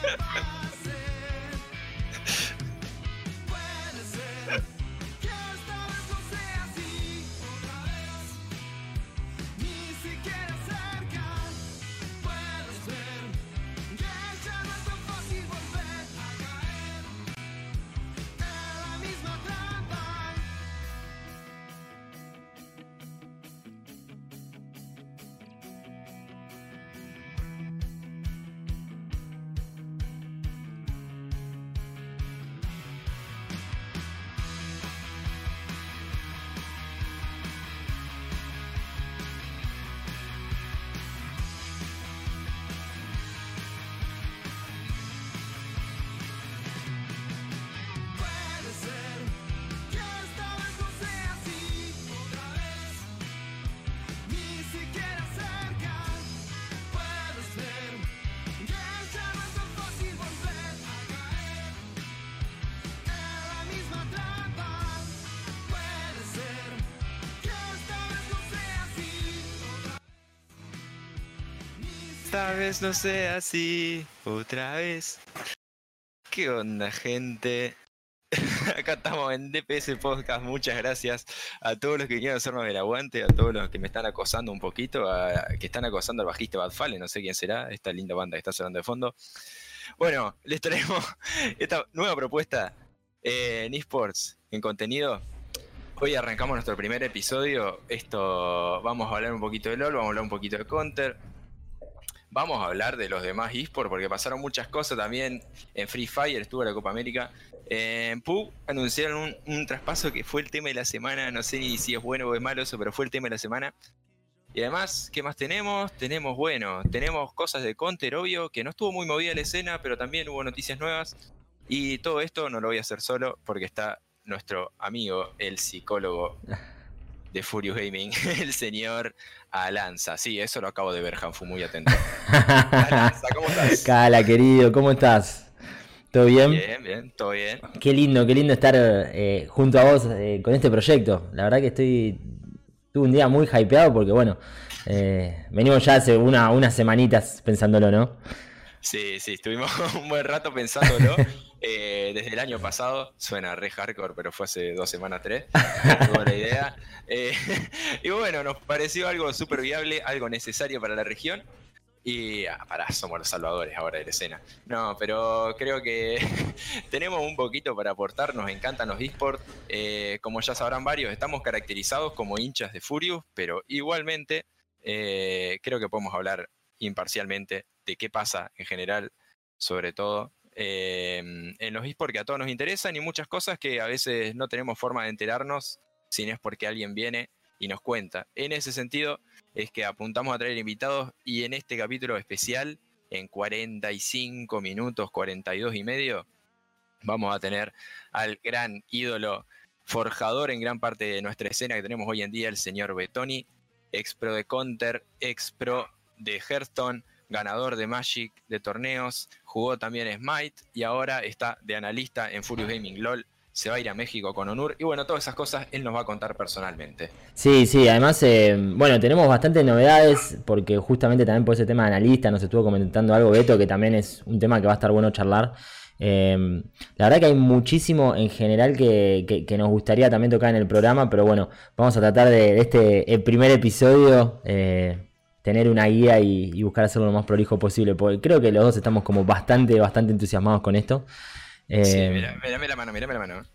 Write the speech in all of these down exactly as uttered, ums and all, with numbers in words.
Esta vez no sea así, otra vez. ¿Qué onda, gente? Acá estamos en D P S Podcast. Muchas gracias a todos los que quieran hacernos el aguante, a todos los que me están acosando un poquito, a, que están acosando al bajista Badfale, no sé quién será, esta linda banda que está sonando de fondo. Bueno, les traemos esta nueva propuesta eh, en eSports, en contenido. Hoy arrancamos nuestro primer episodio. Esto, vamos a hablar un poquito de LoL, vamos a hablar un poquito de Counter. Vamos a hablar de los demás eSports porque pasaron muchas cosas también. En Free Fire estuvo la Copa América. En P U B anunciaron un, un traspaso que fue el tema de la semana. No sé ni si es bueno o es malo eso, pero fue el tema de la semana. Y además, ¿qué más tenemos? Tenemos, bueno, tenemos cosas de Counter, obvio, que no estuvo muy movida la escena, pero también hubo noticias nuevas. Y todo esto no lo voy a hacer solo porque está nuestro amigo, el psicólogo de Furious Gaming, el señor Alanza. Sí, eso lo acabo de ver, Hanfu, muy atento. Alanza, ¿cómo estás? Cala, querido, ¿cómo estás? ¿Todo bien? Bien, bien, todo bien. Qué lindo, qué lindo estar eh, junto a vos eh, con este proyecto. La verdad que estoy... Tuve un día muy hypeado porque, bueno, eh, venimos ya hace una, unas semanitas pensándolo, ¿no? Sí, sí, estuvimos un buen rato pensándolo. Eh, desde el año pasado, suena re hardcore, pero fue hace dos semanas, tres, tuvo la idea. Eh, y bueno, nos pareció algo súper viable, algo necesario para la región. Y ah, pará, somos los salvadores ahora de la escena. No, pero creo que tenemos un poquito para aportar, nos encantan los eSports. Eh, como ya sabrán varios, estamos caracterizados como hinchas de Furious, pero igualmente eh, creo que podemos hablar imparcialmente de qué pasa en general, sobre todo eh, en los eSports que a todos nos interesan y muchas cosas que a veces no tenemos forma de enterarnos si no es porque alguien viene y nos cuenta. En ese sentido es que apuntamos a traer invitados y en este capítulo especial, en cuarenta y cinco minutos, cuarenta y dos y medio, vamos a tener al gran ídolo, forjador en gran parte de nuestra escena que tenemos hoy en día, el señor Betoni, ex pro de Counter, ex pro de Hearthstone, ganador de Magic, de torneos, jugó también Smite y ahora está de analista en Furious Gaming LOL. Se va a ir a México con Onur y bueno, todas esas cosas él nos va a contar personalmente. Sí, sí, además, eh, bueno, tenemos bastantes novedades porque justamente también por ese tema de analista nos estuvo comentando algo Beto, que también es un tema que va a estar bueno charlar. Eh, la verdad que hay muchísimo en general que, que, que nos gustaría también tocar en el programa, pero bueno, vamos a tratar de, de este el primer episodio eh, tener una guía y, y buscar hacerlo lo más prolijo posible, porque creo que los dos estamos como bastante, bastante entusiasmados con esto. Eh... Sí, mira, mírame la mano, mírame la mano.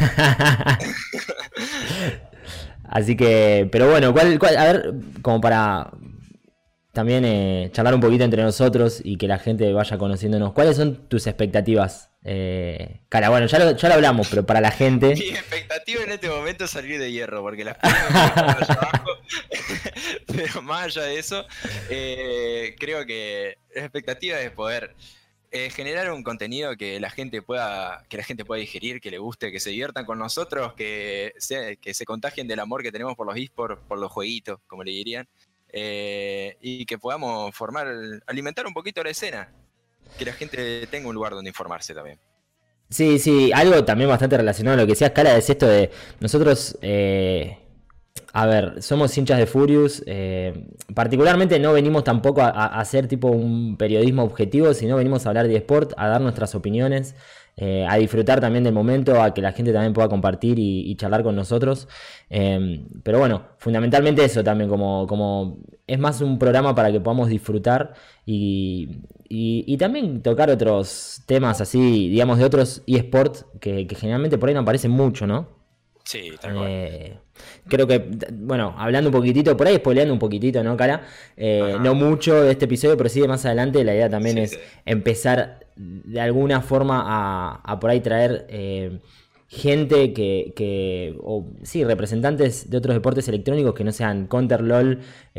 Así que, pero bueno, ¿cuál, cuál, a ver, como para también eh, charlar un poquito entre nosotros y que la gente vaya conociéndonos, ¿cuáles son tus expectativas? Eh, cara, bueno, ya lo, ya lo hablamos, pero para la gente... Mi expectativa en este momento es salir de hierro, porque las cosas allá abajo. Pero más allá de eso, eh, creo que la expectativa es poder eh, generar un contenido que la gente pueda, que la gente pueda digerir, que le guste, que se diviertan con nosotros, que se, que se contagien del amor que tenemos por los eSports, por los jueguitos, como le dirían, eh, y que podamos formar, alimentar un poquito la escena. Que la gente tenga un lugar donde informarse también. Sí, sí, algo también bastante relacionado a lo que decía Scala es esto de nosotros, eh, A ver, somos hinchas de Furious. Eh, particularmente no venimos tampoco a, a hacer tipo un periodismo objetivo, sino venimos a hablar de eSport, a dar nuestras opiniones, eh, a disfrutar también del momento, a que la gente también pueda compartir y, y charlar con nosotros. Eh, pero bueno, fundamentalmente eso también, como, como es más un programa para que podamos disfrutar y, y, y también tocar otros temas así, digamos, de otros eSports que, que generalmente por ahí no aparecen mucho, ¿no? Sí, tal cual. Eh, creo que, bueno, hablando un poquitito, por ahí spoileando un poquitito, ¿no, Cara? Eh, no Ajá. mucho de este episodio, pero sí de más adelante. La idea también Sí, sí. es empezar de alguna forma a, a por ahí traer eh, gente que, que, o sí, representantes de otros deportes electrónicos que no sean Counter, LOL,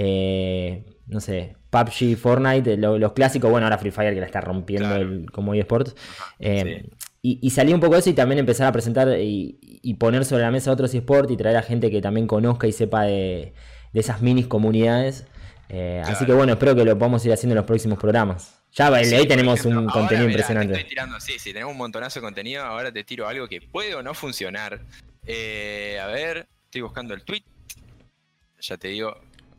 eh, no sé, P U B G, Fortnite, lo- los clásicos, bueno, ahora Free Fire que la está rompiendo Claro. el, como eSports. Ajá. Sí. Eh, y, y salir un poco de eso y también empezar a presentar y, y poner sobre la mesa otros eSports y traer a gente que también conozca y sepa de, de esas minis comunidades. Eh, así que Claro. bueno, espero que lo podamos ir haciendo en los próximos programas. Ya el de Sí, hoy por tenemos ejemplo, un ahora contenido mirá, te estoy impresionante. tirando, sí, sí, tenemos un montonazo de contenido, ahora te tiro algo que puede o no funcionar. Eh, a ver, estoy buscando el tweet, ya te digo.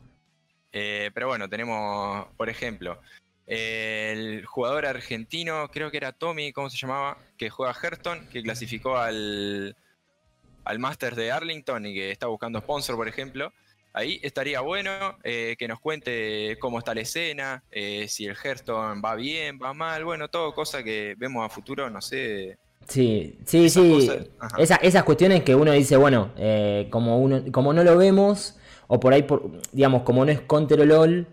Eh, pero bueno, tenemos, por ejemplo, eh, el jugador argentino, creo que era Tommy, ¿cómo se llamaba? Que juega Hearthstone, que clasificó al, al Masters de Arlington y que está buscando sponsor, por ejemplo. Ahí estaría bueno eh, que nos cuente cómo está la escena, eh, si el Hearthstone va bien, va mal, bueno, todo cosa que vemos a futuro, no sé, Sí, sí, esas sí. cosas. Ajá. Esa- esas cuestiones que uno dice, bueno, eh, como uno, como no lo vemos, o por ahí, por, digamos, como no es Counter o LOL,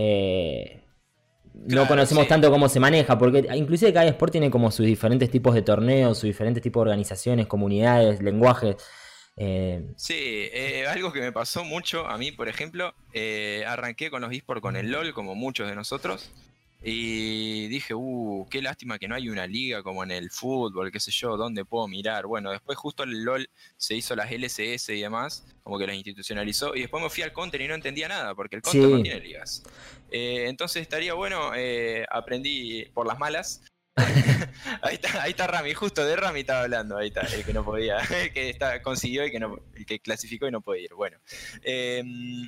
eh, no Claro, conocemos sí. tanto cómo se maneja, porque inclusive cada sport tiene como sus diferentes tipos de torneos, sus diferentes tipos de organizaciones, comunidades, lenguajes. eh, Sí, eh, algo que me pasó mucho a mí, por ejemplo, eh, arranqué con los eSports con el LOL, como muchos de nosotros, y dije, uh, qué lástima que no hay una liga como en el fútbol, qué sé yo, dónde puedo mirar. Bueno, después justo el LOL se hizo las L C S y demás, como que las institucionalizó, y después me fui al Counter y no entendía nada, porque el Counter no sí, tiene ligas. Eh, entonces estaría bueno, eh, aprendí por las malas. Ahí está, ahí está Rami, justo de Rami estaba hablando, ahí está, el que no podía, el que está, consiguió y que no, el que clasificó y no podía ir. Bueno, eh,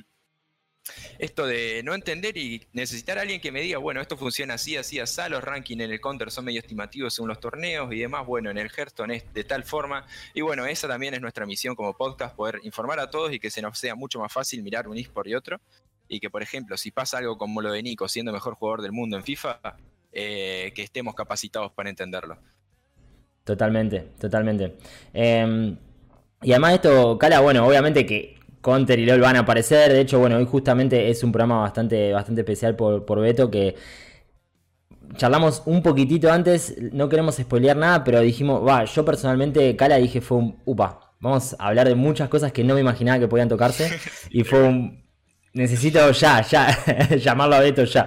esto de no entender y necesitar a alguien que me diga, bueno, esto funciona así, así, así, los rankings en el Counter son medio estimativos según los torneos y demás, bueno, en el Hearthstone es de tal forma, y bueno, esa también es nuestra misión como podcast, poder informar a todos y que se nos sea mucho más fácil mirar un eSport y otro, y que por ejemplo, si pasa algo como lo de Nico siendo mejor jugador del mundo en FIFA, eh, que estemos capacitados para entenderlo. totalmente, totalmente. Eh, y además esto, Cala, bueno, obviamente que Counter y LOL van a aparecer. De hecho, bueno, hoy justamente es un programa bastante, bastante especial por, por Beto, que charlamos un poquitito antes, no queremos spoilear nada, pero dijimos, va, yo personalmente, Cala, dije, fue un, upa, vamos a hablar de muchas cosas que no me imaginaba que podían tocarse. Sí, Y fue tremendo. un, necesito ya, ya, llamarlo a Beto ya.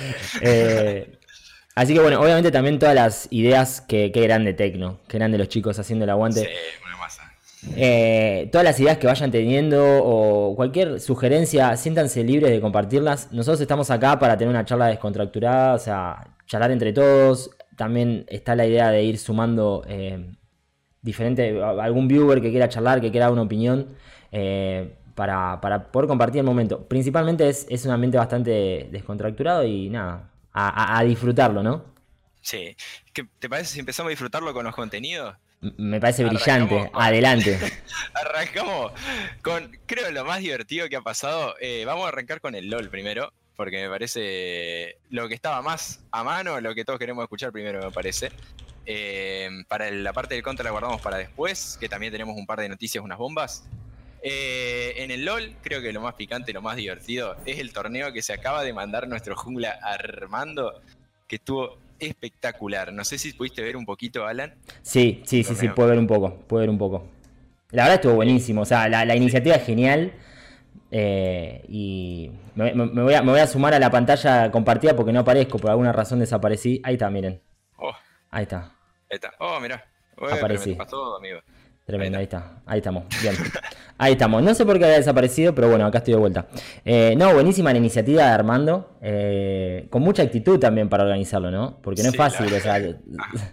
Eh, así que bueno, obviamente también todas las ideas que, que eran de Tecno, que eran de los chicos haciendo el Sí, aguante. una masa. Eh, todas las ideas que vayan teniendo o cualquier sugerencia, siéntanse libres de compartirlas. Nosotros estamos acá para tener una charla descontracturada, o sea, charlar entre todos. También está la idea de ir sumando eh, diferente, algún viewer que quiera charlar, que quiera dar una opinión, eh, para, para poder compartir el momento. Principalmente es, es un ambiente bastante descontracturado y nada, a, a- a disfrutarlo, ¿no? Sí. ¿Qué, ¿Te parece si empezamos a disfrutarlo con los contenidos? M- Me parece Arrancamos brillante. con, Adelante. arrancamos con, creo, lo más divertido que ha pasado. Eh, vamos a arrancar con el LOL primero, porque me parece lo que estaba más a mano, lo que todos queremos escuchar primero, me parece. Eh, para el- la parte del contra la guardamos para después, que también tenemos un par de noticias, unas bombas. Eh, en el LOL, creo que lo más picante, lo más divertido, es el torneo que se acaba de mandar nuestro jungla Armando, que estuvo espectacular. No sé si pudiste ver un poquito, Alan, Sí, sí, el sí, sí, torneo. puede ver un poco, puede ver un poco. La verdad estuvo Eh, buenísimo, o sea, la, la sí. iniciativa es genial. eh, y me, me- me voy a, me voy a sumar a la pantalla compartida porque no aparezco, por alguna razón desaparecí. Ahí está, miren, Oh, ahí está, ahí está. Oh, mirá. Ué, pero me aparecí. tapas todo, amigo. Ahí Tremendo, ahí está. está, ahí estamos, bien. Ahí estamos, no sé por qué había desaparecido, pero bueno, acá estoy de vuelta. Eh, no, buenísima la iniciativa de Armando, eh, con mucha actitud también para organizarlo, ¿no? Porque no es Sí, la... fácil, o sea,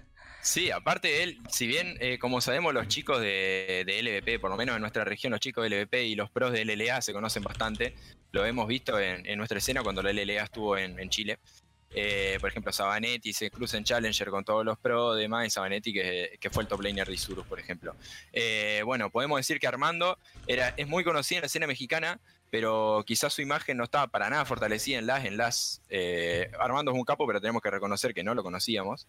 Sí, aparte él, si bien, eh, como sabemos, los chicos de, de L V P, por lo menos en nuestra región, los chicos de L V P y los pros de L L A se conocen bastante. Lo hemos visto en, en nuestra escena cuando la L L A estuvo en, en Chile. Eh, por ejemplo, Sabanetti se cruza en Challenger con todos los pros, demás, y Sabanetti que, que fue el top laner de Isurus, por ejemplo. Eh, bueno, podemos decir que Armando era, es muy conocido en la escena mexicana, pero quizás su imagen no estaba para nada fortalecida en las, en las. Eh, Armando es un capo, pero tenemos que reconocer que no lo conocíamos.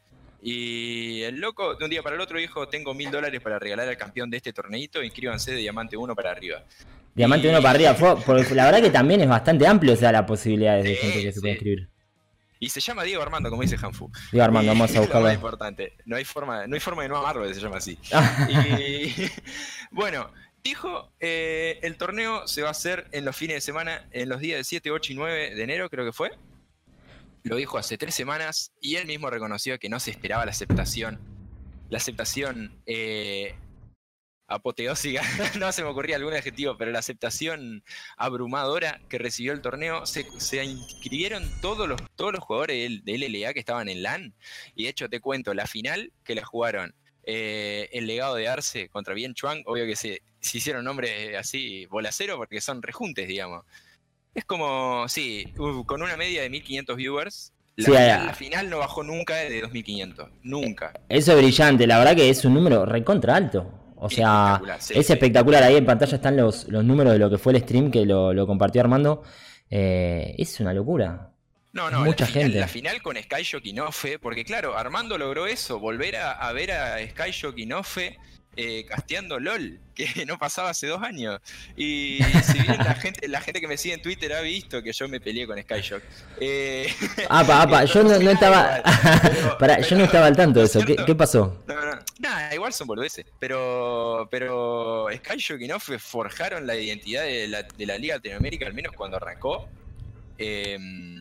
Y el loco, de un día para el otro, dijo: tengo mil dólares para regalar al campeón de este torneito, inscríbanse de Diamante uno para arriba. Diamante y... uno para arriba, fue, porque la verdad que también es bastante amplio, o sea, la posibilidad de sí, gente que se sí. puede inscribir. Y se llama Diego Armando, como dice Hanfu. Diego Armando, y, vamos a buscarlo. Lo más importante, no hay forma, no hay forma de no amarlo que se llama así. y bueno, dijo, eh, el torneo se va a hacer en los fines de semana, en los días del siete, ocho y nueve de enero, creo que fue. Lo dijo hace tres semanas y él mismo reconoció que no se esperaba la aceptación. La aceptación eh, apoteósica, no se me ocurría algún adjetivo, pero la aceptación abrumadora que recibió el torneo. Se, se inscribieron todos los, todos los jugadores de L L A que estaban en LAN. Y de hecho te cuento, la final que la jugaron eh, el legado de Arce contra Bien Chuang, obvio que se, se hicieron nombres así bolacero porque son rejuntes, digamos. Es como, sí, uh, con una media de mil quinientos viewers. La, Sí, final, la final no bajó nunca de dos mil quinientos, nunca. Eso es brillante, la verdad que es un número recontra alto. O sea, espectacular, sí, es sí. espectacular. Ahí en pantalla están los, los números de lo que fue el stream que lo, lo compartió Armando. Eh, es una locura. No, es no, mucha la final, gente. La final con Skyshock y Nofe, porque claro, Armando logró eso, volver a, a ver a Skyshock y Nofe eh, casteando LOL, que no pasaba hace dos años. Y si bien la gente, la gente que me sigue en Twitter ha visto que yo me peleé con Skyshock. Eh, Apa, apa, yo no, no estaba. igual, pero, Pará, pero, yo no estaba al tanto de ¿no eso. es ¿Qué, cierto? qué pasó? No, no, nada, igual son boludeces. Pero, pero Skyshock y Nofe forjaron la identidad de la, de la Liga Latinoamérica, al menos cuando arrancó. Eh,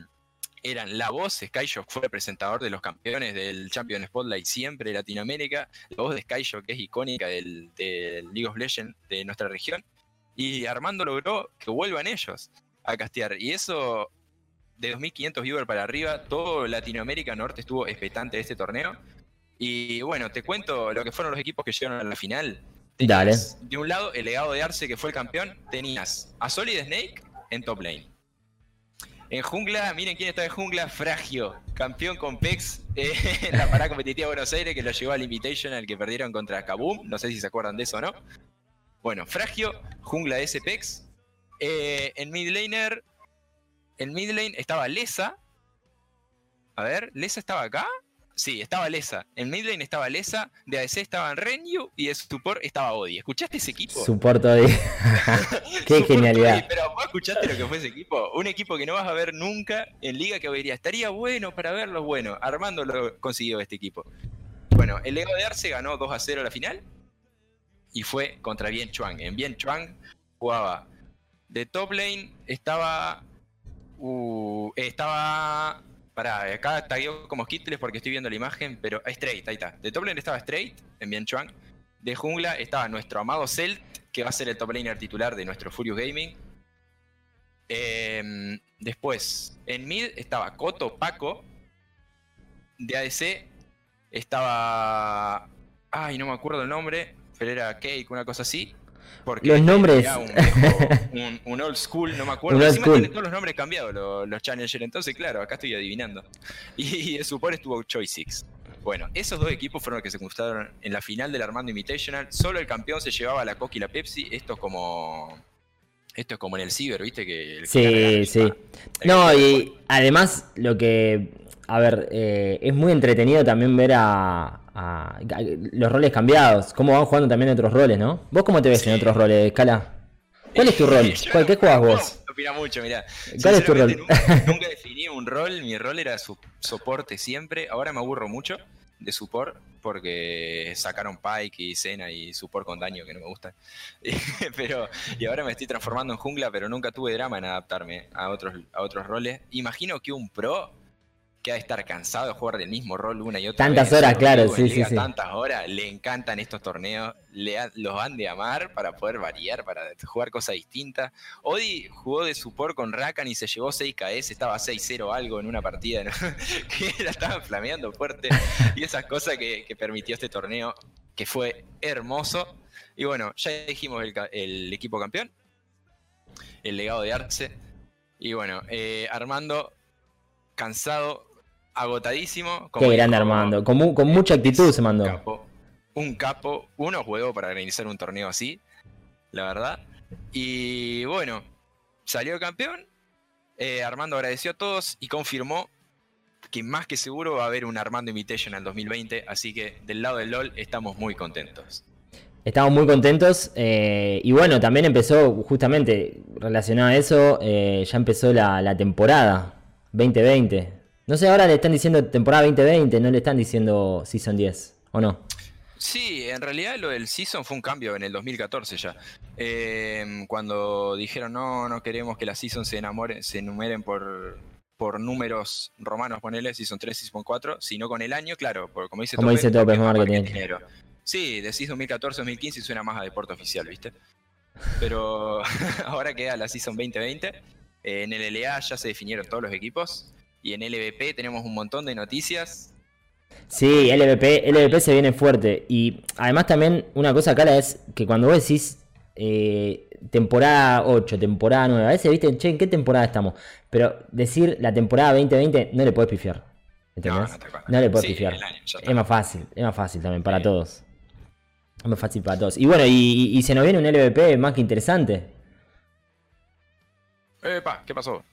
eran la voz. Skyshock fue el presentador de los campeones del Champion Spotlight siempre de Latinoamérica. La voz de Skyshock es icónica del, del League of Legends de nuestra región. Y Armando logró que vuelvan ellos a castear. Y eso, de dos mil quinientos viewers para arriba, todo Latinoamérica Norte estuvo expectante de este torneo. Y bueno, te cuento lo que fueron los equipos que llegaron a la final. Tenías, Dale. De un lado, el legado de Arce, que fue el campeón. Tenías a Solid Snake en top lane. En jungla, miren quién está en jungla, Fragio, campeón con Pex eh, en la parada competitiva de Buenos Aires, que lo llevó al Invitational que perdieron contra Kaboom. No sé si se acuerdan de eso o no. Bueno, Fragio, jungla de ese Pex. Eh, en mid laner, en mid lane estaba Lesa. A ver, ¿Lesa estaba acá? Sí, estaba Lesa. En mid lane estaba Lesa, de A D C estaban Renyu y de support estaba Odi. ¿Escuchaste ese equipo? Support Odi. Qué support genialidad. Odi, pero vos escuchaste lo que fue ese equipo. Un equipo que no vas a ver nunca en liga, que diría, estaría bueno para verlo. Bueno, Armando lo consiguió este equipo. Bueno, el legado de Arce ganó dos a cero la final y fue contra Bien Chuang. En Bien Chuang jugaba de top lane, estaba... Uh, estaba... Pará, acá tagueo como Skittles porque estoy viendo la imagen, pero Straight, ahí está. De top lane estaba Straight, en Bien Chuang. De jungla estaba nuestro amado Celt, que va a ser el top laner titular de nuestro Furious Gaming. Eh, después, en mid estaba Koto Paco. De A D C estaba... Ay, no me acuerdo el nombre, pero era Cake, una cosa así. Porque los nombres. Era un, viejo, un, un old school, no me acuerdo. Un old Encima school. tienen todos los nombres cambiados, los, los Challenger. Entonces, claro, acá estoy adivinando. Y, y de support estuvo Choi Six. Bueno, esos dos equipos fueron los que se cruzaron en la final del Armando Invitational. Solo el campeón se llevaba la Coca y la Pepsi. Esto es como... Esto es como en el Ciber, ¿viste? Que el sí, que sí. El no, que y además lo que... A ver, eh, es muy entretenido también ver a, a, a los roles cambiados, cómo van jugando también otros roles, ¿no? ¿Vos cómo te ves sí. en otros roles, Cala? ¿Cuál es tu rol? ¿Cuál, ¿Qué jugás vos? No opina mucho, mirá. ¿Cuál es tu rol? Nunca, nunca definí un rol, mi rol era su, soporte siempre. Ahora me aburro mucho de support porque sacaron Pike y Senna y support con daño que no me gusta. pero y ahora me estoy transformando en jungla, pero nunca tuve drama en adaptarme a otros, a otros roles. Imagino que un pro que ha de estar cansado de jugar del mismo rol una y otra Tantas vez. horas, claro, Luego en sí, sí, Liga sí. Tantas horas, le encantan estos torneos, le ha- los han de amar para poder variar, para jugar cosas distintas. Odi jugó de support con Rakan y se llevó seis K S, estaba seis cero algo en una partida, ¿no? Que la estaban flameando fuerte, y esas cosas que, que permitió este torneo, que fue hermoso. Y bueno, ya dijimos el, ca- el equipo campeón, el legado de Arce. Y bueno, eh, Armando, cansado, agotadísimo, Qué como grande dijo, Armando. Con, mu- con mucha actitud es se un mandó. capo, un capo, uno juego para organizar un torneo así, la verdad. Y bueno, salió campeón, eh, Armando agradeció a todos y confirmó que más que seguro va a haber un Armando Invitation en dos mil veinte, así que del lado del LoL estamos muy contentos. Estamos muy contentos. eh, y bueno, también empezó, justamente relacionado a eso, eh, ya empezó la, la temporada veinte veinte. No sé, ahora le están diciendo temporada veinte veinte, no le están diciendo Season diez, ¿o no? Sí, en realidad lo del Season fue un cambio en el dos mil catorce ya. Eh, cuando dijeron no, no queremos que las Seasons se enamoren, se enumeren por, por números romanos, ponele, Season tres, Season cuatro, sino con el año, claro, porque como dice Como Tope, dice porque Tope es más Marketing. marketingero. Sí, de Season dos mil catorce dos mil quince suena más a deporte oficial, ¿viste? Pero ahora queda la Season veinte veinte. Eh, en el L A ya se definieron todos los equipos. Y en L V P tenemos un montón de noticias. Sí, L V P, L V P se viene fuerte. Y además también una cosa, Cala, es que cuando vos decís eh, temporada ocho, temporada nueve, a veces viste, che, ¿en qué temporada estamos? Pero decir la temporada veinte veinte no le podés pifiar. ¿Entendés? No, no te acuerdas. No le podés Sí, pifiar. el año, ya está. Es más fácil, es más fácil también para Sí. todos. Es más fácil para todos. Y bueno, y, y- y se nos viene un L V P más que interesante. Epa, ¿qué pasó?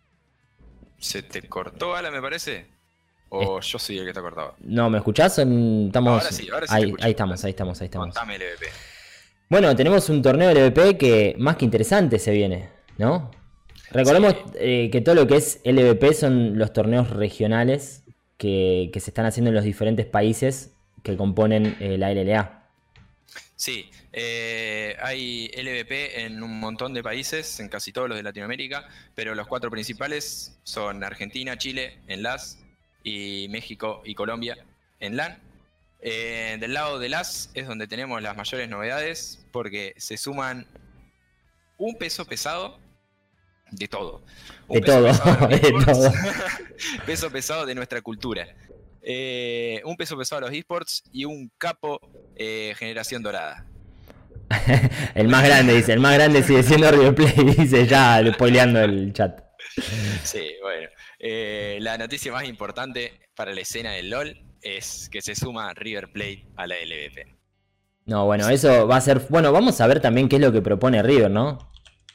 ¿Se te cortó, Ala, me parece? ¿O yo soy el que está cortado? No, ¿me escuchás? O n- Estamos... Ahora sí, ahora sí te ahí, escucho. ahí estamos, ahí estamos, ahí estamos. Contame L V P. Bueno, tenemos un torneo L V P que más que interesante se viene, ¿no? Recordemos Sí. eh, que todo lo que es L V P son los torneos regionales que, que se están haciendo en los diferentes países que componen eh, la L L A. Sí, eh, hay L V P en un montón de países, en casi todos los de Latinoamérica, pero los cuatro principales son Argentina, Chile en L A S y México y Colombia en LAN. Eh, del lado de L A S es donde tenemos las mayores novedades porque se suman un peso pesado de todo. Un De peso todo, pesado los de esports, todo. peso pesado de nuestra cultura. Eh, un peso pesado a los esports y un capo eh, generación dorada. El más grande, dice. El más grande sigue siendo River Plate, dice ya spoileando el chat. Sí, bueno. Eh, la noticia más importante para la escena del LoL es que se suma River Plate a la L V P. No, bueno, eso va a ser... Bueno, vamos a ver también qué es lo que propone River, ¿no?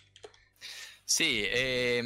Sí, eh,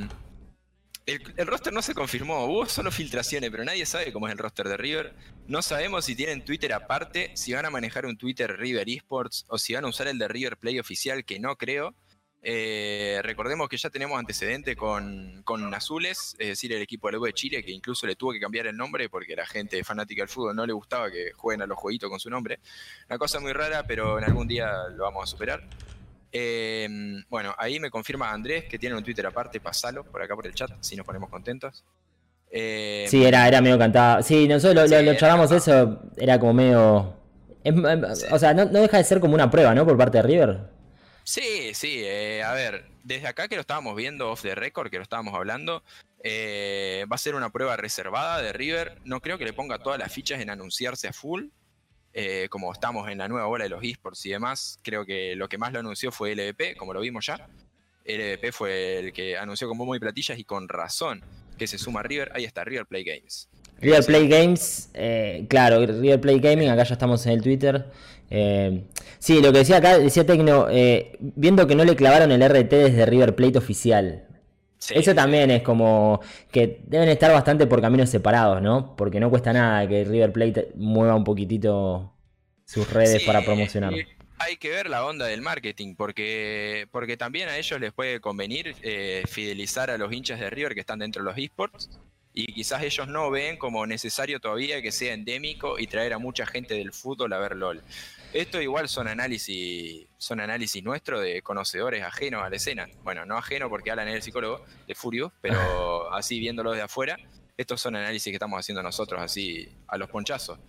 el, el roster no se confirmó, hubo solo filtraciones, pero nadie sabe cómo es el roster de River. No sabemos si tienen Twitter aparte, si van a manejar un Twitter River Esports o si van a usar el de River Play oficial, que no creo. Eh, recordemos que ya tenemos antecedente con, con Azules, es decir, el equipo de la U de Chile, que incluso le tuvo que cambiar el nombre porque la gente fanática del fútbol no le gustaba que jueguen a los jueguitos con su nombre. Una cosa muy rara, pero en algún día lo vamos a superar. Eh, bueno, ahí me confirma Andrés que tiene un Twitter aparte, pasalo por acá por el chat, si nos ponemos contentos. Eh, Sí, era, era medio cantado. Sí, nosotros lo, Sí, lo, lo era charlamos cantado. eso, era como medio... es- Sí. o sea, no, no deja de ser como una prueba, ¿no? Por parte de River. Sí, sí, eh, a ver, desde acá que lo estábamos viendo off the record, que lo estábamos hablando, eh, va a ser una prueba reservada de River. No creo que le ponga todas las fichas en anunciarse a full, eh, como estamos en la nueva ola de los esports y demás. Creo que lo que más lo anunció fue L V P, como lo vimos ya. L V P fue el que anunció con bombo y platillas y con razón que se suma a River. Ahí está, River Play Games. River Play Games, eh, claro, River Play Gaming, acá ya estamos en el Twitter. Eh, sí, lo que decía acá, decía Tecno, eh, viendo que no le clavaron el R T desde River Plate oficial. Sí, Eso sí. también es como que deben estar bastante por caminos separados, ¿no? Porque no cuesta nada que River Plate mueva un poquitito sus redes Sí, para promocionar. y hay que ver la onda del marketing, porque, porque también a ellos les puede convenir eh, fidelizar a los hinchas de River que están dentro de los esports, y quizás ellos no ven como necesario todavía que sea endémico y traer a mucha gente del fútbol a ver LOL. Esto igual son análisis, son análisis nuestros de conocedores ajenos a la escena. Bueno, no ajeno porque Alan es el psicólogo de Furious, pero así viéndolo de afuera. Estos son análisis que estamos haciendo nosotros así a los ponchazos.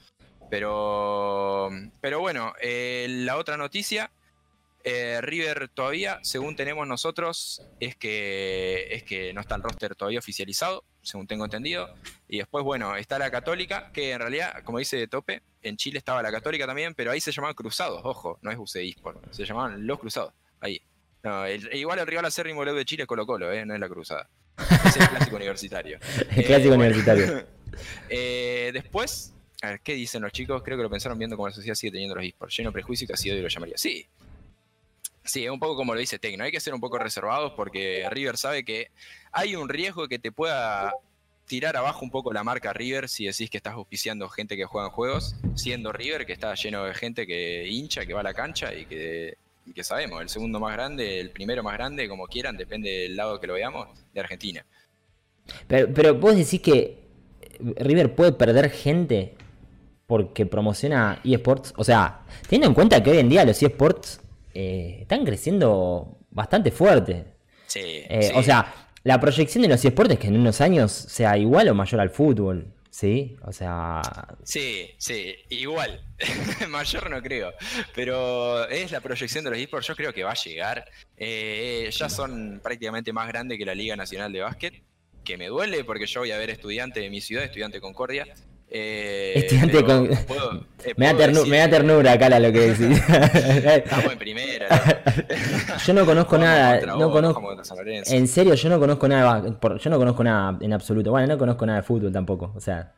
Pero, pero bueno, eh, la otra noticia, eh, River todavía, según tenemos nosotros, es que, es que no está el roster todavía oficializado, según tengo entendido. Y después, bueno, está la Católica, que en realidad, como dice Tope, en Chile estaba la Católica también, pero ahí se llamaban Cruzados, ojo, no es U C I eSport, se llamaban los Cruzados, ahí. No, el, igual el rival acérrimo de Chile es Colo Colo, eh, no es la Cruzada. Es el clásico universitario. El clásico eh, universitario. Bueno. eh, después... A ver, ¿qué dicen los chicos? Creo que lo pensaron viendo cómo la sociedad sigue teniendo los esports. Lleno de prejuicio y casi odio lo llamaría. Sí. Sí, es un poco como lo dice Tecno. Hay que ser un poco reservados porque River sabe que hay un riesgo que te pueda tirar abajo un poco la marca River si decís que estás auspiciando gente que juega en juegos, siendo River que está lleno de gente que hincha, que va a la cancha y que, y que sabemos, el segundo más grande, el primero más grande, como quieran, depende del lado que lo veamos, de Argentina. Pero, pero vos decís que River puede perder gente porque promociona eSports. O sea, teniendo en cuenta que hoy en día los eSports eh, están creciendo bastante fuerte. Sí, eh, sí. O sea, la proyección de los eSports es que en unos años sea igual o mayor al fútbol. ¿Sí? O sea... Sí, sí, igual. Mayor no creo. Pero es la proyección de los eSports. Yo creo que va a llegar. Eh, ya son prácticamente más grandes que la Liga Nacional de Básquet. Que me duele porque yo voy a ver Estudiante de mi ciudad, Estudiante Concordia. Eh, Estudiante con... puedo, eh, me, da puedo ternu... decir... me da ternura, Cala, lo que decís. Estamos en primera. ¿No? Yo no conozco Vamos nada. contra No vos, conozco... contra San Lorenzo. En serio, yo no conozco nada. Por... Yo no conozco nada en absoluto. Bueno, no conozco nada de fútbol tampoco. O sea.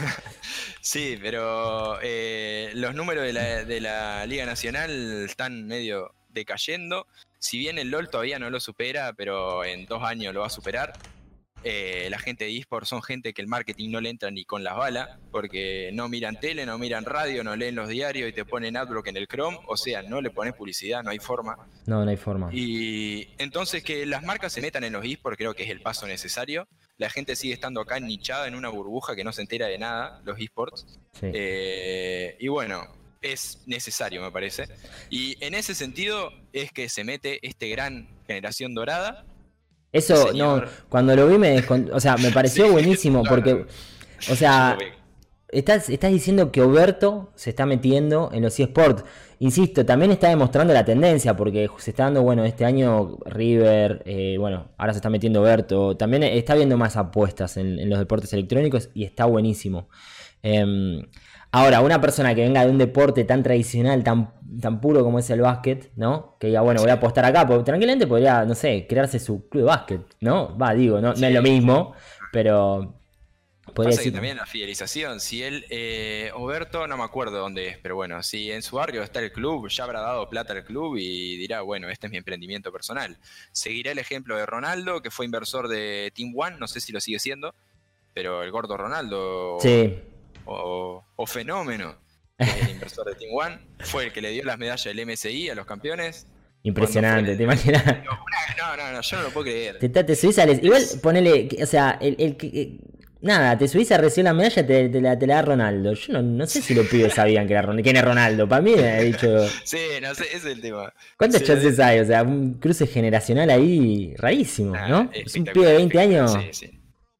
Sí, pero eh, los números de la, de la Liga Nacional están medio decayendo. Si bien el LOL todavía no lo supera, pero en dos años lo va a superar. Eh, la gente de eSports son gente que el marketing no le entra ni con las balas, porque no miran tele, no miran radio, no leen los diarios y te ponen adblock en el Chrome, o sea, no le pones publicidad, no hay forma. No, no hay forma. Y entonces que las marcas se metan en los eSports creo que es el paso necesario. La gente sigue estando acá nichada en una burbuja que no se entera de nada, los eSports. Sí. Eh, y bueno, es necesario me parece. Y en ese sentido es que se mete este gran generación dorada. Eso, Señor. no, cuando lo vi me descont... O sea, me pareció Sí, buenísimo claro. porque, o sea, Yo lo vi. estás, estás diciendo que Oberto se está metiendo en los eSports. Insisto, también está demostrando la tendencia porque se está dando, bueno, este año River, eh, bueno, ahora se está metiendo Oberto. También está viendo más apuestas en, en los deportes electrónicos y está buenísimo. Eh, ahora, una persona que venga de un deporte tan tradicional, tan, tan puro como es el básquet, ¿no? Que diga, bueno, voy a apostar acá, porque tranquilamente podría, no sé, crearse su club de básquet, ¿no? Va, digo, no, Sí. no es lo mismo, pero podría Pasa que decir... también la fidelización, si él, eh, Oberto, no me acuerdo dónde es, pero bueno, si en su barrio está el club, ya habrá dado plata al club y dirá, bueno, este es mi emprendimiento personal. Seguirá el ejemplo de Ronaldo, que fue inversor de Team One, no sé si lo sigue siendo, pero el gordo Ronaldo, Sí. o, o Fenómeno, que es el inversor de Team One, fue el que le dio las medallas del M S I a los campeones. Impresionante, Cuando ¿te fue- imaginas? No, no, no, yo no lo puedo creer. Te, te subís a... Igual ponele, o sea, el, el que... eh, nada, te subís a recibir la medalla, te, te la, te la da Ronaldo. Yo no, no sé si los pibes sabían que era Ronaldo. ¿Quién es Ronaldo? Para mí me ha dicho... Sí, no sé, ese es el tema. ¿Cuántas Sí, chances hay? O sea, un cruce generacional ahí rarísimo, Ah, ¿no? Es un espectacular, pibe de veinte años. espectacular, Sí, sí.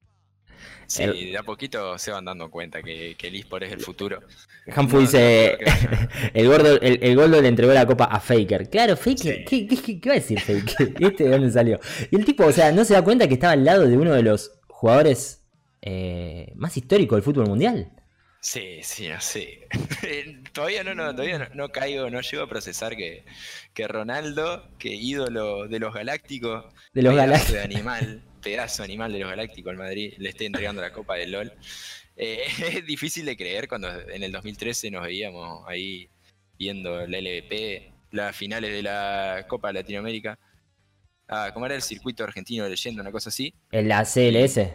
Sí, El- de a poquito se van dando cuenta que, que el eSport es el futuro. Hanfu No, dice, no, no, no, el gordo, el, el gordo le entregó la copa a Faker. Claro, Faker, Sí. ¿qué, qué, qué- qué va a decir Faker? ¿Este de dónde salió? Y el tipo, o sea, no se da cuenta que estaba al lado de uno de los jugadores eh, más históricos del fútbol mundial. Sí, sí, no sé. todavía no, no, todavía no, no caigo, no llego a procesar que, que Ronaldo, que ídolo de los galácticos, De los pedazo Galácticos. de animal, pedazo animal de los galácticos al Madrid, le esté entregando la copa del LOL. Eh, es difícil de creer cuando en el dos mil trece nos veíamos ahí viendo la L V P, las finales de la Copa de Latinoamérica. Ah, ¿cómo era el circuito argentino de leyenda? Una cosa así. En la C L S.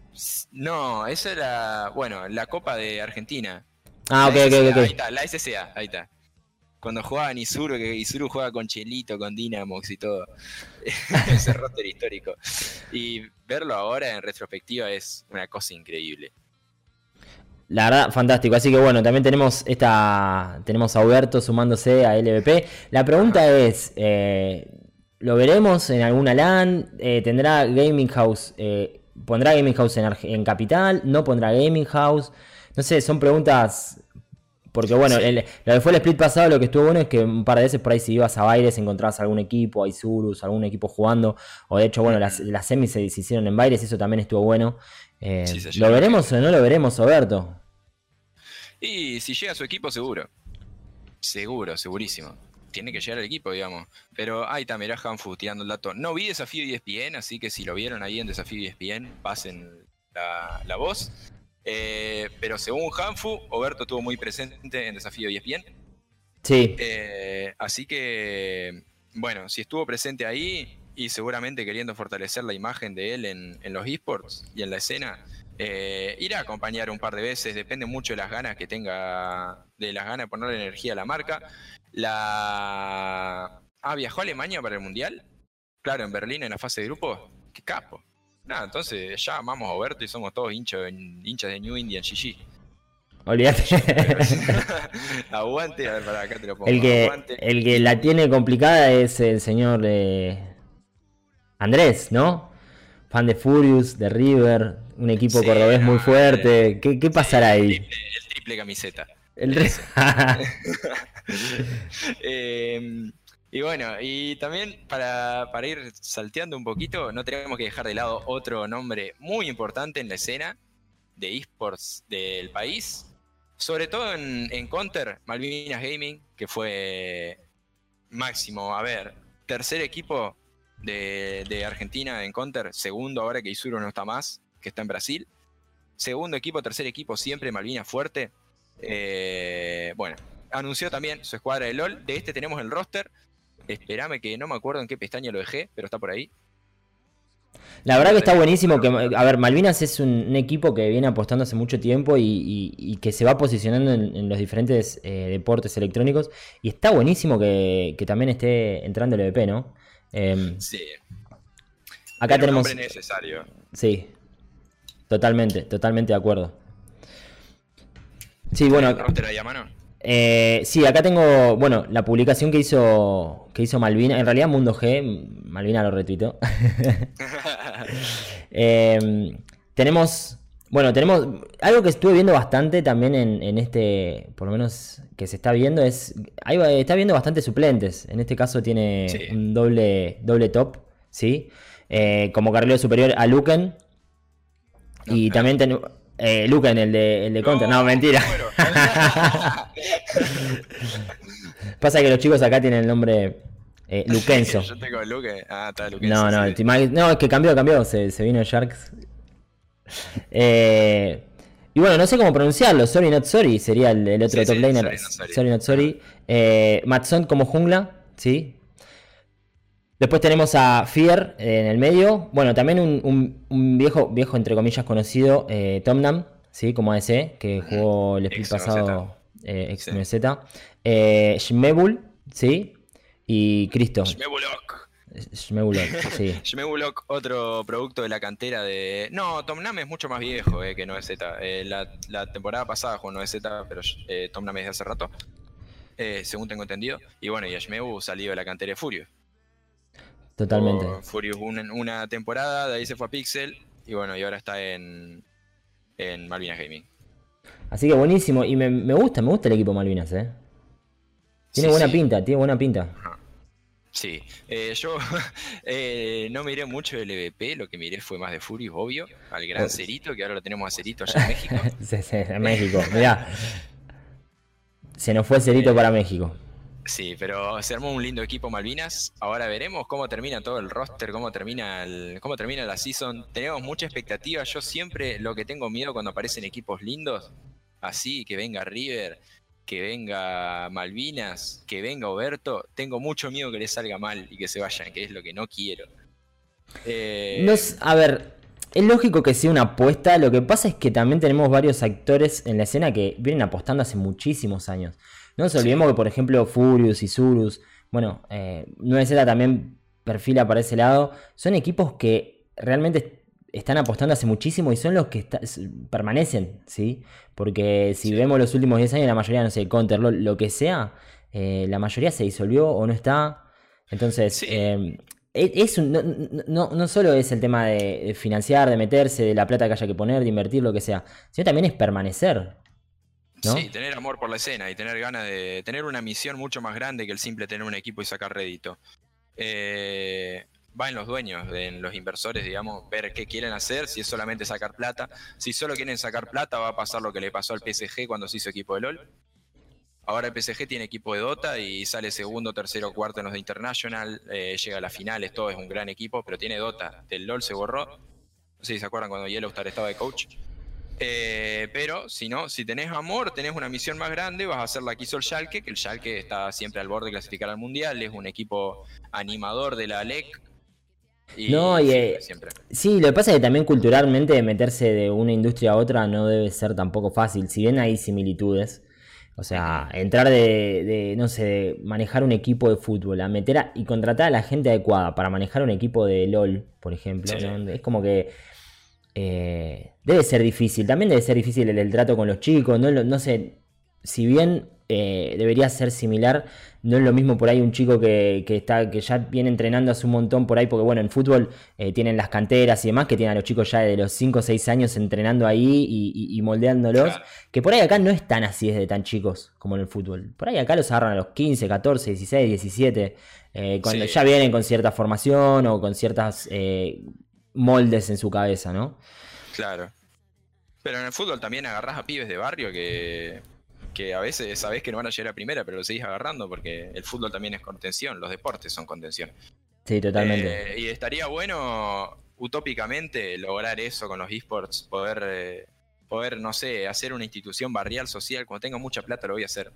No, esa era, bueno, la Copa de Argentina. Ah, ok, La ok, S C A, ok. Ahí está, la S C A, ahí está. Cuando jugaban Isuru, que Isuru juega con Chelito, con Dinamox y todo. Ese roster histórico. Y verlo ahora en retrospectiva es una cosa increíble. La verdad, fantástico. Así que bueno, también tenemos esta. Tenemos a Alberto sumándose a L V P. La pregunta es: eh, ¿lo veremos en alguna LAN? Eh, ¿Tendrá Gaming House eh, ¿Pondrá Gaming House en, en Capital? ¿No pondrá Gaming House? No sé, son preguntas. Porque bueno, sí. el, lo que fue el split pasado, lo que estuvo bueno es que un par de veces por ahí si ibas a Baires encontrabas algún equipo, a Isurus, algún equipo jugando. O de hecho, bueno, las, las semis se, se hicieron en Baires y eso también estuvo bueno. Eh, sí, ¿Lo veremos o no lo veremos, Oberto? Y si llega a su equipo, seguro. Seguro, segurísimo. Tiene que llegar al equipo, digamos. Pero ahí está, mirá Hanfu tirando el dato. No vi Desafío E S P N, así que si lo vieron ahí en Desafío E S P N, pasen la, la voz. Eh, pero según Hanfu, Oberto estuvo muy presente en Desafío E S P N. Sí. Eh, así que, bueno, si estuvo presente ahí y seguramente queriendo fortalecer la imagen de él en, en los esports y en la escena, eh, irá a acompañar un par de veces. Depende mucho de las ganas que tenga, de las ganas de ponerle energía a la marca. La... Ah, viajó a Alemania para el Mundial. Claro, en Berlín en la fase de grupo. ¡Qué capo! Nada, entonces ya amamos a Oberto y somos todos hinchas, hinchas de New Indian G G. Olvídate. Aguante, a ver, para acá te lo pongo. El que, el que la tiene complicada es el señor eh, Andrés, ¿no? Fan de Furious, de River, un equipo sí, cordobés no, muy fuerte. El, ¿Qué, qué pasará sí, el ahí? Triple, el triple camiseta. El re... eh, Y bueno, y también para, para ir salteando un poquito, no tenemos que dejar de lado otro nombre muy importante en la escena de esports del país, sobre todo en, en Counter, Malvinas Gaming, que fue máximo, a ver, tercer equipo de, de Argentina en Counter, segundo ahora que Isuro no está más, que está en Brasil, segundo equipo, tercer equipo, siempre Malvinas fuerte. Eh, bueno, anunció también su escuadra de LOL, de este tenemos el roster. Esperame que no me acuerdo en qué pestaña lo dejé, pero está por ahí. La verdad que está buenísimo. Que, a ver, Malvinas es un, un equipo que viene apostando hace mucho tiempo y, y, y que se va posicionando en, en los diferentes eh, deportes electrónicos. Y está buenísimo que, que también esté entrando el E V P, ¿no? Eh, sí. Acá Era tenemos. Un nombre necesario. Sí. Totalmente, totalmente de acuerdo. Sí, bueno. ¿El roster ahí a mano? Eh, sí, acá tengo, bueno, la publicación que hizo que hizo Malvina, en realidad Mundo G, Malvina lo retuitó. eh, tenemos, bueno, tenemos algo que estuve viendo bastante también en, en este, por lo menos que se está viendo, es, ahí va, está viendo bastantes suplentes. En este caso tiene sí. un doble, doble top, ¿sí? Eh, como carrilero superior a Luken. No, y no. también tenemos... Eh, Luken, el de, el de no, Counter. No, mentira. Bueno. Pasa que los chicos acá tienen el nombre eh, Lukenzo. Yo tengo Luke. Ah, está Lukenzo. No, no, sí. no, es que cambió, cambió. Se, se vino Sharks. Eh, y bueno, no sé cómo pronunciarlo. Sorry, not sorry. Sería el, el otro sí, top sí, laner. Sorry, not sorry. Sorry, not sorry. Eh, Matson como jungla. Sí. Después tenemos a Fear eh, en el medio. Bueno, también un, un, un viejo, viejo entre comillas conocido, eh, Tomnam, ¿sí? Como A D C, que jugó el split pasado eh, ex N Z. Sí. Eh, Shmebul, ¿sí? Y Cristo. Shmebulok. Shmebulok, sí. Shmebulok, otro producto de la cantera de... No, Tomnam es mucho más viejo eh, que nueve Z. Eh, la, la temporada pasada jugó nueve Z, pero eh, Tomnam es de hace rato, eh, según tengo entendido. Y bueno, y Shmebu salió de la cantera de Furious. Totalmente. Furious una, una temporada, de ahí se fue a Pixel y bueno, y ahora está en, en Malvinas Gaming. Así que buenísimo, y me, me gusta, me gusta el equipo Malvinas, eh. Tiene sí, buena sí. pinta, tiene buena pinta. Ajá. Sí, eh, yo eh, no miré mucho del E V P, lo que miré fue más de Furious, obvio, al gran Cerito, que ahora lo tenemos a Cerito allá en México. sí, sí, en México, mirá. Se nos fue Cerito eh, para México. Sí, pero se armó un lindo equipo Malvinas. Ahora veremos cómo termina todo el roster, cómo termina el, cómo termina la season. Tenemos mucha expectativa. Yo siempre lo que tengo miedo cuando aparecen equipos lindos, así, que venga River, que venga Malvinas, que venga Oberto, tengo mucho miedo que les salga mal y que se vayan, que es lo que no quiero. Eh... No, a ver, es lógico que sea una apuesta. Lo que pasa es que también tenemos varios actores en la escena que vienen apostando hace muchísimos años. No nos olvidemos sí. que, por ejemplo, Furious y Surus, bueno, eh, nueve Z también perfila para ese lado. Son equipos que realmente están apostando hace muchísimo y son los que está, permanecen, ¿sí? Porque si sí. vemos los últimos diez años, la mayoría, no sé, Counter, lo, lo que sea, eh, la mayoría se disolvió o no está. Entonces, sí. eh, es un, no, no, no solo es el tema de financiar, de meterse, de la plata que haya que poner, de invertir, lo que sea, sino también es permanecer, ¿no? Sí, tener amor por la escena y tener ganas de tener una misión mucho más grande que el simple tener un equipo y sacar rédito. Eh, va en los dueños, en los inversores, digamos, ver qué quieren hacer, si es solamente sacar plata. Si solo quieren sacar plata, va a pasar lo que le pasó al P S G cuando se hizo equipo de LOL. Ahora el P S G tiene equipo de Dota y sale segundo, tercero, cuarto en los de International, eh, llega a las finales, todo es un gran equipo, pero tiene Dota. Del LOL se borró. No sé si se acuerdan cuando Yellowstar estaba de coach. Eh, pero si no, si tenés amor, tenés una misión más grande, vas a hacer la que hizo el Schalke, que el Schalke está siempre al borde de clasificar al Mundial, es un equipo animador de la L E C. Y no, y siempre, eh, siempre. Sí, lo que pasa es que también culturalmente meterse de una industria a otra no debe ser tampoco fácil, si bien hay similitudes. O sea, entrar de, de, no sé, de manejar un equipo de fútbol, a meter a, y contratar a la gente adecuada para manejar un equipo de LOL, por ejemplo, Sí. ¿no? Es como que eh, debe ser difícil. También debe ser difícil el, el trato con los chicos, no, Lo- no sé, si bien eh, debería ser similar, no es lo mismo por ahí un chico que, que está, que ya viene entrenando hace un montón por ahí, porque bueno, en fútbol eh, tienen las canteras y demás, que tienen a los chicos ya de los cinco o seis años entrenando ahí y, y- y moldeándolos. Claro. Que por ahí acá no es tan así desde tan chicos como en el fútbol. Por ahí acá los agarran a los quince, catorce, dieciséis, diecisiete. eh, cuando Sí. ya vienen con cierta formación o con ciertas eh, moldes en su cabeza, ¿no? Claro. Pero en el fútbol también agarrás a pibes de barrio que, que a veces sabés que no van a llegar a primera, pero lo seguís agarrando porque el fútbol también es contención, los deportes son contención. Sí, totalmente. Eh, y estaría bueno, utópicamente, lograr eso con los esports, poder, eh, poder, no sé, hacer una institución barrial social. Cuando tenga mucha plata lo voy a hacer.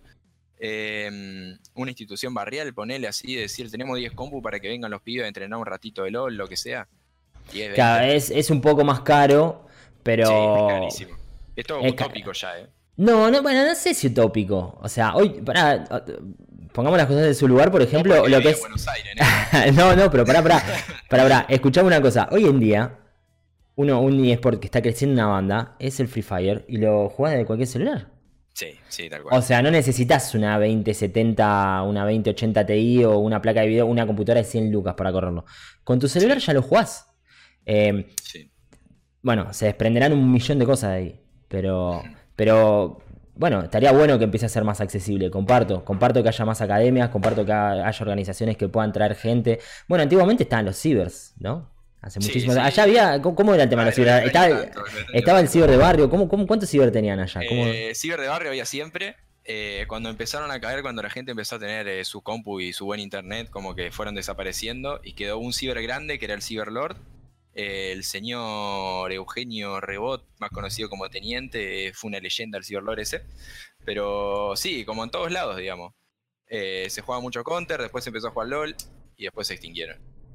Eh, una institución barrial, ponerle así, decir, tenemos diez compu para que vengan los pibes a entrenar un ratito de LOL, lo que sea. diez, Claro, veinte. es, es un poco más caro, pero... Sí, es carísimo. Es todo Es ca- utópico ya, ¿eh? No, no, bueno, no sé si utópico. O sea, hoy, pará, pongamos las cosas en su lugar, por ejemplo, No porque lo que viví en es... Buenos Aires, ¿no? No, no, pero pará, pará, pará, pará, escuchame una cosa. Hoy en día, uno, un eSport que está creciendo en una banda es el Free Fire y lo jugás desde cualquier celular. Sí, sí, tal cual. O sea, no necesitas una veinte setenta, una veinte ochenta Ti o una placa de video, una computadora de cien lucas para correrlo. Con tu celular Sí. ya lo jugás. Eh, Sí. bueno, se desprenderán un millón de cosas de ahí. Pero, pero bueno, estaría bueno que empiece a ser más accesible. Comparto, comparto que haya más academias, comparto que ha- haya organizaciones que puedan traer gente. Bueno, antiguamente estaban los cibers, ¿no? Hace Sí, muchísimo. sí. Allá había. ¿Cómo, cómo era el tema de Ah, los no, ciber? no Estaba, tenía tanto, no tenía estaba el tanto. ciber de barrio. ¿Cómo, cómo, ¿Cuántos ciber tenían allá? ¿Cómo? Eh, ciber de barrio había siempre. Eh, cuando empezaron a caer, cuando la gente empezó a tener eh, su compu y su buen internet, como que fueron desapareciendo y quedó un ciber grande que era el Ciberlord. Eh, el señor Eugenio Rebot, más conocido como Teniente, eh, fue una leyenda el Ciberlord ese. Pero sí, como en todos lados, digamos. Eh, se jugaba mucho Counter, después se empezó a jugar LOL y después se extinguieron.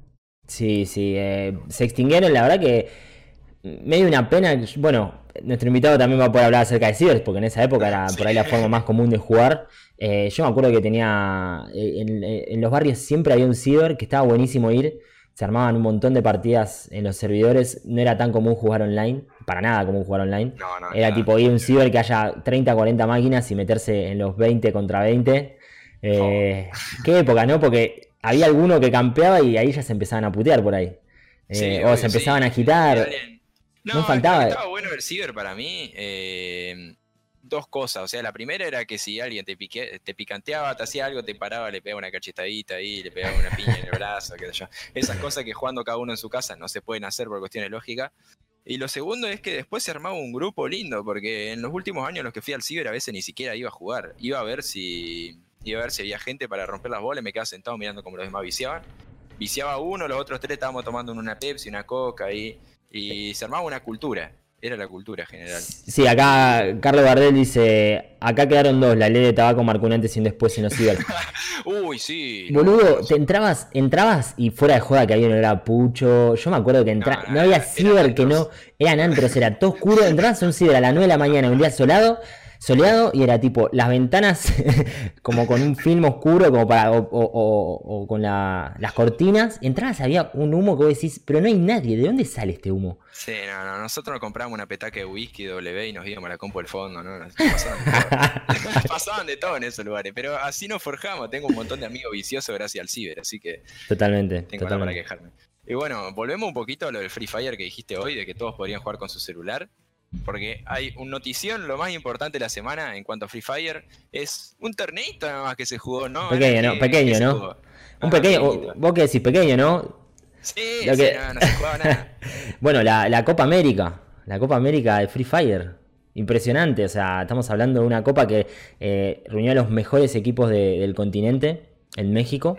Sí, sí. eh, se extinguieron, la verdad que me dio una pena. que- Bueno, nuestro invitado también va a poder hablar acerca de cibers, porque en esa época era por ahí la forma más común de jugar. Eh, yo me acuerdo que tenía. eh, En, en los barrios siempre había un ciber que estaba buenísimo ir. Se armaban un montón de partidas en los servidores. No era tan común jugar online. Para nada común jugar online. No, no, Era nada. tipo ir a un ciber que haya treinta, cuarenta máquinas y meterse en los veinte contra veinte. Eh, Qué época, ¿no? Porque había alguno que campeaba y ahí ya se empezaban a putear por ahí. Eh, Sí, o obvio, se empezaban sí. a agitar. Alguien- No No, es que faltaba- lo que estaba bueno del ciber para mí. eh, dos cosas. O sea, la primera era que si alguien te, pique- te picanteaba, te hacía algo, te paraba, le pegaba una cachetadita ahí, le pegaba una piña en el brazo, qué sé yo. Esas cosas que jugando cada uno en su casa no se pueden hacer por cuestiones lógicas. Y lo segundo es que después se armaba un grupo lindo, porque en los últimos años los que fui al ciber a veces ni siquiera iba a jugar. Iba a ver si iba a ver si había gente para romper las bolas, me quedaba sentado mirando como los demás viciaban. Viciaba uno, los otros tres estábamos tomando una Pepsi, una Coca y, y se armaba una cultura. Era la cultura general. Sí, acá Carlos Bardel dice: acá quedaron dos, la ley de tabaco marcó un antes y un después en los ciber. Uy, sí. Boludo, te entrabas, entrabas y fuera de joda que había un olor a pucho. Yo me acuerdo que entra... No, no, no, había eran ciber que no. antros. Eran antros, era todo oscuro. Entrabas a un ciber a las nueve de la mañana, un día solado. soleado y era tipo las ventanas como con un film oscuro como para o, o- o- o con la- las cortinas, entrabas, había un humo que vos decís, pero no hay nadie, ¿de dónde sale este humo? Sí, no, no, nosotros nos compramos una petaca de whisky W y nos íbamos a la compo del fondo, ¿no? Nos pasaban de todo. Pasaban de todo en esos lugares, pero así nos forjamos. Tengo un montón de amigos viciosos gracias al ciber, así que Totalmente, tengo nada para totalmente. quejarme. Y bueno, volvemos un poquito a lo del Free Fire que dijiste hoy, de que todos podrían jugar con su celular. Porque hay un notición, lo más importante de la semana en cuanto a Free Fire es un torneito nada más que se jugó, ¿no? Pequeño, Ana, ¿no? ¿Qué, qué Pequeño, se ¿no? jugó? Un Ah, pequeño, pequeñito. vos qué decís, pequeño, ¿no? Sí, Lo sí, que... no, no se jugaba nada. Bueno, la, la Copa América, la Copa América de Free Fire, impresionante, o sea, estamos hablando de una copa que eh, reunió a los mejores equipos de- del continente en México.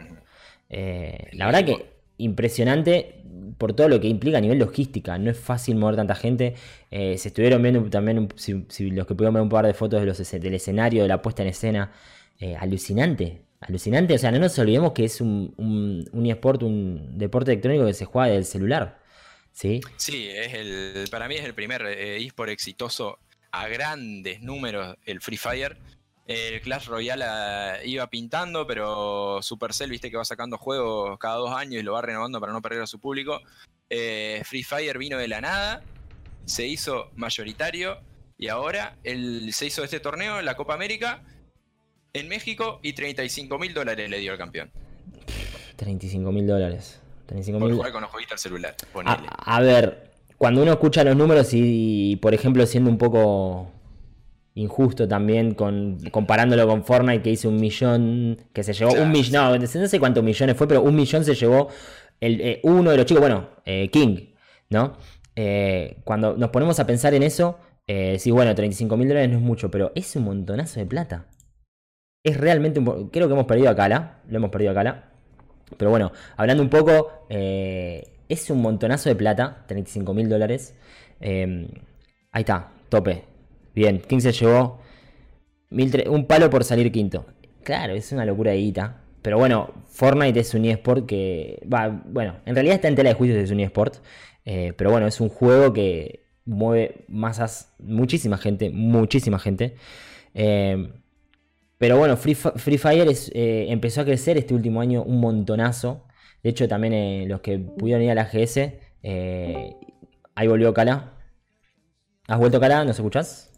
Eh, la verdad que impresionante por todo lo que implica a nivel logística, no es fácil mover tanta gente. Eh, se estuvieron viendo también, un- si, si los que pudieron ver un par de fotos de los, esce- del escenario, de la puesta en escena, eh, alucinante. Alucinante, o sea, no nos olvidemos que es un, un, un eSport, un deporte electrónico que se juega del celular. ¿Sí? Sí, es el, para mí es el primer eh, eSport exitoso a grandes números, el Free Fire. El Clash Royale ah, iba pintando, pero Supercell, viste que va sacando juegos cada dos años y lo va renovando para no perder a su público. Eh, Free Fire vino de la nada, se hizo mayoritario y ahora el, se hizo este torneo, la Copa América, en México y treinta y cinco mil dólares le dio al campeón. treinta y cinco mil dólares. treinta y cinco Por mil. jugar con los jueguitos al celular, ponele. A, a ver, cuando uno escucha los números y, y, por ejemplo, siendo un poco injusto también con comparándolo con Fortnite que hizo un millón, que se llevó Claro, un millón, no, no sé cuántos millones fue, pero un millón se llevó el, eh, uno de los chicos, bueno, eh, King, ¿no? Eh, cuando nos ponemos a pensar en eso, eh, sí, bueno, treinta y cinco mil dólares no es mucho, pero es un montonazo de plata. Es realmente un po- creo que hemos perdido a Cala, lo hemos perdido a Cala. Pero bueno, hablando un poco, eh, es un montonazo de plata, treinta y cinco mil dólares. Eh, ahí está, tope. Bien, King se llevó mil tre- un palo por salir quinto. Claro, es una locura de guita. Pero bueno, Fortnite es un eSport que... Va, bueno, en realidad está en tela de juicios, es un eSport. Eh, pero bueno, es un juego que mueve masas, muchísima gente, muchísima gente. Eh, pero bueno, Free, Fi- Free Fire es, eh, empezó a crecer este último año un montonazo. De hecho, también eh, los que pudieron ir a la G S, eh, ahí volvió Cala. ¿Has vuelto Cala? ¿Nos escuchás?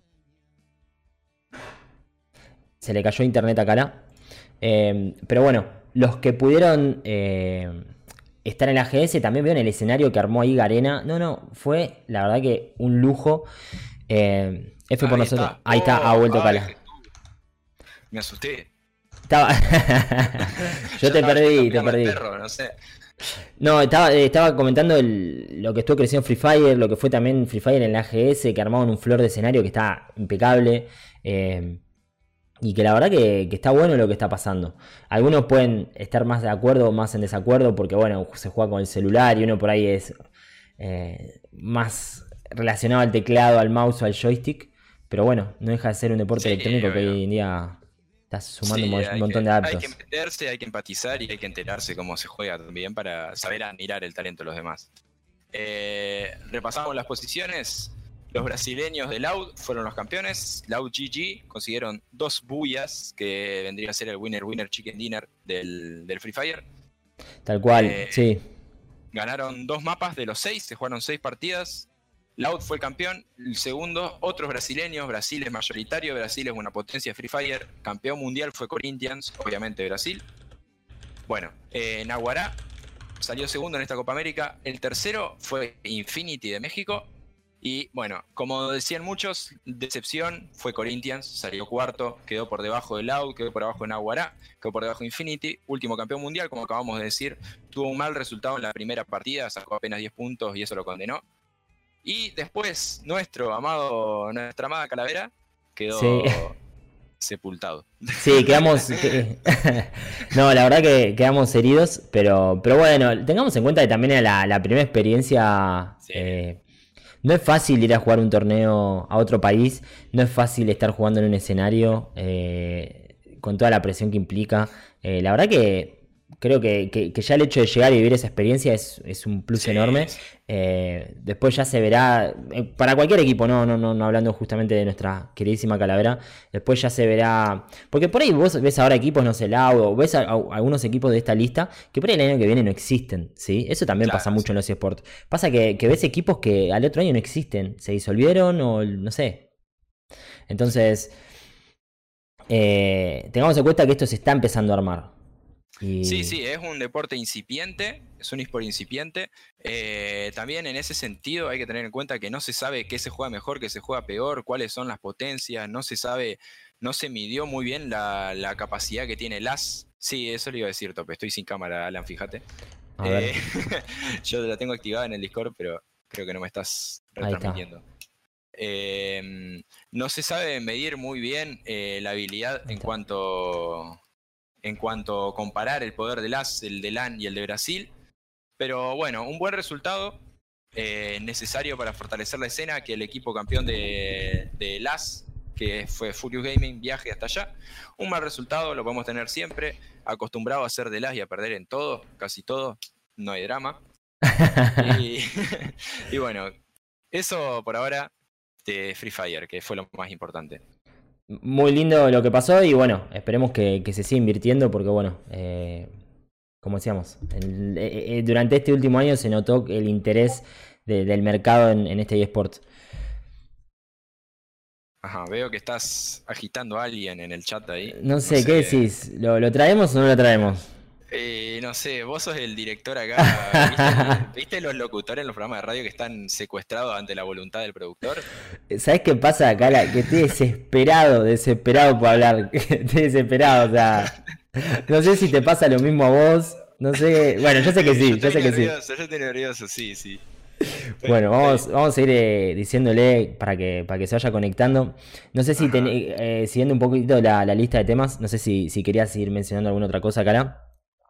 Se le cayó internet a Cala. Eh, pero bueno, los que pudieron eh, estar en la G S también vieron el escenario que armó ahí Garena. No, no, fue la verdad que un lujo. Eh, F por Ahí nosotros. está. Ahí está, ha Oh, vuelto ay, Cala. Jesús, me asusté. Estaba... Yo Ya te estaba perdí, yendo te a perdí. al perro, no sé. No, estaba, eh, estaba comentando el- lo que estuvo creciendo Free Fire, lo que fue también Free Fire en la A G S, que armaban un flor de escenario que está impecable. eh, y que la verdad que, que está bueno lo que está pasando. Algunos pueden estar más de acuerdo o más en desacuerdo porque, bueno, se juega con el celular y uno por ahí es eh, más relacionado al teclado, al mouse o al joystick. Pero bueno, no deja de ser un deporte Sí, electrónico que obvio. hoy en día está sumando Sí, un, mo- un hay montón que, de hay adeptos. que meterse, hay que empatizar y hay que enterarse cómo se juega también para saber admirar el talento de los demás. Eh, repasamos las posiciones. Los brasileños de Loud fueron los campeones. Loud G G consiguieron dos buyas, que vendría a ser el winner winner chicken dinner del, del Free Fire. Tal cual, Eh, sí. Ganaron dos mapas de los seis, se jugaron seis partidas. Loud fue el campeón, el segundo, otros brasileños, Brasil es mayoritario, Brasil es una potencia Free Fire, campeón mundial fue Corinthians, obviamente Brasil. Bueno, eh, Naguará salió segundo en esta Copa América, el tercero fue Infinity de México, y bueno, como decían muchos, decepción fue Corinthians, salió cuarto, quedó por debajo de Loud, quedó por debajo de Naguará, quedó por debajo de Infinity, último campeón mundial, como acabamos de decir, tuvo un mal resultado en la primera partida, sacó apenas diez puntos y eso lo condenó. Y después, nuestro amado, nuestra amada Calavera quedó Sí. sepultado. Sí, quedamos. que- No, la verdad que quedamos heridos, pero, pero bueno, tengamos en cuenta que también era la, la primera experiencia. Sí. eh, no es fácil ir a jugar un torneo a otro país, no es fácil estar jugando en un escenario eh, con toda la presión que implica. Eh, la verdad que creo que, que, que ya el hecho de llegar y vivir esa experiencia es, es un plus Sí, enorme. sí. Eh, después ya se verá, eh, para cualquier equipo, no, no, no, no hablando justamente de nuestra queridísima Calavera, después ya se verá, porque por ahí vos ves ahora equipos, no sé, Laudo, ves a, a, algunos equipos de esta lista que por ahí el año que viene no existen, ¿sí? Eso también pasa Claro, mucho sí. en los eSports. Pasa que, que ves equipos que al otro año no existen, se disolvieron o no sé. Entonces, eh, tengamos en cuenta que esto se está empezando a armar. Sí, Y sí, es un deporte incipiente, es un eSport incipiente. Eh, también en ese sentido hay que tener en cuenta que no se sabe qué se juega mejor, qué se juega peor, cuáles son las potencias, no se sabe, no se midió muy bien la, la capacidad que tiene el A S. Sí, eso le iba a decir, Tope, estoy sin cámara, Alan, fíjate. a ver, Eh, yo la tengo activada en el Discord, pero creo que no me estás ahí está. retransmitiendo. Eh, no se sabe medir muy bien eh, la habilidad Ahí en está. cuanto en cuanto a comparar el poder del A S, el de LAN y el de Brasil. Pero bueno, un buen resultado eh, necesario para fortalecer la escena, que el equipo campeón de, de L A S, que fue Furious Gaming, viaje hasta allá. Un mal resultado lo podemos tener siempre, acostumbrado a ser de L A S y a perder en todo, casi todo, no hay drama. Y, y bueno, eso por ahora de Free Fire, que fue lo más importante. Muy lindo lo que pasó y bueno, esperemos que, que se siga invirtiendo porque bueno, eh, como decíamos, el- eh, eh, durante este último año se notó el interés de- del mercado en, en este eSport. Ajá, veo que estás agitando a alguien en el chat ahí. No No sé, ¿qué sé. decís? ¿Lo, lo traemos o no lo traemos? Eh, no sé, vos sos el director acá. ¿Viste, el- ¿viste los locutores en los programas de radio que están secuestrados ante la voluntad del productor? ¿Sabés qué pasa acá? La- Que estoy desesperado, desesperado por hablar. Estoy desesperado, o sea. No sé si te pasa lo mismo a vos. No sé. Bueno, yo sé que Eh, yo sí, yo estoy sé que sí. nervioso, yo estoy nervioso, sí, sí. Estoy- Bueno, estoy- vamos, vamos a ir eh, diciéndole para que, para que se vaya conectando. No sé si, ten- Ajá. eh, siguiendo un poquito la, la lista de temas, no sé si, si querías seguir mencionando alguna otra cosa, Cara.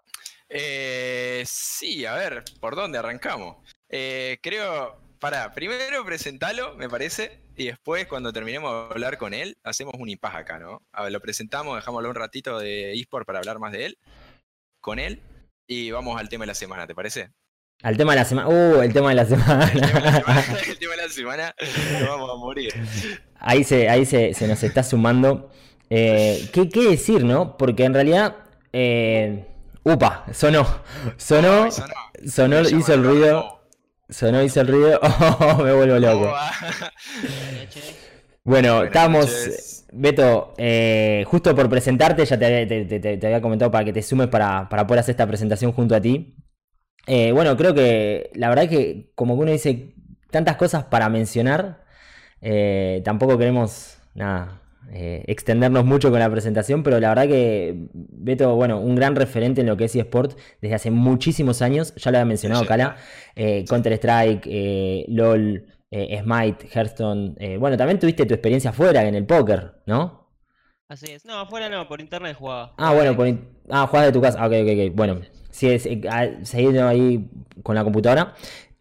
Eh, sí, a ver, ¿por dónde arrancamos? Eh, creo, para, primero presentalo, me parece, y después cuando terminemos de hablar con él, hacemos un impas acá, ¿no? A ver, lo presentamos, dejamos hablar un ratito de eSport para hablar más de él, con él, y vamos al tema de la semana, ¿te parece? Al tema de la semana. Uh, el tema de la El tema de la semana, semana. el tema de la semana, nos vamos a morir. Ahí se, ahí se, se nos está sumando. Eh, ¿qué, qué decir, no? Porque en realidad. Eh, upa, sonó. Ay, Sonó. sonó. Sonó, Me hizo llaman el Ron ruido. Mo. Sonó, hizo el ruido. Oh, me vuelvo ¿Cómo loco. va? Buenas noches. Bueno, Buenas estábamos, noches. Beto, eh, justo por presentarte, ya te, había- te- te- te- te había comentado para que te sumes para, para poder hacer esta presentación junto a ti. Eh, bueno, creo que la verdad que como que uno dice tantas cosas para mencionar, eh, tampoco queremos, nada, eh, extendernos mucho con la presentación, pero la verdad que Beto, bueno, un gran referente en lo que es eSport desde hace muchísimos años, ya lo había mencionado Cala, Leyenda. eh, Counter-Strike, eh, LOL, eh, Smite, Hearthstone, eh, bueno, también tuviste tu experiencia afuera en el póker, ¿no? Así es. No, afuera no, por internet jugaba. Ah, Jugaba bueno, de por casa. in- ah, jugás de tu casa, ah, ok, ok, ok, bueno, Sí, sí. sí, es, eh, ah, seguido ahí con la computadora.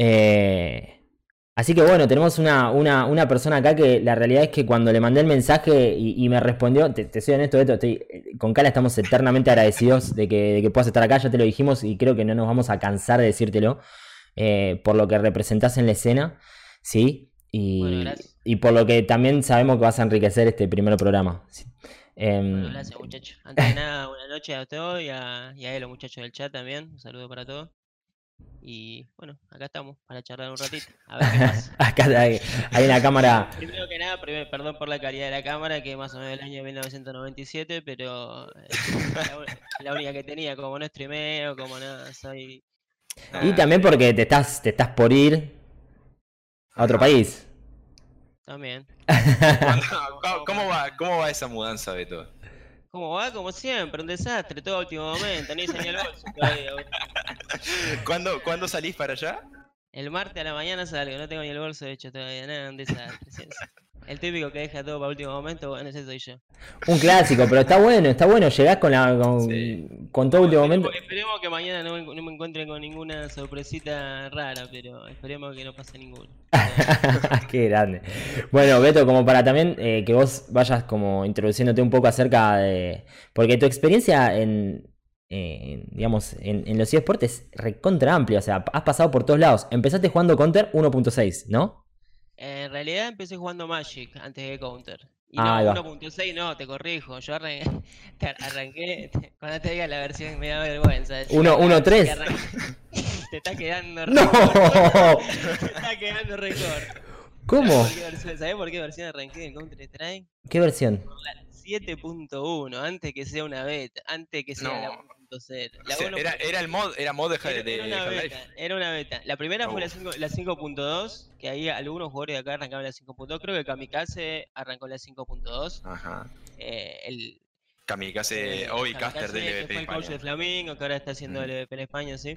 Eh, Así que bueno, tenemos una, una, una persona acá que la realidad es que cuando le mandé el mensaje y, y me respondió, te, te soy honesto, Beto, estoy, con Cala estamos eternamente agradecidos de que, de que puedas estar acá, ya te lo dijimos y creo que no nos vamos a cansar de decírtelo, eh, por lo que representás en la escena, ¿sí? Bueno, Y, gracias. y por lo que también sabemos que vas a enriquecer este primer programa. ¿Sí? Bueno, Em, gracias, muchachos. Antes de nada, buenas noches a todos y a, y a los muchachos del chat también. Un saludo para todos. Y bueno, acá estamos para charlar un ratito. A ver qué pasa. Acá hay, hay una cámara. Primero que nada, primer- perdón por la calidad de la cámara, que es más o menos del año mil novecientos noventa y siete, pero eh, es la, u- la única que tenía. Como no streameo, como no soy. Y No, Ah, también sí. porque te estás, te estás por ir a otro Ajá. país. también. ¿Cuándo- Vamos- cómo, vamos cómo para- va, ¿Cómo va esa mudanza, Beto? ¿Cómo va? Como siempre, un desastre, todo a último momento. Ni señal bolso todavía. ¿Cuándo, ¿Cuándo salís para allá? El martes a la mañana salgo, no tengo ni el bolso hecho todavía, nada, un desastre. Sí, sí. El típico que deja todo para último momento, bueno, ese soy yo. Un clásico, pero está bueno, está bueno. Llegás con, la, con, Sí. con todo último Esperemos, momento. esperemos que mañana no me, no me encuentren con ninguna sorpresita rara, pero esperemos que no pase ninguna. Qué grande. Bueno, Beto, como para también eh, que vos vayas como introduciéndote un poco acerca de. Porque tu experiencia en, eh, digamos, en, en los eSports es recontra amplio. O sea, has pasado por todos lados. Empezaste jugando Counter uno punto seis, ¿no? En realidad empecé jugando Magic antes de Counter. Y Ah, no, ahí va. uno punto seis no, te corrijo. Yo arranqué, te arranqué te- cuando te diga la versión me da vergüenza decir Uno- la uno versión que tres. arranqué. Te está quedando ¡No! récord. Te está quedando récord. ¿Cómo? ¿Sabés por qué versión, sabés por qué versión arranqué en Counter Strike? ¿Qué versión? siete punto uno, antes que sea una beta, antes que sea la No. uno punto cero. O La sea, uno era, punto- era el mod, era mod de, Ja- era, de era una Half-Life. beta, era una beta. La primera fue la Uf. cinco la cinco punto dos, que ahí algunos jugadores de acá arrancaban la cinco punto dos. Creo que Kamikaze arrancó la cinco punto dos. Ajá. Eh, el Kamikaze, eh, hoy Kamikaze, caster del que L V P fue el coach de España. Flamingo, que ahora está haciendo Ujú. el L V P en España, sí.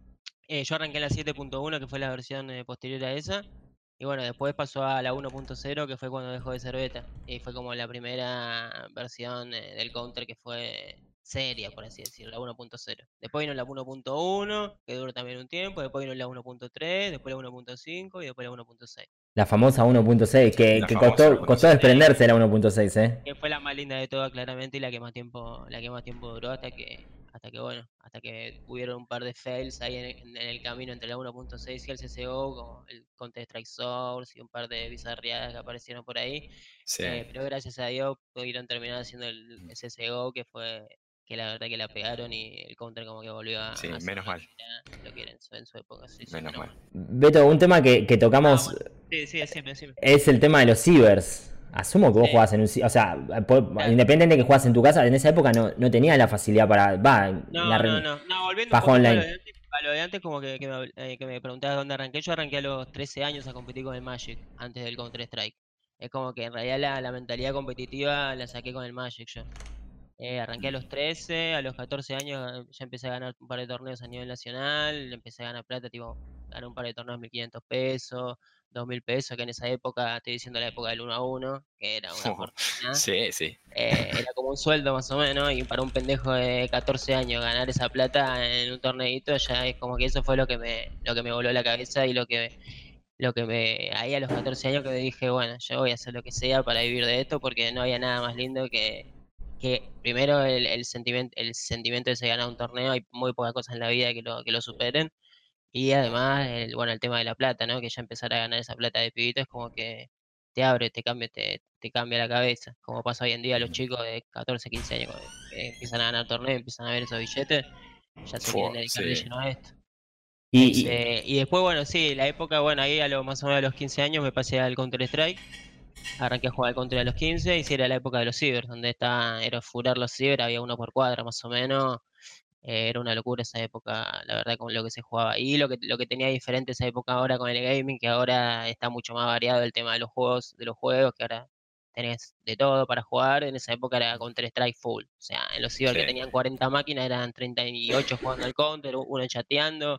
Eh, yo arranqué en la siete punto uno, que fue la versión eh, posterior a esa. Y bueno, después pasó a la uno punto cero, que fue cuando dejó de ser beta. Y fue como la primera versión eh, del Counter que fue seria, por así decirlo, la uno punto cero. Después vino la uno punto uno, que duró también un tiempo. Después vino la uno punto tres, después la uno punto cinco y después la uno punto seis. La famosa uno punto seis, que, La que famosa costó, uno punto costó seis. desprenderse la uno punto seis, ¿eh? Que fue la más linda de todas, claramente, y la que más tiempo, la que más tiempo duró hasta que, hasta que bueno, hasta que hubieron un par de fails ahí en, en- en el camino entre la uno punto seis y el C S G O, como el Counter Strike Source y un par de bizarriadas que aparecieron por ahí. Sí. Eh, pero gracias a Dios pudieron terminar haciendo el, el C S G O, que fue que la verdad que la pegaron y el Counter como que volvió a, Sí, a ser menos lo mal. que era, lo que era en su, en su época. Sí, sí, Menos menos mal. mal. Beto, un tema que, que Ah, tocamos bueno. Sí, sí, decime, decime. es el tema de los cibers. Asumo que vos Sí. jugabas en un ciber. O sea, por- Claro. independiente de que jugabas en tu casa, en esa época no, no tenías la facilidad para. Va, No, la re- no, no, no, volviendo un bajo poquito a lo online. de antes, a lo de antes como que, que me, habl- eh, que me preguntabas dónde arranqué, yo arranqué a los trece años a competir con el Magic, antes del Counter Strike. Es como que en realidad la, la mentalidad competitiva la saqué con el Magic yo. Eh, arranqué a los trece, a los catorce años eh, ya empecé a ganar un par de torneos a nivel nacional, empecé a ganar plata, tipo, gané un par de torneos mil quinientos pesos, dos mil pesos, que en esa época, estoy diciendo la época del uno a uno, que era una fortuna. Sí, sí. Eh, era como un sueldo más o menos, y para un pendejo de catorce años ganar esa plata en un torneito, ya es como que eso fue lo que me, lo que me voló la cabeza y lo que, lo que me, ahí a los catorce años que dije, bueno, yo voy a hacer lo que sea para vivir de esto, porque no había nada más lindo que, que primero el, el sentimiento, el sentimiento de se ganar un torneo, hay muy pocas cosas en la vida que lo, que lo superen, y además, el, bueno, el tema de la plata, ¿no? Que ya empezar a ganar esa plata de pibito es como que te abre, te cambia, te, te cambia la cabeza. Como pasa hoy en día a los chicos de catorce, quince años cuando, que empiezan a ganar torneos, empiezan a ver esos billetes, ya se quieren Fua, dedicar de sí. lleno a esto. Y, y- Ese- y después, bueno, sí, la época, bueno, ahí a lo más o menos a los quince años me pasé al Counter Strike. Arranqué a jugar al Counter a los quince y sí era la época de los ciber, donde está, era furar los ciber, había uno por cuadra más o menos. Eh, era una locura esa época, la verdad, con lo que se jugaba. Y lo que, lo que tenía diferente esa época ahora con el gaming, que ahora está mucho más variado el tema de los juegos, de los juegos, que ahora tenés de todo para jugar. En esa época era Counter Strike full. O sea, en los ciber que Sí. tenían cuarenta máquinas eran treinta y ocho jugando al Counter, uno chateando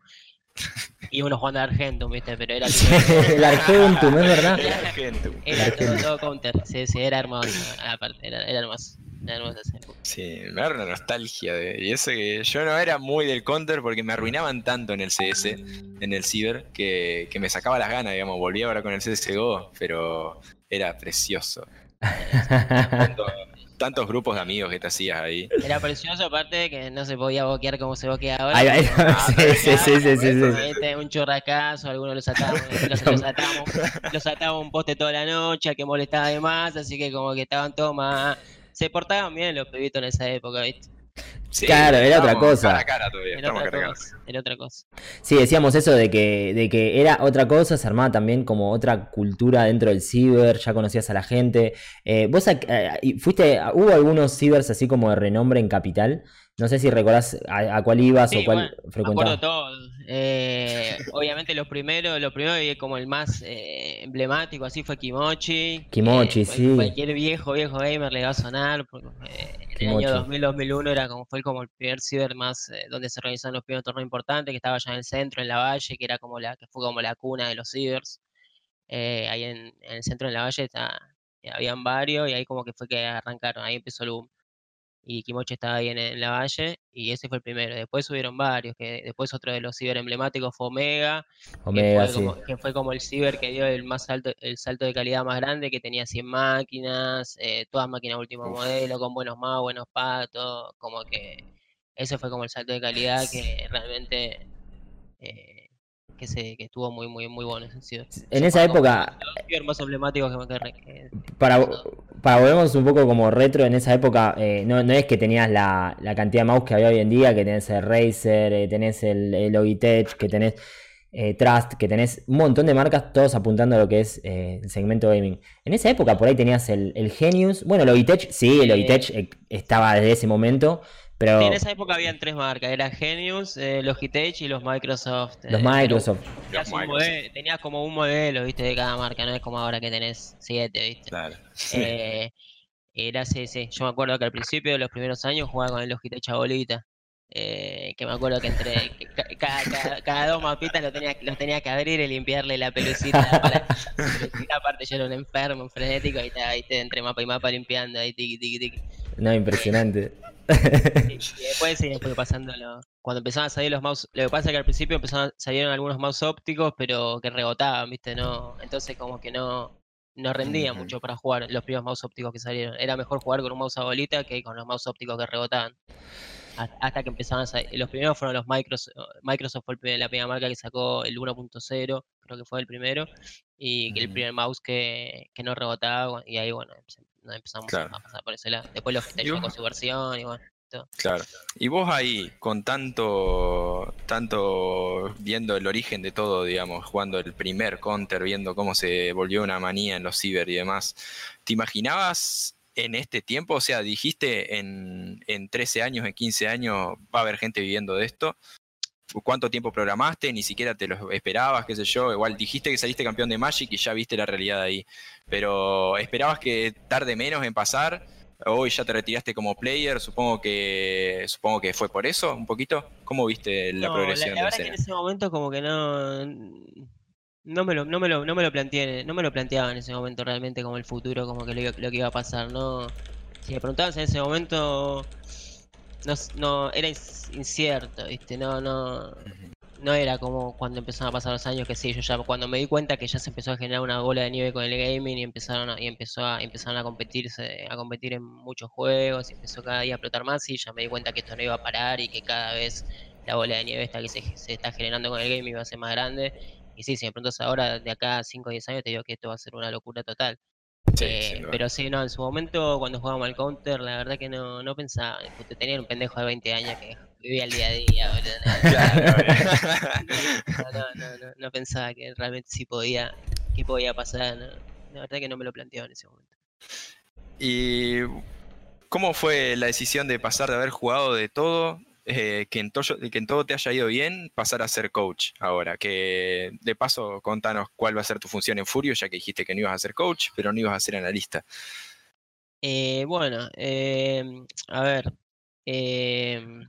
y uno jugando al Argentum, ¿viste? Pero era tipo, el Argentum, es verdad. La gente. era todo, Argentum. todo Counter. Sí, sí, era hermoso. Aparte, era, era hermoso. Era hermoso esa época. Sí, me da una nostalgia de. Y eso que yo no era muy del counter porque me arruinaban tanto en el C S, en el Ciber, que, que me sacaba las ganas, digamos. Volví ahora con el C S G O, pero era precioso. Tanto- tantos grupos de amigos que te hacías ahí. Era precioso, aparte de que no se podía boquear como se boquea ahora. Ahí va, ahí va. Ah, Sí, sí, sí, sí, sí, sí. Este, un churrascazo, algunos los atábamos, los, los atábamos, los atábamos un poste toda la noche, al que molestaba de más, así que como que estaban todos más. Se portaban bien los pibitos en esa época, ¿viste? Sí, Claro, era otra estábamos cosa. Cara a cara todavía, Era estamos otra cara a cara. cosa, era otra cosa. Sí, decíamos eso de que, de que era otra cosa, se armaba también como otra cultura dentro del ciber, ya conocías a la gente. Eh, vos a- a- y fuiste, a- hubo algunos cibers así como de renombre en Capital. No sé si recordás a, a cuál ibas Sí, o cuál bueno, me acuerdo frecuentabas. todos. Eh, obviamente los primeros, lo primero y como el más eh, emblemático así fue Kimochi. Kimochi, que cual- sí. Cualquier viejo, viejo gamer le va a sonar. Porque, eh, en el Kimochi. año dos mil, dos mil uno era como, fue como el primer ciber más eh, donde se organizaban los primeros torneos importantes, que estaba allá en el centro, en la Valle, que era como la, que fue como la cuna de los cibers. Eh, ahí en, en el centro de la Valle está, eh, habían varios y ahí como que fue que arrancaron, ahí empezó el boom. Y Kimochi estaba ahí en, en la Valle, y ese fue el primero. Después subieron varios, que después otro de los ciber emblemáticos fue Omega, que Omega, fue sí. como, que fue como el ciber que dio el más alto, el salto de calidad más grande, que tenía cien máquinas, eh, todas máquinas último Uf. modelo, con buenos mouse, buenos patos, como que ese fue como el salto de calidad que realmente eh, que se que estuvo muy muy muy bueno. En En esa época, los más emblemáticos que, que, que para, para volvernos un poco como retro, en esa época eh, no, no es que tenías la, la cantidad de mouse que había hoy en día, que tenés el Razer, eh, tenés el, el Logitech, que tenés eh, Trust, que tenés un montón de marcas, todos apuntando a lo que es eh, el segmento gaming. En esa época por ahí tenías el, el Genius, bueno, Logitech, sí, el Logitech eh, estaba desde ese momento, pero... Sí, en esa época habían tres marcas, era Genius, eh, Logitech y los Microsoft. Los eh, Microsoft. Pero tenías, un modelo, tenías como un modelo, viste, de cada marca, no es como ahora que tenés siete, viste. Claro. Eh, era sí, sí. Yo me acuerdo que al principio de los primeros años jugaba con el Logitech a bolita. Eh, que me acuerdo que entre que ca- cada, cada, cada dos mapitas lo tenía, los tenía que abrir y limpiarle la pelucita. Para, la pelucita aparte yo era un enfermo, un frenético, y estaba, viste, entre mapa y mapa limpiando, ahí tiki tiki tiki. No, impresionante. Y, y después sí, fue pasándolo. Cuando empezaban a salir los mouse, lo que pasa es que al principio empezaron, salieron algunos mouse ópticos, pero que rebotaban, ¿viste? No, entonces como que no, no rendía Ujú. mucho para jugar los primeros mouse ópticos que salieron. Era mejor jugar con un mouse a bolita que con los mouse ópticos que rebotaban. Hasta, hasta que empezaban a salir. Los primeros fueron los Microsoft. Microsoft fue el primer- la primera marca que sacó el uno punto cero, creo que fue el primero, y que el Ujú. primer mouse que, que no rebotaba, y ahí bueno, empe- nos empezamos Claro. a pasar por ese lado. Después Logitech ¿Y vos? sacó su versión, y bueno. todo. Claro. Y vos ahí, con tanto, tanto viendo el origen de todo, digamos, jugando el primer Counter, viendo cómo se volvió una manía en los ciber y demás, ¿te imaginabas en este tiempo? O sea, dijiste en, en trece años, en quince años, va a haber gente viviendo de esto. ¿Cuánto tiempo programaste? Ni siquiera te lo esperabas, qué sé yo. Igual dijiste que saliste campeón de Magic y ya viste la realidad ahí. Pero ¿esperabas que tarde menos en pasar? Hoy ya te retiraste como player, supongo que supongo que fue por eso, un poquito. ¿Cómo viste la No, la, progresión la de verdad que en escena? ese momento como que no, no me lo, no me lo, no me lo planteé, no me lo planteaba en ese momento realmente como el futuro, como que lo, iba- lo que iba a pasar, ¿no? Si me preguntabas en ese momento, no, s- no, era ins- incierto, ¿viste? No, no, Ujú. no era como cuando empezaron a pasar los años, que sí, yo ya, cuando me di cuenta que ya se empezó a generar una bola de nieve con el gaming y empezaron a, y empezó a, empezaron a competirse, a competir en muchos juegos, y empezó cada día a explotar más, y ya me di cuenta que esto no iba a parar y que cada vez la bola de nieve esta que se, se está generando con el gaming iba a ser más grande. Y sí, si me preguntas ahora, de acá a cinco o diez años, te digo que esto va a ser una locura total. Sí, sin Eh, duda. pero sí, no, en su momento cuando jugábamos al Counter, la verdad que no, no pensaba, puta, tenía un pendejo de veinte años que vivía el día a día, boludo, no, Claro. no, no, no, no, no pensaba que realmente sí podía, que podía pasar, no, la verdad que no me lo planteaba en ese momento. ¿Y cómo fue la decisión de pasar de haber jugado de todo, eh, que, en todo que en todo te haya ido bien, pasar a ser coach ahora? Que de paso, contanos cuál va a ser tu función en Furio, ya que dijiste que no ibas a ser coach, pero no ibas a ser analista. Eh, bueno, em, a ver, em,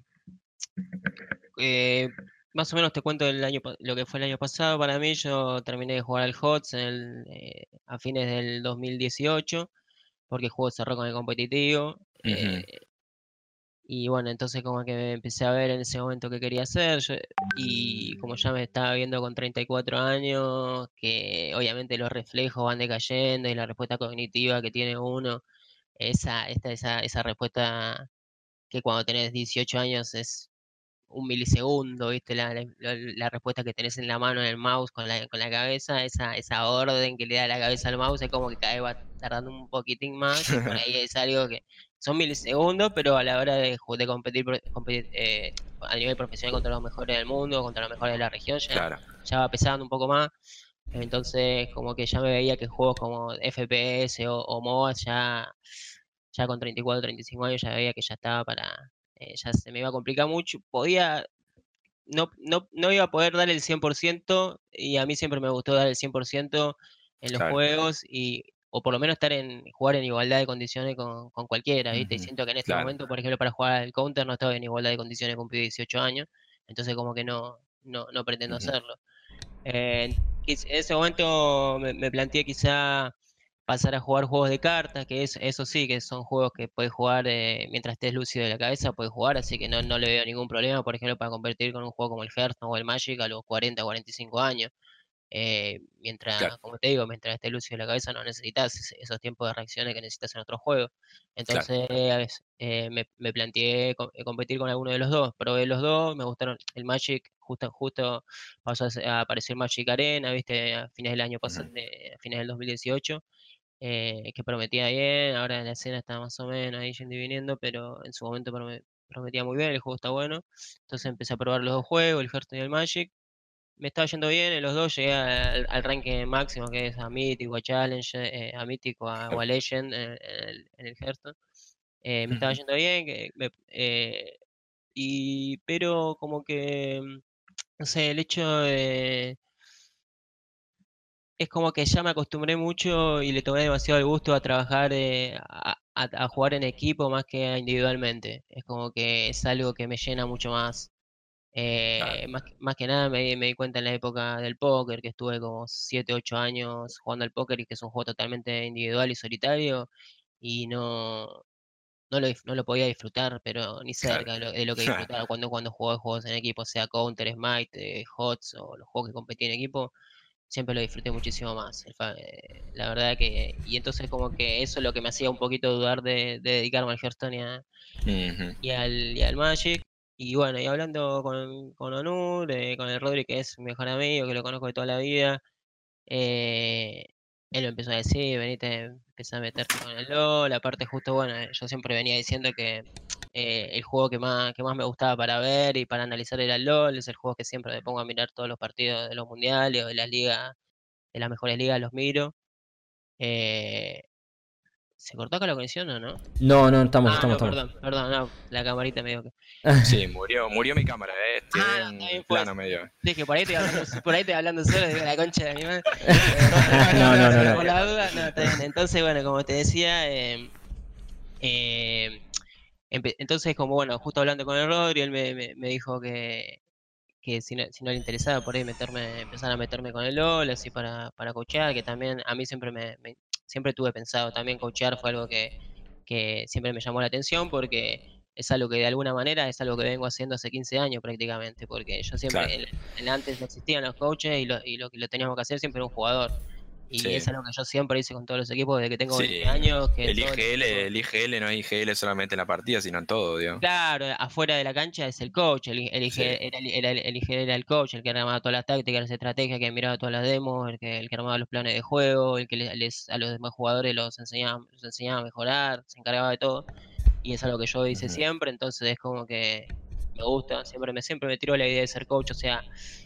eh, más o menos te cuento el año, pa- lo que fue el año pasado para mí. Yo terminé de jugar al HOTS en el, eh, a fines del dos mil dieciocho, porque el juego cerró con el competitivo. Ujú. eh, y bueno, entonces como que empecé a ver en ese momento qué quería hacer. Yo- y como ya me estaba viendo con treinta y cuatro años, que obviamente los reflejos van decayendo y la respuesta cognitiva que tiene uno, esa, esta, esa, esa respuesta que cuando tenés dieciocho años es un milisegundo, ¿viste? La, la- la- la respuesta que tenés en la mano, en el mouse, con la, con la cabeza, esa, esa orden que le da la cabeza al mouse, es como que cada vez va tardando un poquitín más, y por ahí es algo que son milisegundos, pero a la hora de, ju- de competir, pro- competir, eh, a nivel profesional contra los mejores del mundo, contra los mejores de la región, ya, Claro. ya va pesando un poco más. Entonces, como que ya me veía que juegos como F P S o, o MOBA ya, ya con treinta y cuatro, treinta y cinco años ya veía que ya estaba para, eh, ya se me iba a complicar mucho. Podía, no, no, no iba a poder dar el cien por ciento, y a mí siempre me gustó dar el cien por ciento en los Claro. juegos, y, o por lo menos estar en, jugar en igualdad de condiciones con, con cualquiera, ¿viste? Y Ujú. siento que en este Claro. momento, por ejemplo, para jugar al Counter no estaba en igualdad de condiciones con dieciocho años, entonces como que no, no, no pretendo Ujú. hacerlo. Eh, quiz- en ese momento me, me planteé quizá pasar a jugar juegos de cartas, que es, eso sí, que son juegos que puedes jugar eh, mientras estés lúcido de la cabeza, puedes jugar, así que no, no le veo ningún problema, por ejemplo, para competir con un juego como el Hearthstone o el Magic a los cuarenta, cuarenta y cinco años. Eh, Claro, mientras, como te digo, mientras esté lúcido la cabeza no necesitas ese- esos tiempos de reacciones que necesitas en otro juego. claro. Entonces, eh, me, me planteé co- eh, competir con alguno de los dos. Probé los dos, me gustaron. El Magic, justo, justo pasó a, se- a aparecer Magic Arena, ¿viste? A fines del año pasado, Ujú. a fines del dos mil dieciocho, eh, que prometía bien. Ahora la escena está más o menos ahí yendo y viniendo, pero en su momento prome- prometía muy bien, el juego está bueno. Entonces empecé a probar los dos juegos, el Hearthstone y el Magic. Me estaba yendo bien en los dos, llegué al, al ranking máximo, que es a Mythic, a Challenge, eh, a Mythic o a, o Claro. a Legend en, en el, en el Hearthstone. Eh, me estaba Ujú. yendo bien, que me- eh, y, pero como que, mm, no sé, el hecho de... Es como que ya me acostumbré mucho y le tomé demasiado el gusto a trabajar, eh, a, a- a jugar en equipo más que individualmente. Es como que es algo que me llena mucho más. Claro. Eh, más, que- más que nada me, di me di cuenta en la época del póker, que estuve como siete ocho años jugando al póker y que es un juego totalmente individual y solitario y no, no lo, dif- no lo podía disfrutar, pero ni Claro. cerca de lo, de lo que disfrutaba cuando, cuando jugaba juegos en equipo, sea Counter, Smite, eh, HOTS o los juegos que competí en equipo, siempre lo disfruté muchísimo más. El fa- eh, la verdad que, y entonces como que eso es lo que me hacía un poquito dudar de, de dedicarme al Hearthstone y a- Ujú. y al, y al Magic. Y bueno, y hablando con, con Onur, eh, con el Rodri, que es mi mejor amigo, que lo conozco de toda la vida, eh, él me empezó a decir, venite, empecé a meterte con el LOL. Aparte, justo, bueno, eh, yo siempre venía diciendo que eh, el juego que más, que más me gustaba para ver y para analizar era el LOL. Es el juego que siempre me pongo a mirar todos los partidos de los mundiales o de las ligas, de las mejores ligas, los miro. Eh, ¿Se cortó acá la conexión o no? No, no, estamos, Ah, estamos, no, estamos. perdón, perdón, no, la camarita me dio que. Sí, murió, murió mi cámara, eh. Ah, Tiene no, está un bien, pues. plano medio. Sí, que por ahí estoy hablando, por ahí estoy hablando solo, digo la concha de mi madre. Eh, No, No, no, no, no, no, no, por no. la bien. duda, no, está bien. Entonces, bueno, como te decía, eh, eh, empe- entonces, como bueno, justo hablando con el Rodri, él me, me- me dijo que, que si no, si no le interesaba por ahí meterme, empezar a meterme con el LOL, así para, para coachear, que también a mí siempre me, me- siempre tuve pensado, también coachear fue algo que, que siempre me llamó la atención porque es algo que de alguna manera es algo que vengo haciendo hace quince años prácticamente, porque yo Claro. siempre, en, en antes no existían los coaches y lo, y lo que lo teníamos que hacer siempre era un jugador. Y es Sí. algo que yo siempre hice con todos los equipos desde que tengo Sí. veinte años, que El todos los I G L, equipos. el I G L no es I G L solamente en la partida, sino en todo, digo. Claro, afuera de la cancha es el coach, el, el, Sí. IG era, el, era el- el I G era el coach, el que armaba todas las tácticas, las estrategias, que miraba todas las demos, el que, el que armaba los planes de juego, el que les, les- a los demás jugadores los enseñaba, los enseñaba a mejorar, se encargaba de todo, y es algo que yo hice Ujú. siempre, entonces es como que me gusta, siempre me, siempre me tiró la idea de ser coach, o sea,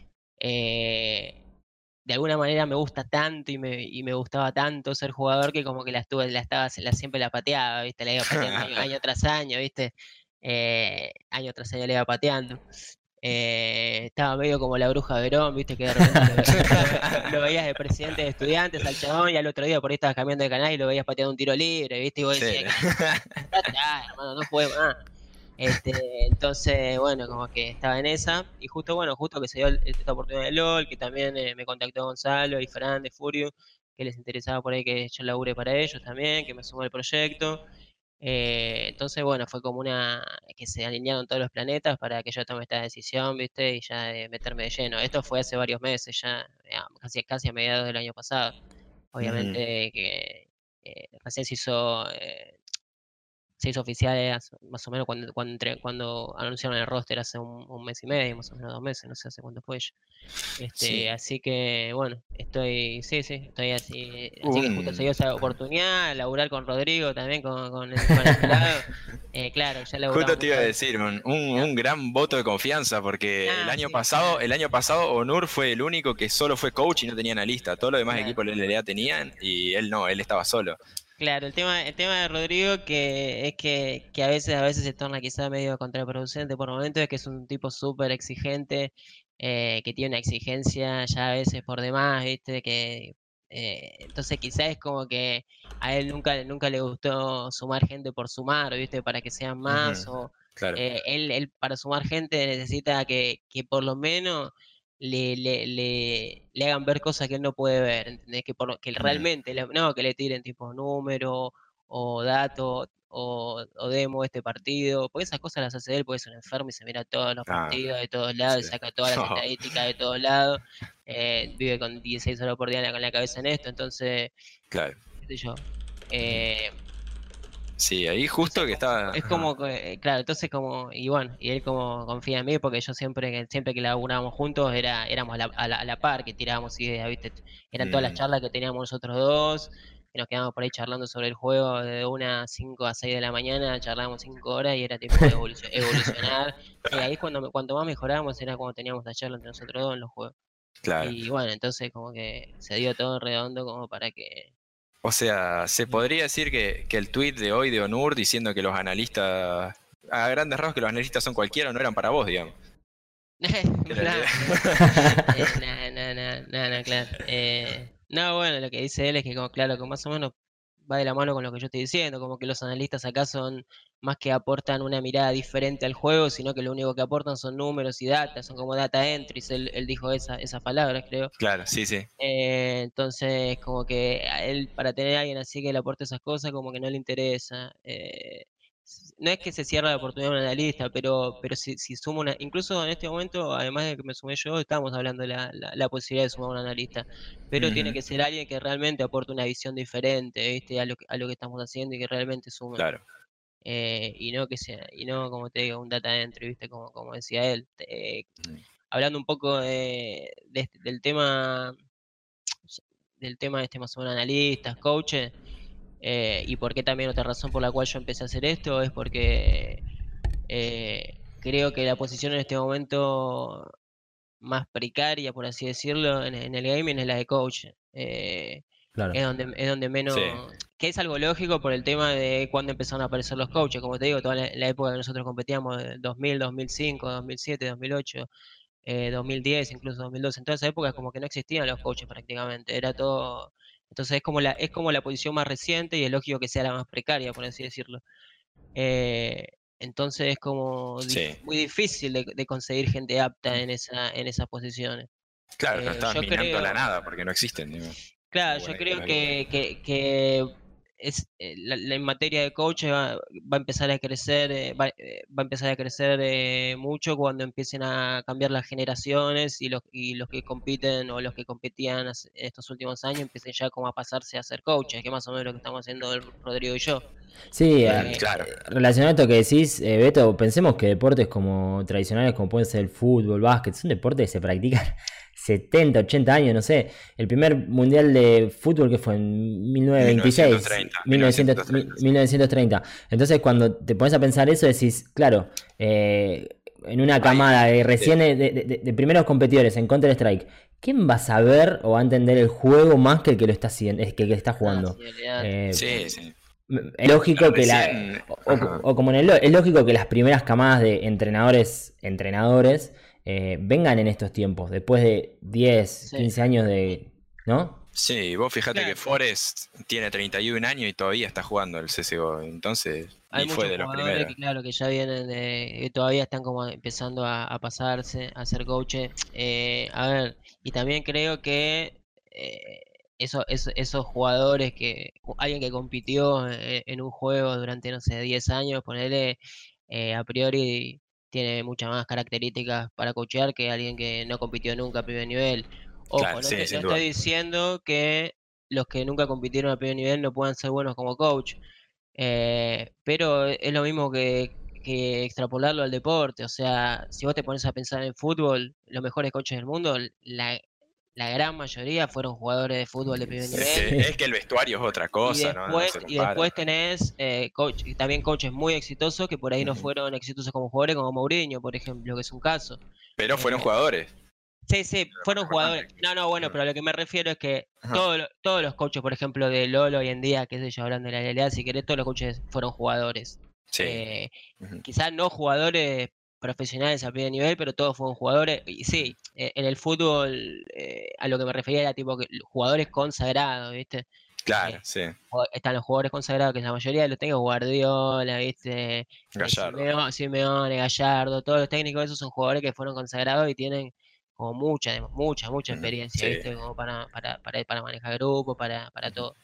eh, de alguna manera me gusta tanto y me, y me gustaba tanto ser jugador que como que la estuve, la estaba, la, siempre la pateaba, ¿viste? La iba pateando año, año tras año, ¿viste? Eh, año tras año la iba pateando. Eh, estaba medio como la bruja Verón, ¿viste? Que de repente lo, ve- lo ve- lo- lo veías de presidente de estudiantes al chabón y al otro día por ahí estabas cambiando de canal y lo veías pateando un tiro libre, ¿viste? Y vos Sí. decías que ya está, hermano, no puede más. Este, entonces, bueno, como que estaba en esa. Y justo, bueno, justo que se dio el- esta oportunidad de LOL, que también eh, me contactó Gonzalo y Fran de Furio, que les interesaba por ahí que yo labure para ellos también, que me sumó al proyecto. Eh, entonces, bueno, fue como una que se alinearon todos los planetas para que yo tome esta decisión, ¿viste? Y ya de meterme de lleno. Esto fue hace varios meses, ya eh, casi, casi a mediados del año pasado. Ujú. Obviamente que eh, recién se hizo, eh, se hizo oficial eh, hace- más o menos cuando, cuando, entré- cuando anunciaron el roster hace un, un mes y medio, más o menos dos meses, no sé hace cuánto fue ya. Este, Sí. así que bueno, estoy, sí, sí, estoy así, así que justo se dio Un... esa oportunidad, laburar con Rodrigo también, con, con el, con el pelado. Eh, claro, ya laburamos Justo te iba a muchas veces. decir, un, un- Ah, un gran voto de confianza, porque el ah, año sí, pasado, claro, el año pasado Onur fue el único que solo fue coach y no tenía analista. Todos los demás claro. equipos de la L L A tenían y él no, él estaba solo. Claro, el tema, el tema de Rodrigo que es que, que a veces, a veces se torna quizá medio contraproducente por momentos, es que es un tipo súper exigente, eh, que tiene una exigencia ya a veces por demás, ¿viste? Que, eh, entonces quizás es como que a él nunca, nunca le gustó sumar gente por sumar, ¿viste? Para que sean más, Ujú. o Claro. eh, él, él para sumar gente necesita que, que por lo menos le, le, le, le hagan ver cosas que él no puede ver, ¿entendés? Que, por, que Ujú. realmente, le- no que le tiren tipo número o datos. o, o demo este partido, porque esas cosas las hace él, porque es un enfermo y se mira todos los Ah, partidos de todos lados, sí. saca todas las No, estadísticas de todos lados, eh, vive con dieciséis horas por día con la cabeza en esto, entonces, claro. qué sé yo. Eh, Sí, ahí justo que estaba. es como, que, eh, claro, entonces como, y bueno, y él como confía en mí, porque yo siempre que siempre que laburábamos juntos era, éramos a la, a la, a la par, que tirábamos ideas, ¿viste? Eran todas las Mm, charlas que teníamos nosotros dos, que nos quedábamos por ahí charlando sobre el juego de una a cinco a seis de la mañana, charlábamos cinco horas y era tipo evolucio- evolucionar. Y ahí cuando, cuanto más mejorábamos era cuando teníamos la charla entre nosotros dos en los juegos. claro. Y bueno, entonces como que se dio todo redondo como para que... O sea, se podría decir que, que el tweet de hoy de Onur diciendo que los analistas, a grandes rasgos, que los analistas son cualquiera, no eran para vos, digamos. Que era la Claro, idea. eh, no, no, no, no, no, claro. Eh, no, bueno, lo que dice él es que, como, claro, que más o menos va de la mano con lo que yo estoy diciendo, como que los analistas acá son más que aportan una mirada diferente al juego, sino que lo único que aportan son números y datos, son como data entries, él, él dijo esa, esas palabras, creo. Claro, sí, sí. Eh, entonces, como que a él, para tener a alguien así que le aporte esas cosas, como que no le interesa. Eh, s- no es que se cierre la oportunidad a un analista, pero, pero si, si suma una, incluso en este momento, además de que me sumé yo, estamos hablando de la, la, la posibilidad de sumar un analista, pero tiene Ujú, que ser alguien que realmente aporte una visión diferente, ¿viste? A lo, que- a lo que estamos haciendo y que realmente sume. claro. Eh, y no que sea, y no como te digo, un data entry, ¿viste? Como, como decía él. Eh, Ujú, hablando un poco de, de este- del tema del tema de este más o menos analistas, coaches, eh, y por qué también otra razón por la cual yo empecé a hacer esto es porque eh, creo que la posición en este momento más precaria, por así decirlo, en, en el gaming es la de coach. Eh, Claro. es donde, es donde sí, menos, que es algo lógico por el tema de cuando empezaron a aparecer los coaches, como te digo, toda la, la época que nosotros competíamos, de dos mil, dos mil cinco, dos mil siete, dos mil ocho, eh, dos mil diez, incluso dos mil doce. En toda esa época es como que no existían los coaches prácticamente, era todo... Entonces es como la, es como la posición más reciente y es lógico que sea la más precaria, por así decirlo. Eh, entonces es como dif- sí. muy difícil de, de conseguir gente apta en esa, en esas posiciones. Claro, no Eh, estabas yo minando la creo, nada porque no existen, digo. Una claro, yo buena idea creo los digo. que, que, que es, eh, la, la- en materia de coach va, va a empezar a crecer, eh, va, eh, va a empezar a crecer eh, mucho cuando empiecen a cambiar las generaciones y los, y los que compiten o los que competían hace- en estos últimos años empiecen ya como a pasarse a ser coaches, que más o menos lo que estamos haciendo el Rodrigo y yo. Sí, a- Mm, Eh, claro, relacionado a esto que decís, eh, Beto, pensemos que deportes como tradicionales como pueden ser el fútbol, básquet, son deportes que se practican setenta, ochenta años, no sé. El primer mundial de fútbol que fue en mil novecientos veintiséis, mil novecientos treinta, mil novecientos, mil novecientos treinta, sí. mil novecientos treinta. Entonces cuando te pones a pensar eso decís, claro, eh, en una camada Hay, de de- recién de, de- de- de primeros competidores en Counter-Strike, ¿quién va a saber o va a entender el juego más que el que lo está haciendo, es que el que está ah, jugando? sí, olvidate. Eh, sí, sí. es lógico que la. Recién, O, ajá, o como en el lo- es lógico que las primeras camadas de entrenadores, entrenadores, eh, vengan en estos tiempos, después de diez, Sí. quince años de. ¿No? sí, vos fijate que Claro. Forrest tiene treinta y un años y todavía está jugando el C S G O, entonces, Hay y fue muchos de los jugadores primeros. que, claro, que ya vienen de, que todavía están como empezando a, a pasarse, a ser coaches. Eh, a ver, y también creo que eh, eso, eso- esos jugadores que, alguien que compitió en, en un juego durante, no sé, diez años, ponele, eh, a priori tiene muchas más características para coachear que alguien que no compitió nunca a primer nivel. Ojo, Claro, no, sí, te- no sin duda. estoy diciendo que los que nunca compitieron a primer nivel no puedan ser buenos como coach. Eh, pero es lo mismo que, que extrapolarlo al deporte. O sea, si vos te pones a pensar en fútbol, los mejores coaches del mundo, la, la gran mayoría fueron jugadores de fútbol de primer Es nivel. que, es que el vestuario es otra Y cosa, ¿no? No después, se y compara. después tenés eh, coach, y también coaches muy exitosos que por ahí no Ujú. fueron exitosos como jugadores, como Mourinho, por ejemplo, que es un caso. Pero fueron Eh, jugadores, Sí, sí, lo más fueron importante. jugadores. No, no, bueno, pero a lo que me refiero es que Ajá. todo lo- todos los coaches, por ejemplo, de LoL hoy en día, qué sé yo, hablando de la L L A, si querés, todos los coaches fueron jugadores. Sí. Eh, Ujú. Quizás no jugadores profesionales a primer nivel, pero todos fueron jugadores. Y sí, eh, en el fútbol, eh, a lo que me refería era tipo que jugadores consagrados, ¿viste? Claro, Eh, sí. o- Están los jugadores consagrados, que la mayoría los tengo, Guardiola, ¿viste? Eh, Gallardo. Simeo- Simeone, Gallardo, todos los técnicos, esos son jugadores que fueron consagrados y tienen como mucha, mucha, mucha Ujú. experiencia, Sí. ¿viste? Como para, para, para, para manejar grupos, para, para todo.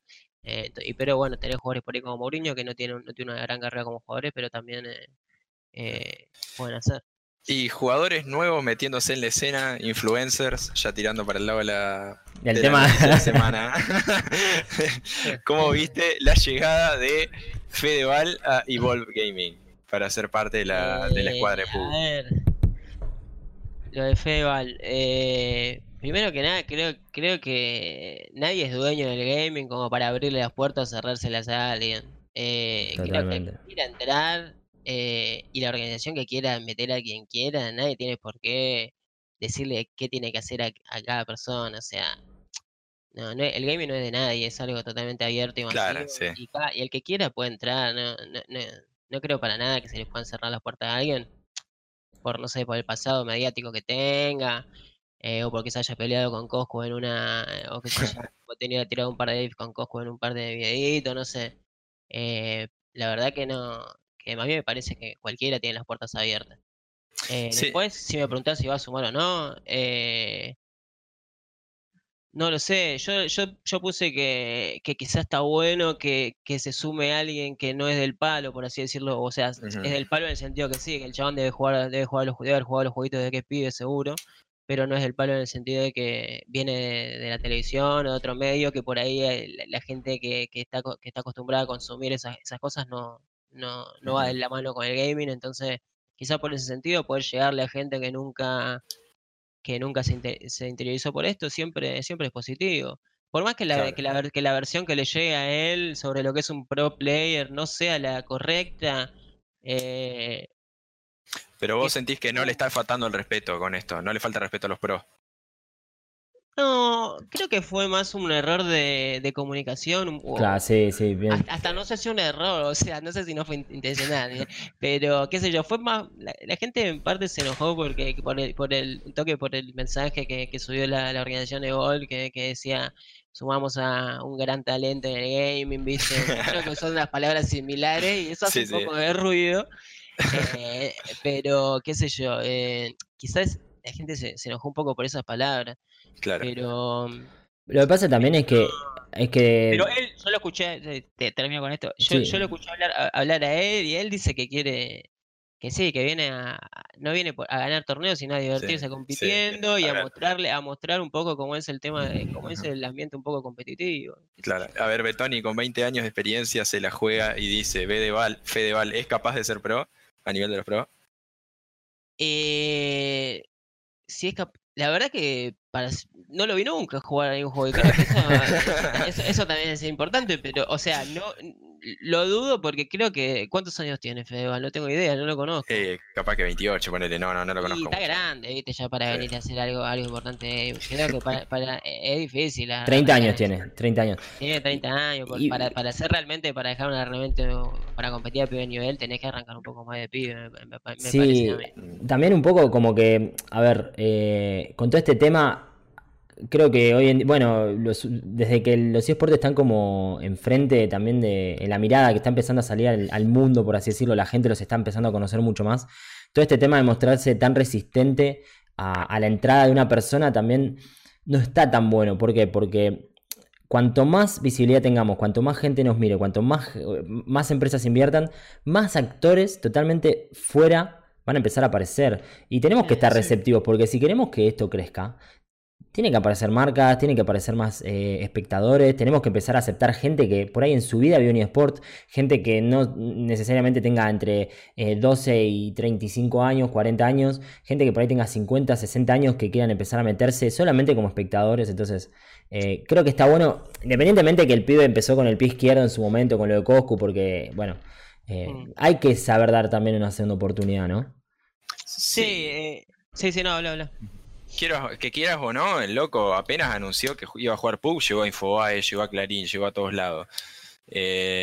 Eh, y pero bueno, tenés jugadores por ahí como Mourinho que no tiene, no tiene una gran carrera como jugadores, pero también eh, eh, pueden hacer. Y jugadores nuevos metiéndose en la escena, influencers, ya tirando para el lado de la, El de la tema. noticia de la semana. ¿Cómo viste la llegada de Fedeval a Evolve Gaming para ser parte de la, de la escuadra de Eh, P U a B? ver, lo de Fedeval. Eh, primero que nada, creo, creo que nadie es dueño del gaming como para abrirle las puertas o cerrárselas a alguien. Eh, creo que el que Totalmente. quiera entrar eh, y la organización que quiera meter a quien quiera, nadie tiene por qué decirle qué tiene que hacer a, a cada persona. O sea, no, no, el gaming no es de nadie, es algo totalmente abierto y Claro, masivo. sí. Y, cada- y el que quiera puede entrar. No, no, no, no creo para nada que se les puedan cerrar las puertas a alguien por, no sé, por el pasado mediático que tenga, eh, o porque se haya peleado con Coscu en una, o que se haya tenido tirado un par de beef con Coscu en un par de videitos, no sé. Eh, la verdad que no, que a mí me parece que cualquiera tiene las puertas abiertas. Eh, Sí, después, si me preguntás si va a sumar o no, eh, no lo sé, yo, yo, yo puse que, que quizás está bueno que, que se sume alguien que no es del palo, por así decirlo, o sea, es ujú, del palo en el sentido que sí, que el chabón debe jugar, debe jugar los, debe haber jugado los jueguitos desde que es pibe, seguro, pero no es del palo en el sentido de que viene de, de la televisión o de otro medio, que por ahí eh, la, la gente que, que está, co- que está acostumbrada a consumir esas, esas cosas no, no, no va de ujú. la mano con el gaming, entonces quizás por ese sentido poder llegarle a gente que nunca que nunca se, inte- se interiorizó por esto, siempre, siempre es positivo. Por más que la, Claro. que, la, ver- que la versión que le llegue a él sobre lo que es un pro player no sea la correcta, eh, Pero qué vos sé sentís que no le yo. está faltando el respeto con esto, no le falta respeto a los pros. No, creo que fue más un error de, de comunicación, un- Claro, o sí, sí, bien. hasta, hasta no sé si un error, o sea, no sé si no fue in- intencional, ¿eh? Pero qué sé yo, fue más, la, la gente en parte se enojó porque por el, por el un toque, por el mensaje que, que subió la, la organización de Gol, que, que decía, sumamos a un gran talento en el gaming, ¿viste? Creo que son unas palabras similares y eso hace Sí, un sí, poco de ruido, eh, pero qué sé yo, eh, quizás la gente se, se enojó un poco por esas palabras, claro. pero... Lo que pasa también es que, es Pero que, él, yo lo escuché, eh, te termino con esto, yo, yo sí, lo escuché hablar a, hablar a él y él dice que quiere, que sí, que viene a, no viene por- a ganar torneos, sino a Sí, divertirse sí. compitiendo y A a ver, mostrarle, a mostrar un poco cómo es el tema, de, cómo es ujú, el ambiente un poco competitivo, qué sé claro. yo. A ver, Betoni con veinte años de experiencia se la juega y dice, Fedeval, Fedeval, ¿es capaz de ser pro a nivel de los pro? Eh, si es cap- la verdad que para, s- no lo vi nunca jugar a ningún juego y creo que eso, eso, ta- eso, eso también es importante, pero, o sea, no lo dudo porque creo que, ¿cuántos años tiene Fedeval? No tengo idea, no lo conozco. Eh, capaz que veintiocho, ponele, no, no, no lo Y conozco está mucho. grande, ¿viste? Ya para Sí. venir a hacer algo, algo importante. Creo que para, para, es difícil a- treinta años arrancar. tiene, treinta años. Tiene Y, treinta años. por- Para, y- para hacer realmente, para dejar una realmente, para competir a pibe nivel, tenés que arrancar un poco más de pibe, me, me- me parece a sí, mí. también un poco como que, a ver, eh, con todo este tema, creo que hoy en día, bueno, los- desde que los eSports están como enfrente también de en la mirada que está empezando a salir al, al mundo, por así decirlo, la gente los está empezando a conocer mucho más. Todo este tema de mostrarse tan resistente a, a la entrada de una persona también no está tan bueno. ¿Por qué? Porque cuanto más visibilidad tengamos, cuanto más gente nos mire, cuanto más, más empresas inviertan, más actores totalmente fuera van a empezar a aparecer. Y tenemos que Eh, estar sí. receptivos, porque si queremos que esto crezca, tiene que aparecer marcas, tiene que aparecer más eh, espectadores, tenemos que empezar a aceptar gente que por ahí en su vida vio un eSport, gente que no necesariamente tenga entre eh, doce y treinta y cinco años, cuarenta años, gente que por ahí tenga cincuenta, sesenta años que quieran empezar a meterse solamente como espectadores. Entonces, eh, creo que está bueno, independientemente de que el pibe empezó con el pie izquierdo en su momento con lo de Coscu, porque, bueno, eh, Mm. hay que saber dar también una segunda oportunidad, ¿no? Sí, Sí. eh, sí, sí, no, habla, habla. Quiero, que quieras o no, el loco apenas anunció que iba a jugar P U B G, llegó a Infobae, llegó a Clarín, llegó a todos lados. Eh,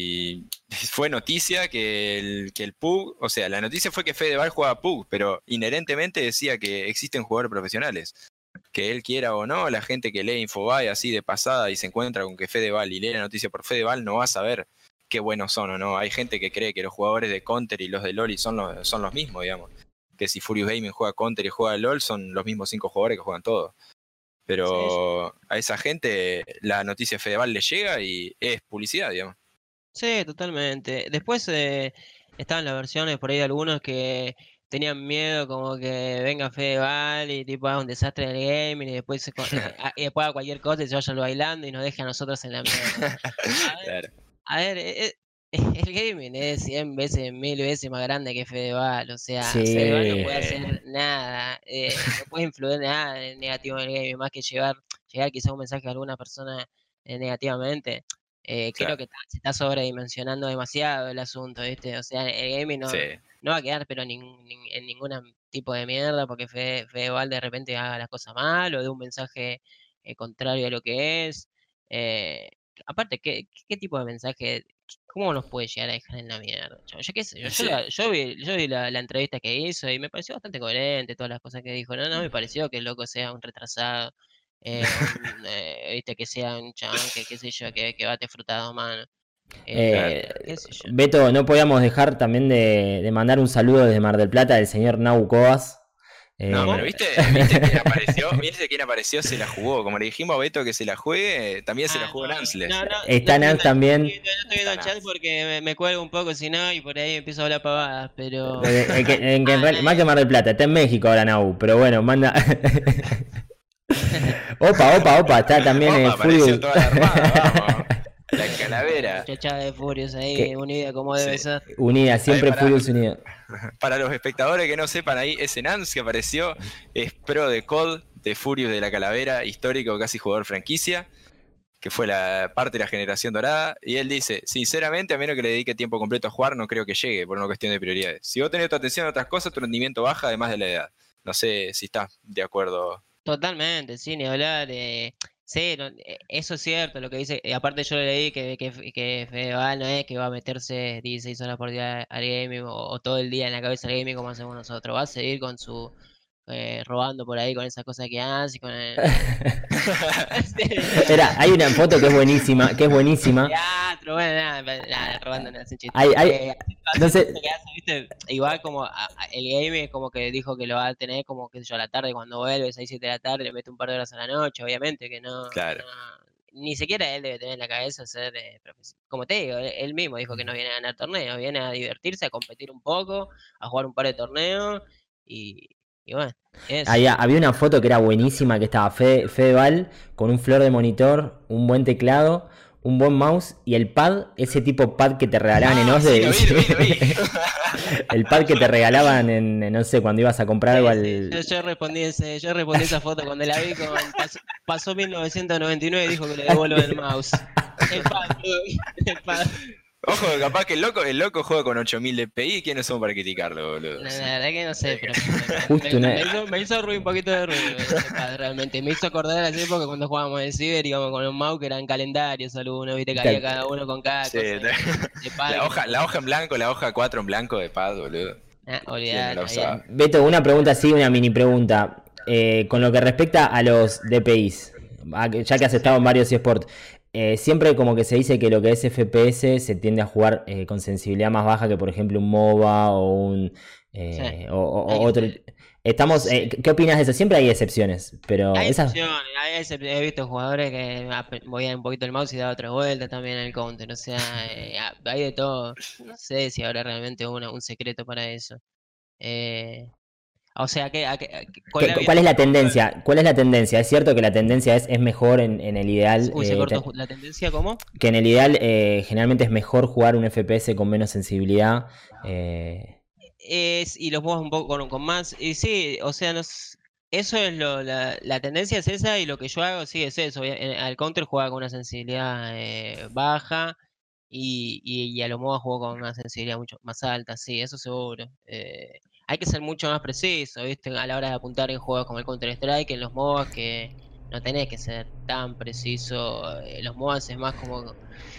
y fue noticia que el, que el P U B G, o sea, la noticia fue que Fedeval jugaba P U B G, pero inherentemente decía que existen jugadores profesionales. Que él quiera o no, la gente que lee Infobae así de pasada y se encuentra con que Fedeval y lee la noticia por Fedeval no va a saber qué buenos son o no. Hay gente que cree que los jugadores de Counter y los de LoL son los, son los mismos, digamos. Que si Furious Gaming juega Counter y juega LoL son los mismos cinco jugadores que juegan todos. Sí, sí. pero a esa gente la noticia Fedeval le llega y es publicidad, digamos. Sí, totalmente. Después eh, estaban las versiones por ahí de algunos que tenían miedo como que venga Fedeval y tipo haga un desastre del gaming y después, se, co- eh, a- y después haga cualquier cosa y se vaya bailando y nos deje a nosotros en la mierda. A ver, Claro. a ver, eh, eh, el gaming es cien veces, mil veces más grande que Fedeval. O sea, Fedeval no Sí. puede Eh, hacer nada, eh, no puede influir nada en negativo en el gaming, más que llevar, llegar quizá un mensaje a alguna persona eh, negativamente. Eh, creo claro, que ta- se está sobredimensionando demasiado el asunto, ¿viste? O sea, el gaming sí, no, no va a quedar pero nin- nin- en ningún tipo de mierda porque Fede, Fedeval de repente haga las cosas mal o dé un mensaje eh, contrario a lo que es. Eh, aparte, ¿qué, qué, qué tipo de mensaje, cómo nos puede llegar a dejar en la mierda? Yo, yo qué sé, yo, yo, sí. la- yo vi, yo vi la, la entrevista que hizo y me pareció bastante coherente todas las cosas que dijo. No, no me pareció que el loco sea un retrasado, eh, un, eh, viste, que sea un chabón que, qué sé yo, que, que bate frutado a mano. Claro. Eh, Eh, qué sé yo. Beto, no podíamos dejar también de, de mandar un saludo desde Mar del Plata del señor Nau Coas. No, ¿Cómo? pero Eh, viste, viste quién apareció, viste quién apareció, se la jugó. Como le dijimos a Beto que se la juegue, también se la Ah, jugó Nansle. no, no, no, no está estoy Nans viendo, no estoy también. viendo, no estoy viendo Está el chat Nans. porque me, me cuelgo un poco si no y por ahí empiezo a hablar pavadas, pero... Eh, eh, que- en que en Ah, real- más que Mar del Plata, está en México ahora Nau, pero bueno, manda. Opa, opa, opa, está también eh, Opa, apareció Furious. toda la armada, vamos. La la calavera. muchachada de Furious ahí, Que, unida como Sí. debe ser. unida, Ahí siempre para, Furious unida. para los espectadores que no sepan, ahí ese Nance que apareció es pro de C O D, de Furious de la Calavera, histórico, casi jugador franquicia, que fue la parte de la generación dorada. Y él dice, sinceramente, a menos que le dedique tiempo completo a jugar, no creo que llegue por una cuestión de prioridades. Si vos tenés tu atención a otras cosas, tu rendimiento baja además de la edad. No sé si estás de acuerdo. Totalmente, sí, ni hablar. Eh, sí, no, eh, eso es cierto, lo que dice. Eh, aparte yo leí que, que, que Fedeval no es que va a meterse dieciséis horas por día al gaming o, o todo el día en la cabeza del gaming como hacemos nosotros. Va a seguir con su eh, robando por ahí con esas cosas que hace, con el, eh, Era, hay una foto que es buenísima, que es buenísima. teatro, bueno, nada, nada, robando nada, sin chiste. Hay, hay, Eh, no haciendo sé, eso que hace, ¿viste? Igual como a- a- el gaming como que dijo que lo va a tener como, qué sé yo, a la tarde cuando vuelve, seis siete de la tarde, le mete un par de horas a la noche, obviamente que no, Claro, no, ni siquiera él debe tener en la cabeza ser, eh, profes- como te digo, él, él mismo dijo que no viene a ganar torneos, viene a divertirse, a competir un poco, a jugar un par de torneos y, y bueno, eso. había, había una foto que era buenísima, que estaba Fede, Fedeval con un flor de monitor, un buen teclado, un buen mouse y el pad, ese tipo pad que te regalaban en ah, sí, OSDE. lo vi, lo vi, lo vi. El pad que te regalaban en, en, no sé, cuando ibas a comprar algo Sí, sí, yo, al... yo respondí ese, yo respondí esa foto cuando la vi con pasó, pasó mil novecientos noventa y nueve y dijo que le devuelvan el mouse. El pad, el pad. Ojo, capaz que el loco, el loco juega con ocho mil de P I, ¿quiénes somos para criticarlo, boludo? La, Sí. la verdad que no sé, pero me, Justo me- una... me hizo, me hizo ruido, un poquito de ruido ese pad, realmente. Me hizo acordar a las épocas cuando jugábamos en Ciber, íbamos con un mouse que eran calendarios algunos, viste que había tal- cada uno con cada Sí, cosa de, de pad la que hoja, la hoja en blanco, la hoja cuatro en blanco de pad, boludo. ah, ¿Quién no la olvidate, había. usaba? Beto, una pregunta así, una mini pregunta. Eh, con lo que respecta a los D P Is, a- ya que has estado Sí, en varios eSports, eh, siempre como que se dice que lo que es F P S se tiende a jugar eh, con sensibilidad más baja que por ejemplo un MOBA o un sí. eh, o, o- Hay o que otro. ser- Estamos, sí. eh, ¿qué opinas de eso? Siempre hay excepciones, pero Hay esas. excepciones, hay excep- he visto jugadores que ap- movían un poquito el mouse y daba otra vuelta también en el counter, o sea, eh, ha- hay de todo. No sé si habrá realmente una, un secreto para eso. Eh, o sea, ¿qué, a qué- a qué- ¿cuál ¿Qué- había ¿Cuál es la sido? tendencia? ¿Cuál es la tendencia? Es cierto que la tendencia es, es mejor en, en el ideal. Uy, se eh, cortó te- ju- la tendencia, ¿cómo? que en el ideal eh, generalmente es mejor jugar un F P S con menos sensibilidad. eh, Es, y los juegos un poco con, con más. Y sí, o sea, nos, eso es lo, la, la tendencia es esa y lo que yo hago sí es eso. En- al counter juega con una sensibilidad eh, baja y, y, y a los MOBA juego con una sensibilidad mucho más alta, sí, eso seguro. Eh, hay que ser mucho más preciso, ¿viste? A la hora de apuntar en juegos como el Counter-Strike, en los MOBAs que no tenés que ser tan preciso. eh, los MOBAs es más como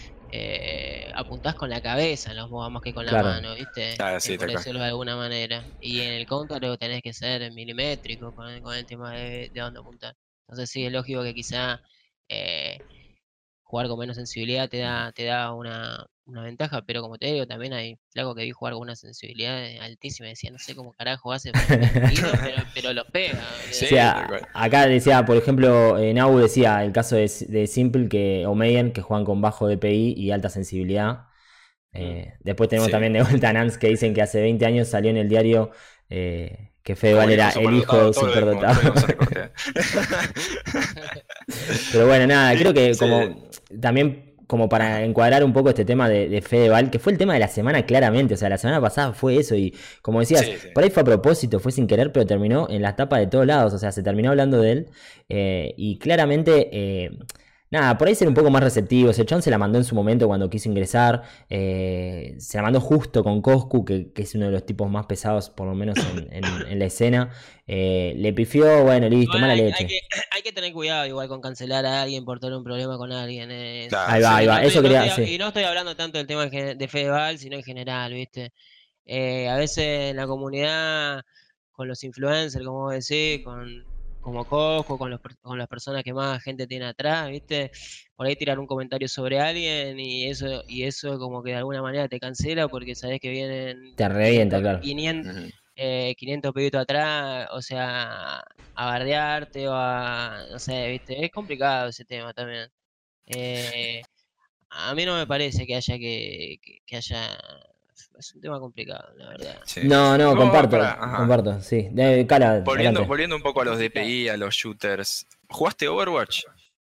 eh, apuntás con la cabeza en los MOBA más que con la claro. mano, ¿viste? Ah, Eh, sí, por tal cual. decirlo de alguna manera. Y en el counter lo tenés que ser milimétrico con el, con el tema de, de dónde apuntar. Entonces sí, es lógico que quizá eh, jugar con menos sensibilidad te da, te da una, una ventaja, pero como te digo, también hay flacos que vi jugar con una sensibilidad altísima, decía, no sé cómo carajo hace para meter tiro, pero, pero los pega. Sí, O sea, tal cual. acá decía, por ejemplo, eh, Nau decía el caso de, de Simple que, o Mayen, que juegan con bajo D P I y alta sensibilidad. Eh, después tenemos Sí. también de vuelta a Nance que dicen que hace veinte años salió en el diario eh, que Fedeval Como era hijo el hijo de un superdotado, todo lo superdotado. mismo, todo lo González Pero bueno, nada, creo que Sí. como también como para encuadrar un poco este tema de, de Fedeval, que fue el tema de la semana claramente, o sea, la semana pasada fue eso y como decías, Sí, sí. por ahí fue a propósito, fue sin querer, pero terminó en la tapa de todos lados, o sea, se terminó hablando de él eh, y claramente... Eh, Nada, por ahí ser un poco más receptivos. El chabón se la mandó en su momento cuando quiso ingresar. Eh, se la mandó justo con Coscu, que, que es uno de los tipos más pesados, por lo menos en, en, en la escena. Eh, le pifió, bueno, listo, Igual mala hay, leche. hay que, hay que tener cuidado igual con cancelar a alguien por tener un problema con alguien. eh. Claro, Ahí va, sí. ahí Y va. no Eso estoy, no quería, estoy- sí. y no estoy hablando tanto del tema en gen- de Fedeval, sino en general, ¿viste? Eh, a veces en la comunidad, con los influencers, como vos decís, con, como Coco, con, los, per- con las personas que más gente tiene atrás, ¿viste? Por ahí tirar un comentario sobre alguien y eso, y eso como que de alguna manera te cancela porque sabés que vienen Te revienta, quinientos, claro. quinientos, Ujú. eh, quinientos pebitos atrás, o sea, a bardearte o a, no sé, ¿viste? Es complicado ese tema también. Eh, a mí no me parece que haya que, que, que haya... Es un tema complicado, la verdad. Sí. No, no, Y vos, comparto, pará, ajá. comparto, sí. De, Cala, Volviendo, adelante. volviendo un poco a los D P I, a los shooters. ¿Jugaste Overwatch?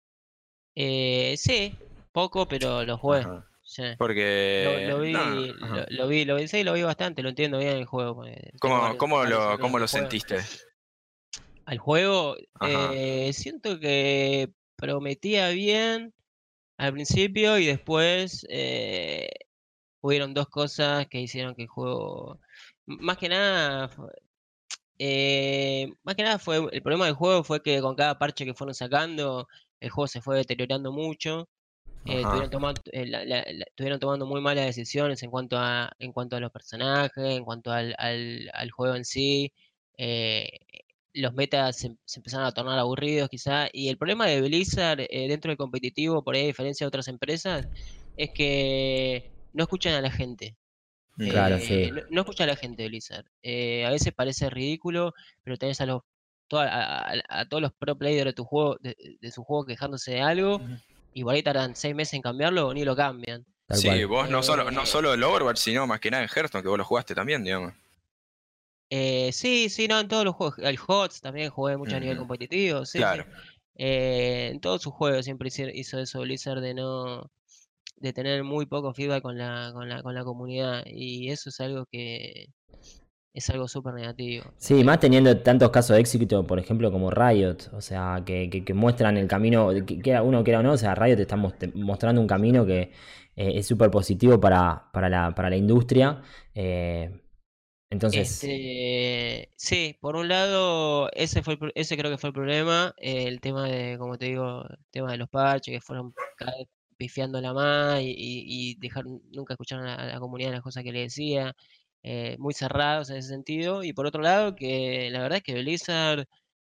Eh, sí, poco, pero lo jugué. Ajá. Sí. Porque. Lo, lo vi, no, lo, ajá. lo vi, lo vi, sí, lo vi bastante, lo entiendo bien el juego. porque tengo ¿Cómo, varios, cómo varios lo, amigos cómo que lo juegan. sentiste? Al juego, Ajá. eh, siento que prometía bien al principio y después eh, hubieron dos cosas que hicieron que el juego, m- más que nada, fu- eh, más que nada fue el problema del juego fue que con cada parche que fueron sacando, el juego se fue deteriorando mucho. Eh, Ajá. tuvieron, tomando, eh, la- la- la- estuvieron tomando muy malas decisiones en cuanto a, en cuanto a los personajes, en cuanto al, al, al juego en sí. eh, los metas se, se empezaron a tornar aburridos quizá. Y el problema de Blizzard eh, dentro del competitivo, por ahí a diferencia de otras empresas, es que no escuchan a la gente. Mm. Claro, Eh, sí. no, no escucha a la gente de Blizzard. Eh, a veces parece ridículo, pero tenés a los toda- a, a- a todos los pro players de tu juego, de, de su juego quejándose de algo, y por ahí tardan seis meses en cambiarlo o ni lo cambian. Tal Sí, cual. vos no solo, no Eh, solo el Overwatch, sino más que nada en Hearthstone, que vos lo jugaste también, digamos. eh, sí, sí, no, en todos los juegos. El H O T S también jugué mucho a nivel Ujú. competitivo, sí, sí. Claro. Eh, en todos sus juegos siempre hizo, hizo eso Blizzard de no, de tener muy poco feedback con la, con la, con la comunidad. Y eso es algo que es algo súper negativo. Sí, Eh, más teniendo tantos casos de éxito, por ejemplo, como Riot, o sea, que, que- que muestran el camino, que, que era uno quiera o no, o sea, Riot está mos- mostrando un camino que eh, es súper positivo para, para la, para la industria. eh, entonces, Este, sí, por un lado, ese fue el pro- ese creo que fue el problema, eh, el tema de, como te digo, el tema de los parches que fueron cada vez pifiándola más y, y, y dejar, nunca escucharon a la comunidad las cosas que le decía, eh, muy cerrados en ese sentido, y por otro lado, que la verdad es que Blizzard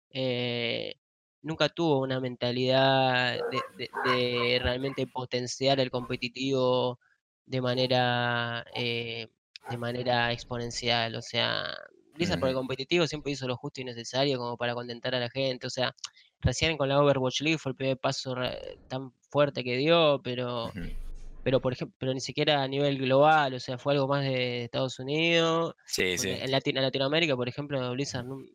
eh, nunca tuvo una mentalidad de, de, de realmente potenciar el competitivo de manera eh, de manera exponencial. O sea, Blizzard por el Ujú. competitivo siempre hizo lo justo y necesario como para contentar a la gente. O sea, recién con la Overwatch League fue el primer paso re- tan fuerte que dio, pero, Ujú. pero por ejemplo, pero ni siquiera a nivel global, o sea, fue algo más de Estados Unidos. Sí, Porque sí. en, Latino- en Latinoamérica, por ejemplo, Blizzard nun-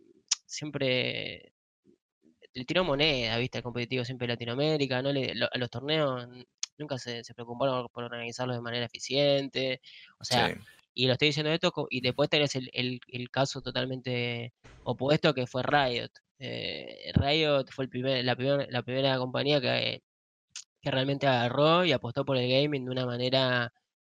siempre le tiró moneda, ¿viste? Al competitivo siempre de Latinoamérica, no le, lo- a los torneos n- nunca se, se preocuparon por organizarlos de manera eficiente. O Sí. sea, y lo estoy diciendo esto, co- y después tenés el, el- el caso totalmente opuesto que fue Riot. Eh, Riot fue el primer, la, primer- la primera compañía que, que realmente agarró y apostó por el gaming de una manera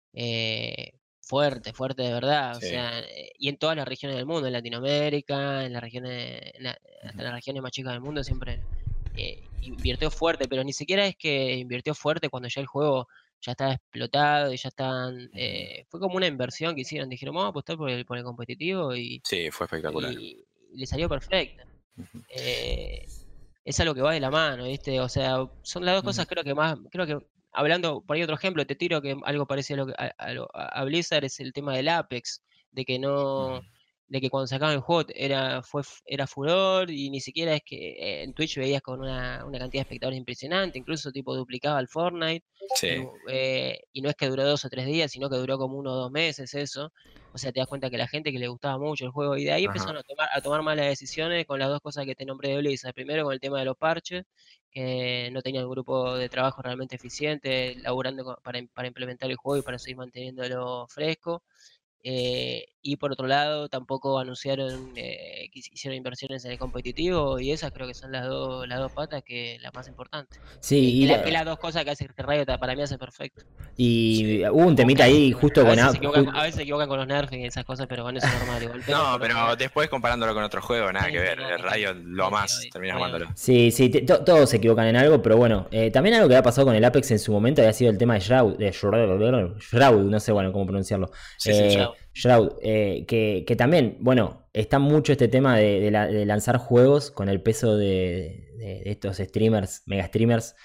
eh, fuerte, fuerte de verdad, o Sí. sea, eh, y en todas las regiones del mundo, en Latinoamérica, en las regiones, en la- hasta en las regiones más chicas del mundo, siempre eh, invirtió fuerte, pero ni siquiera es que invirtió fuerte cuando ya el juego ya estaba explotado y ya estaban, eh, fue como una inversión que hicieron, dijeron, vamos a apostar por el, por el competitivo y, Sí, fue espectacular. y, y le salió perfecto. Ujú. Eh, es algo que va de la mano, ¿viste? O sea, son las dos Ujú. cosas creo que más, creo que hablando, por ahí otro ejemplo, te tiro que algo parecido a, lo que, a, a lo- a Blizzard es el tema del Apex, de que Ujú. no, de que cuando sacaban el juego era, fue, f- era furor y ni siquiera es que eh, en Twitch veías con una, una cantidad de espectadores impresionante, incluso tipo duplicaba el Fortnite, y, Sí, eh, y no es que duró dos o tres días, sino que duró como uno o dos meses eso. O sea, te das cuenta que la gente que le gustaba mucho el juego, y de ahí ajá, empezaron a tomar, a tomar malas decisiones con las dos cosas que te nombré de Blizzard. Primero con el tema de los parches, que no tenían un grupo de trabajo realmente eficiente, laburando co- para, im- para implementar el juego y para seguir manteniéndolo fresco. Eh, y por otro lado, tampoco anunciaron eh, que hicieron inversiones en el competitivo, y esas creo que son las dos, las dos patas que las más importantes. Que, Sí, que, y, la- que la- las dos cosas que hace que Riot para mí hace perfecto. sí. y hubo un O temita casi ahí se equivocan. justo A con... veces a- se equivocan, ju- a veces se equivocan con los nerfs y esas cosas, pero bueno, eso es normal igual. Pero No, por lo pero general, después comparándolo con otro juego, nada sí, que sí, ver. nada El que ver. Riot lo Sí, sí, más, obvio, terminas obviamente. amándolo. Sí, sí, te- to- todos se equivocan en algo, pero bueno, eh, también algo que había pasado con el Apex en su momento había sido el tema de Shroud, de Shroud, Shroud, no sé, bueno, cómo pronunciarlo. Sí, sí, Eh, ya. Chao. Shroud, eh, que, que también, bueno, está mucho este tema de, de la- de lanzar juegos con el peso de, de- de estos streamers, mega streamers,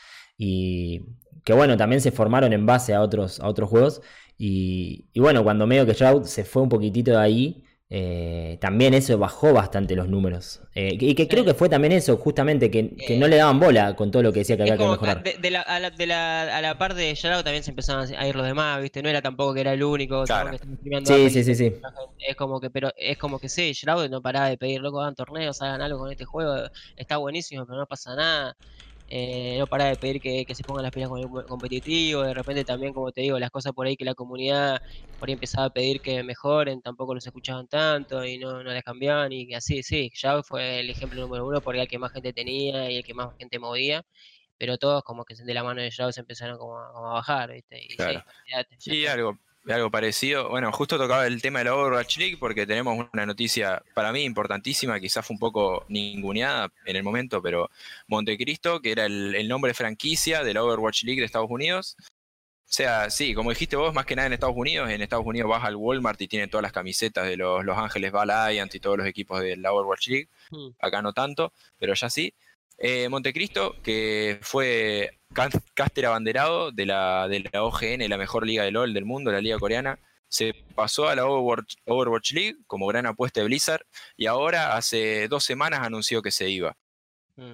y que bueno, también se formaron en base a otros, a otros juegos. Y, y bueno, cuando medio que Shroud se fue un poquitito de ahí, eh, también eso bajó bastante los números. Eh, y que creo Sí. que fue también eso, justamente, que, que no Eh, le daban bola con todo lo que decía que Es había que como que mejorar. de, de la, a, la, de la, a la par de Yarao también se empezaban a ir los demás, ¿viste? No era tampoco que era el único chabón que Claro. estaba streameando Sí, Apex sí, y sí, que sí. mucha gente. Es como que, pero es como que sí, Yarao no paraba de pedir, loco, hagan torneos, hagan algo con este juego, está buenísimo, pero no pasa nada. Eh, no para de pedir que, que se pongan las pilas con el co- competitivo, de repente también, como te digo, las cosas por ahí que la comunidad por ahí empezaba a pedir que mejoren, tampoco los escuchaban tanto y no, no les cambiaban y así, sí, Yao fue el ejemplo número uno porque era el que más gente tenía y el que más gente movía, pero todos como que de la mano de Yao se empezaron como a, como a bajar, ¿viste? Y Claro. sí, olvídate, ya Y está. algo, algo parecido, bueno, justo tocaba el tema de la Overwatch League porque tenemos una noticia para mí importantísima, quizás fue un poco ninguneada en el momento, pero Montecristo, que era el, el nombre franquicia de la Overwatch League de Estados Unidos. O sea, sí, como dijiste vos, más que nada en Estados Unidos, en Estados Unidos vas al Walmart y tienen todas las camisetas de los Los Ángeles Valiant y todos los equipos de la Overwatch League. Mm, Acá no tanto, pero ya sí. Eh, Montecristo, que fue can- caster abanderado de la, de la O G N, la mejor liga de LOL del mundo, la liga coreana, se pasó a la Overwatch, Overwatch League como gran apuesta de Blizzard y ahora hace dos semanas anunció que se iba. mm.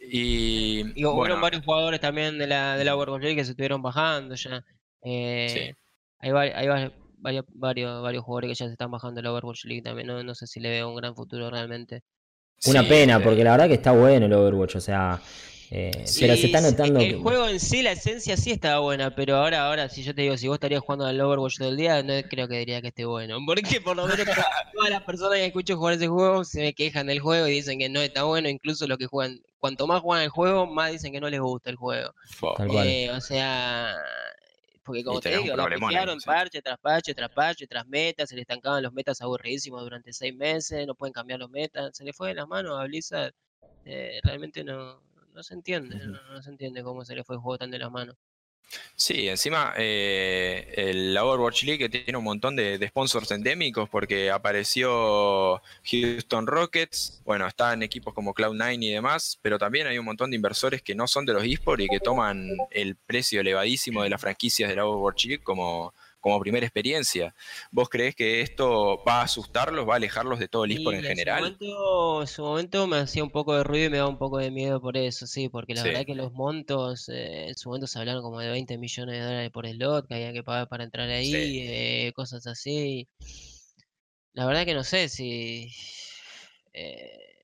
Y Y hubieron bueno, varios jugadores también de la, de la Overwatch League que se estuvieron bajando ya. sí, Eh, hay va- hay va- varios, varios, varios jugadores que ya se están bajando de la Overwatch League también. No, no sé si le veo un gran futuro realmente. Una sí, pena, este, porque la verdad que está bueno el Overwatch, o sea, eh, pero se Y está s- e- notando el que... juego en sí, la esencia sí estaba buena, pero ahora, ahora, si yo te digo, si vos estarías jugando al Overwatch todo el día, no creo que diría que esté bueno. Porque por lo menos to- todas las personas que escucho jugar ese juego se me quejan del juego y dicen que no está bueno, incluso los que juegan, cuanto más juegan el juego, más dicen que no les gusta el juego. fo, Tal cual. Eh, o sea, porque y como te tenés un digo, la problemón ahí, pifiaron sí. parche tras parche tras parche tras metas, se le estancaban los metas aburridísimos durante seis meses, no pueden cambiar los metas, se le fue de las manos a Blizzard. Eh, realmente no, no se entiende, Ujú. no, no se entiende cómo se le fue el juego tan de las manos. Sí, encima eh, el, la Overwatch League que tiene un montón de, de sponsors endémicos porque apareció Houston Rockets, bueno, están equipos como cloud nueve y demás, pero también hay un montón de inversores que no son de los esports y que toman el precio elevadísimo de las franquicias de la Overwatch League como, como primera experiencia. ¿Vos creés que esto va a asustarlos, va a alejarlos de todo el esports en Y en su general? momento, en su momento me hacía un poco de ruido y me daba un poco de miedo por eso, sí, porque la Sí, verdad que los montos, eh, en su momento se hablaron como de veinte millones de dólares por slot que había que pagar para entrar sí. ahí, eh, cosas así. La verdad que no sé si... eh,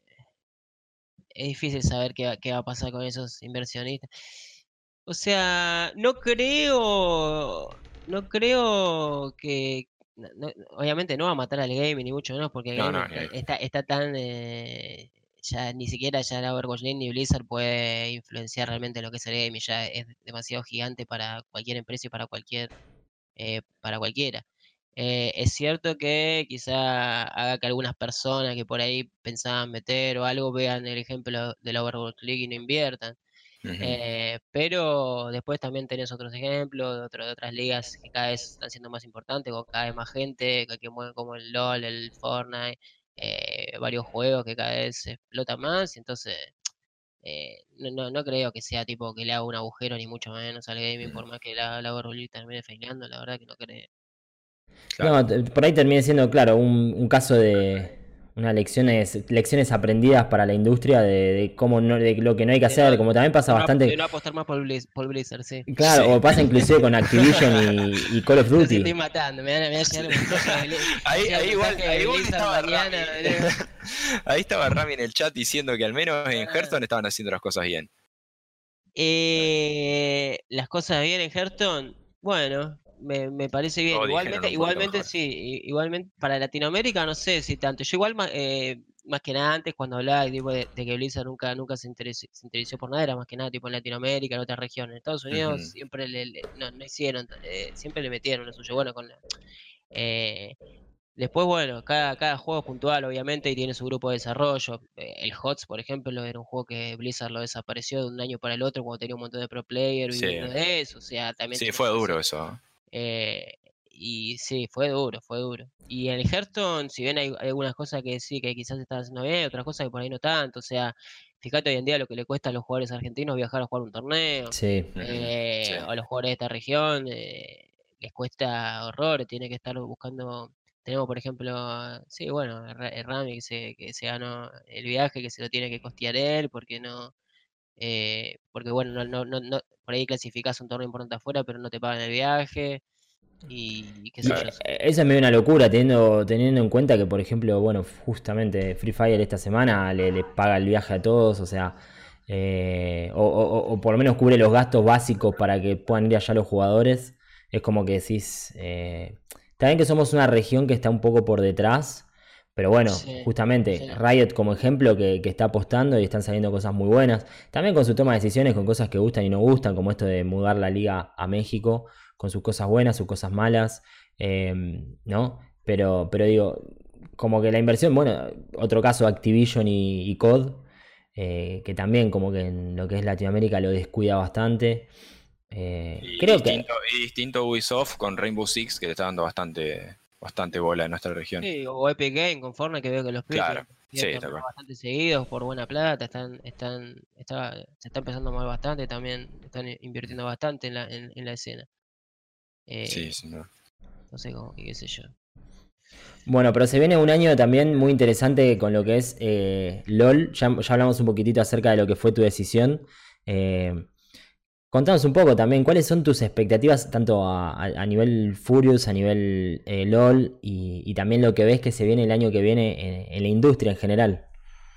es difícil saber qué, va- qué va a pasar con esos inversionistas. O sea, no creo, no creo que, no- no- obviamente no va a matar al gaming ni mucho menos porque el No, no, gaming ni ahí. está, está tan, eh, ya ni siquiera ya la Overwatch League ni Blizzard puede influenciar realmente lo que es el gaming, ya es demasiado gigante para cualquier empresa y para cualquier, eh, para cualquiera. Eh, es cierto que quizá haga que algunas personas que por ahí pensaban meter o algo vean el ejemplo de la Overwatch League y no inviertan. Ujú. Eh, pero después también tenés otros ejemplos de, otro- de otras ligas que cada vez están siendo más importantes, con cada vez más gente, que, que mueven como el LOL, el Fortnite, eh, varios juegos que cada vez se explotan más, y entonces eh, no, no, no creo que sea tipo que le haga un agujero ni mucho menos al gaming, por más que la, la Overwatch League termine faileando, la verdad que no creo. Claro. No, t- por ahí termina siendo, claro, un, un caso de unas lecciones, lecciones aprendidas para la industria de, de cómo no, de lo que no hay que De no, hacer, como también pasa de no, ap- de bastante, no apostar más por Blizz- por Blizzard, sí. claro, Sí. o pasa inclusive con Activision y, y Call of Los estoy Duty. matando, me van, a- me va a llegar un mensaje de Bli- me va a Ahí, llegar un ahí igual, mensaje ahí de igual Blizzard estaba mañana, Rami. boludo. Ahí estaba Rami en el chat diciendo que al menos en Ah. Hearthstone estaban haciendo las cosas bien. Eh, las cosas bien en Hearthstone, bueno, me, me parece bien. Todos dijeron Igualmente, un poquito igualmente mejor. sí, i- igualmente para Latinoamérica no sé si tanto. Yo igual ma- eh, más que nada antes cuando hablaba tipo, de, de que Blizzard nunca, nunca se interesó, se interesó por nada, era más que nada tipo en Latinoamérica, en otras regiones. En Estados Unidos Ujú. siempre le, le- no, no hicieron, eh, siempre le metieron lo suyo. Bueno, con la, eh, después, bueno, cada, cada juego es puntual, obviamente, y tiene su grupo de desarrollo. Eh, el HOTS, por ejemplo, era un juego que Blizzard lo desapareció de un año para el otro cuando tenía un montón de pro player Sí, viviendo de eso. O sea, también sí, tiene fue su duro decisión. eso. Eh, y sí, fue duro, fue duro. Y en el Hearthstone, si bien hay, hay algunas cosas que sí, que quizás están haciendo bien, otras cosas que por ahí no tanto. O sea, fíjate hoy en día lo que le cuesta a los jugadores argentinos viajar a jugar un torneo. Sí. Ujú. Eh, Sí. o a los jugadores de esta región eh, les cuesta horror, tiene que estar buscando. Tenemos, por ejemplo, sí, bueno, Ra- eh, Rami que se, que se ganó el viaje, que se lo tiene que costear él, porque no, eh, porque bueno, no, no, no, no- por ahí clasificás un torneo importante afuera, pero no te pagan el viaje, y, y qué Y sé Claro. yo. eh, eso es medio una locura, teniendo, teniendo en cuenta que, por ejemplo, bueno, justamente Free Fire esta semana le, le paga el viaje a todos, o sea, eh, o, o- o por lo menos cubre los gastos básicos para que puedan ir allá los jugadores. Es como que decís, eh, está bien que somos una región que está un poco por detrás, pero bueno, Sí, justamente sí, Riot como ejemplo que, que está apostando y están saliendo cosas muy buenas. También con su toma de decisiones, con cosas que gustan y no gustan, como esto de mudar la liga a México, con sus cosas buenas, sus cosas malas, eh, ¿no? Pero, pero digo, como que la inversión, bueno, otro caso Activision y, y C O D, eh, que también como que en lo que es Latinoamérica lo descuida bastante. Eh, Y creo que distinto, y distinto Ubisoft con Rainbow Six, que le está dando bastante, bastante bola en nuestra región. sí, o Epic Game con Fortnite, que veo que los pibes Claro, tienen, tienen sí, tal torneos cual. bastante seguidos por buena plata, están, están, está, se está empezando a mover bastante, también están invirtiendo bastante en la, en, en la escena. Sí, Eh, sin duda. no sé cómo, qué sé yo. bueno, pero se viene un año también muy interesante con lo que es eh, LOL. Ya, ya hablamos un poquitito acerca de lo que fue tu decisión. Eh, contanos un poco también, ¿cuáles son tus expectativas tanto a, a- a nivel Furious, a nivel eh, LOL y, y también lo que ves que se viene el año que viene en, en la industria en general?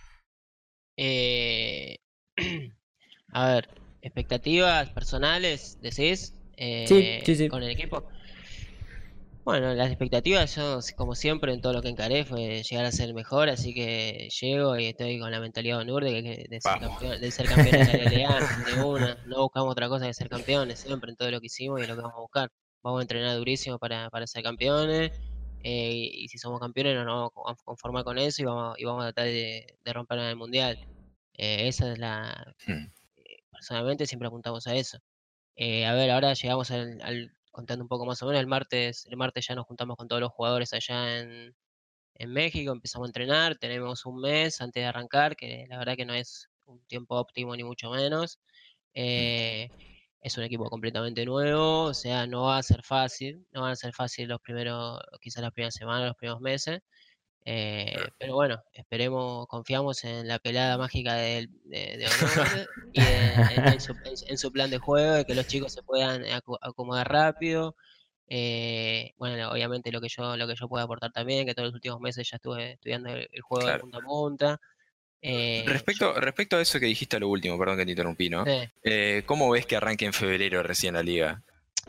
Eh, a ver, expectativas personales, decís, Sí, sí, eh, sí. con el equipo. Bueno, las expectativas, yo, s- como siempre, en todo lo que encaré, fue llegar a ser el mejor, así que llego y estoy con la mentalidad de Onur de, que, de ser Vamos. campeón, de ser campeones de la L L A, de una. No buscamos otra cosa que ser campeones, siempre en todo lo que hicimos y lo que vamos a buscar. Vamos a entrenar durísimo para, para ser campeones, eh, y, y si somos campeones no nos vamos a con- conformar con eso y vamos, y vamos a tratar de, de romper en el mundial. Eh, esa es la, Hmm. personalmente siempre apuntamos a eso. Eh, a ver, ahora llegamos al, al- contando un poco más o menos, el martes, el martes ya nos juntamos con todos los jugadores allá en, en México, empezamos a entrenar, tenemos un mes antes de arrancar, que la verdad que no es un tiempo óptimo ni mucho menos. Hmm. Eh, es un equipo completamente nuevo, o sea, no va a ser fácil, no van a ser fácil los primeros, quizás las primeras semanas, los primeros meses. Eh, pero bueno, esperemos, confiamos en la pelada mágica del- de, de Onur y en, en- en su, en- en su plan de juego, de que los chicos se puedan aco- acomodar rápido. Eh, bueno, obviamente lo que yo, lo que yo puedo aportar también, que todos los últimos meses ya estuve estudiando el, el juego de Claro. punta a punta. Eh, yo- Respecto, respecto a eso que dijiste a lo último, perdón que te interrumpí, ¿no? sí. Eh, ¿cómo ves que arranque en febrero recién la liga?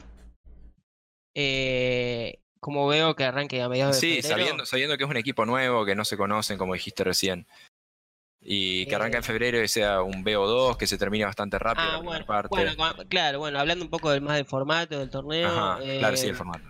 Eh, como veo que arranque a mediados de Sí, febrero, sabiendo, sabiendo que es un equipo nuevo, que no se conocen, como dijiste recién. Y que arranca eh, en febrero y sea un B O dos, que se termine bastante rápido ah, la primera bueno, parte. bueno, cua- claro, bueno, hablando un poco del, más del formato del torneo, Ajá, claro, sí, el eh, formato.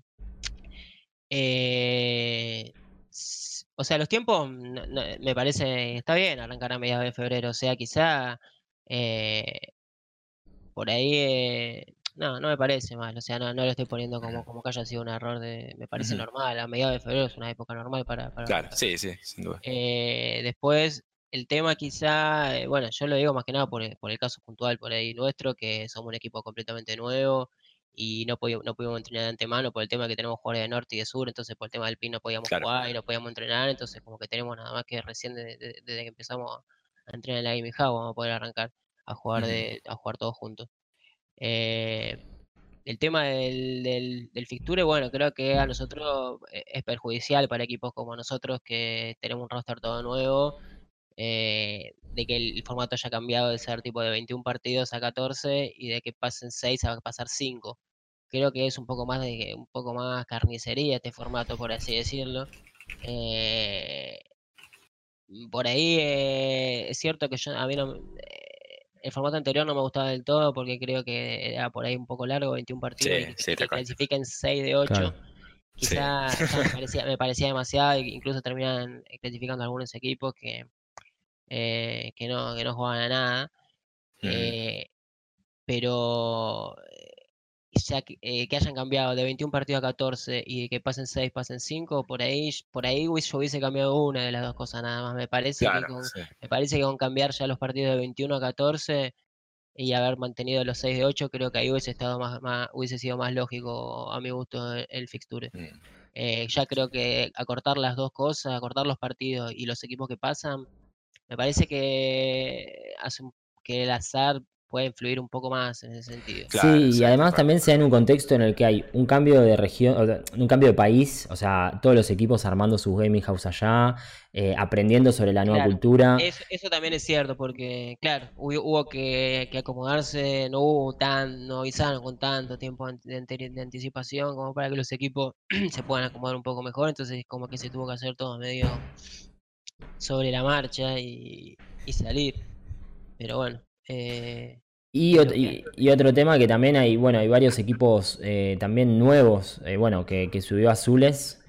Eh, s- o sea, los tiempos no- no- me parece está bien arrancar a mediados de febrero. O sea, quizá eh, por ahí eh, no, no me parece mal. O sea, no, no lo estoy poniendo como, como que haya sido un error de. Me parece Ujú. normal. A mediados de febrero es una época normal para, para Claro, arrancar. sí, sí, sin duda. Eh, después, el tema quizá, eh, bueno, yo lo digo más que nada por, el- por el caso puntual por ahí nuestro, que somos un equipo completamente nuevo y no pudimos, no pudimos entrenar de antemano por el tema que tenemos jugadores de norte y de sur, entonces por el tema del PIN no podíamos Claro. jugar y no podíamos entrenar, entonces como que tenemos nada más que recién de- de- desde que empezamos a entrenar en la Gaming House vamos a poder arrancar a jugar Ujú. de, a jugar todos juntos. Eh, el tema del, del, del fixture, bueno, creo que a nosotros eh, es perjudicial para equipos como nosotros que tenemos un roster todo nuevo, eh, de que el formato haya cambiado de ser tipo de veintiún partidos a catorce y de que pasen seis a pasar cinco. Creo que es un poco más de un poco más carnicería este formato, por así decirlo. Eh, por ahí eh, es cierto que yo a mí no, eh, el formato anterior no me gustaba del todo porque creo que era por ahí un poco largo, veintiún Sí, partidos y que, sí, que tal cual. clasifiquen seis de ocho. Claro. Sí. Quizá ya me parecía, me parecía demasiado, e incluso terminan clasificando algunos equipos que, eh, que no, que no juegan a nada. Ujú. eh, pero eh, ya que, eh, que hayan cambiado de veintiún partidos a catorce y de que pasen seis, pasen cinco, por ahí, por ahí hubiese- yo hubiese cambiado una de las dos cosas nada más. Me parece que Claro, con, sí. me parece que con cambiar ya los partidos de veintiuno a catorce y haber mantenido los seis de ocho, creo que ahí hubiese estado más, más, hubiese sido más lógico a mi gusto el, el fixture. Mm. Eh, ya creo que acortar las dos cosas, acortar los partidos y los equipos que pasan, me parece que hace un- que el azar puede influir un poco más en ese sentido. Claro, Sí, y sí, tal además cual. también se da en un contexto en el que hay un cambio de región, o sea, un cambio de país, o sea, todos los equipos armando sus gaming house allá, eh, aprendiendo sobre la nueva Claro, cultura. eso, eso también es cierto, porque, claro, hubo, hubo que, que acomodarse, no hubo tan, no avisaron con tanto tiempo an- de, anteri- de anticipación como para que los equipos se puedan acomodar un poco mejor, entonces como que se tuvo que hacer todo medio sobre la marcha y, y salir, pero bueno, eh, Y, es ot- lo que hay. y- y otro tema que también hay, bueno, hay varios equipos eh, también nuevos, eh, bueno, que, que subió Azules,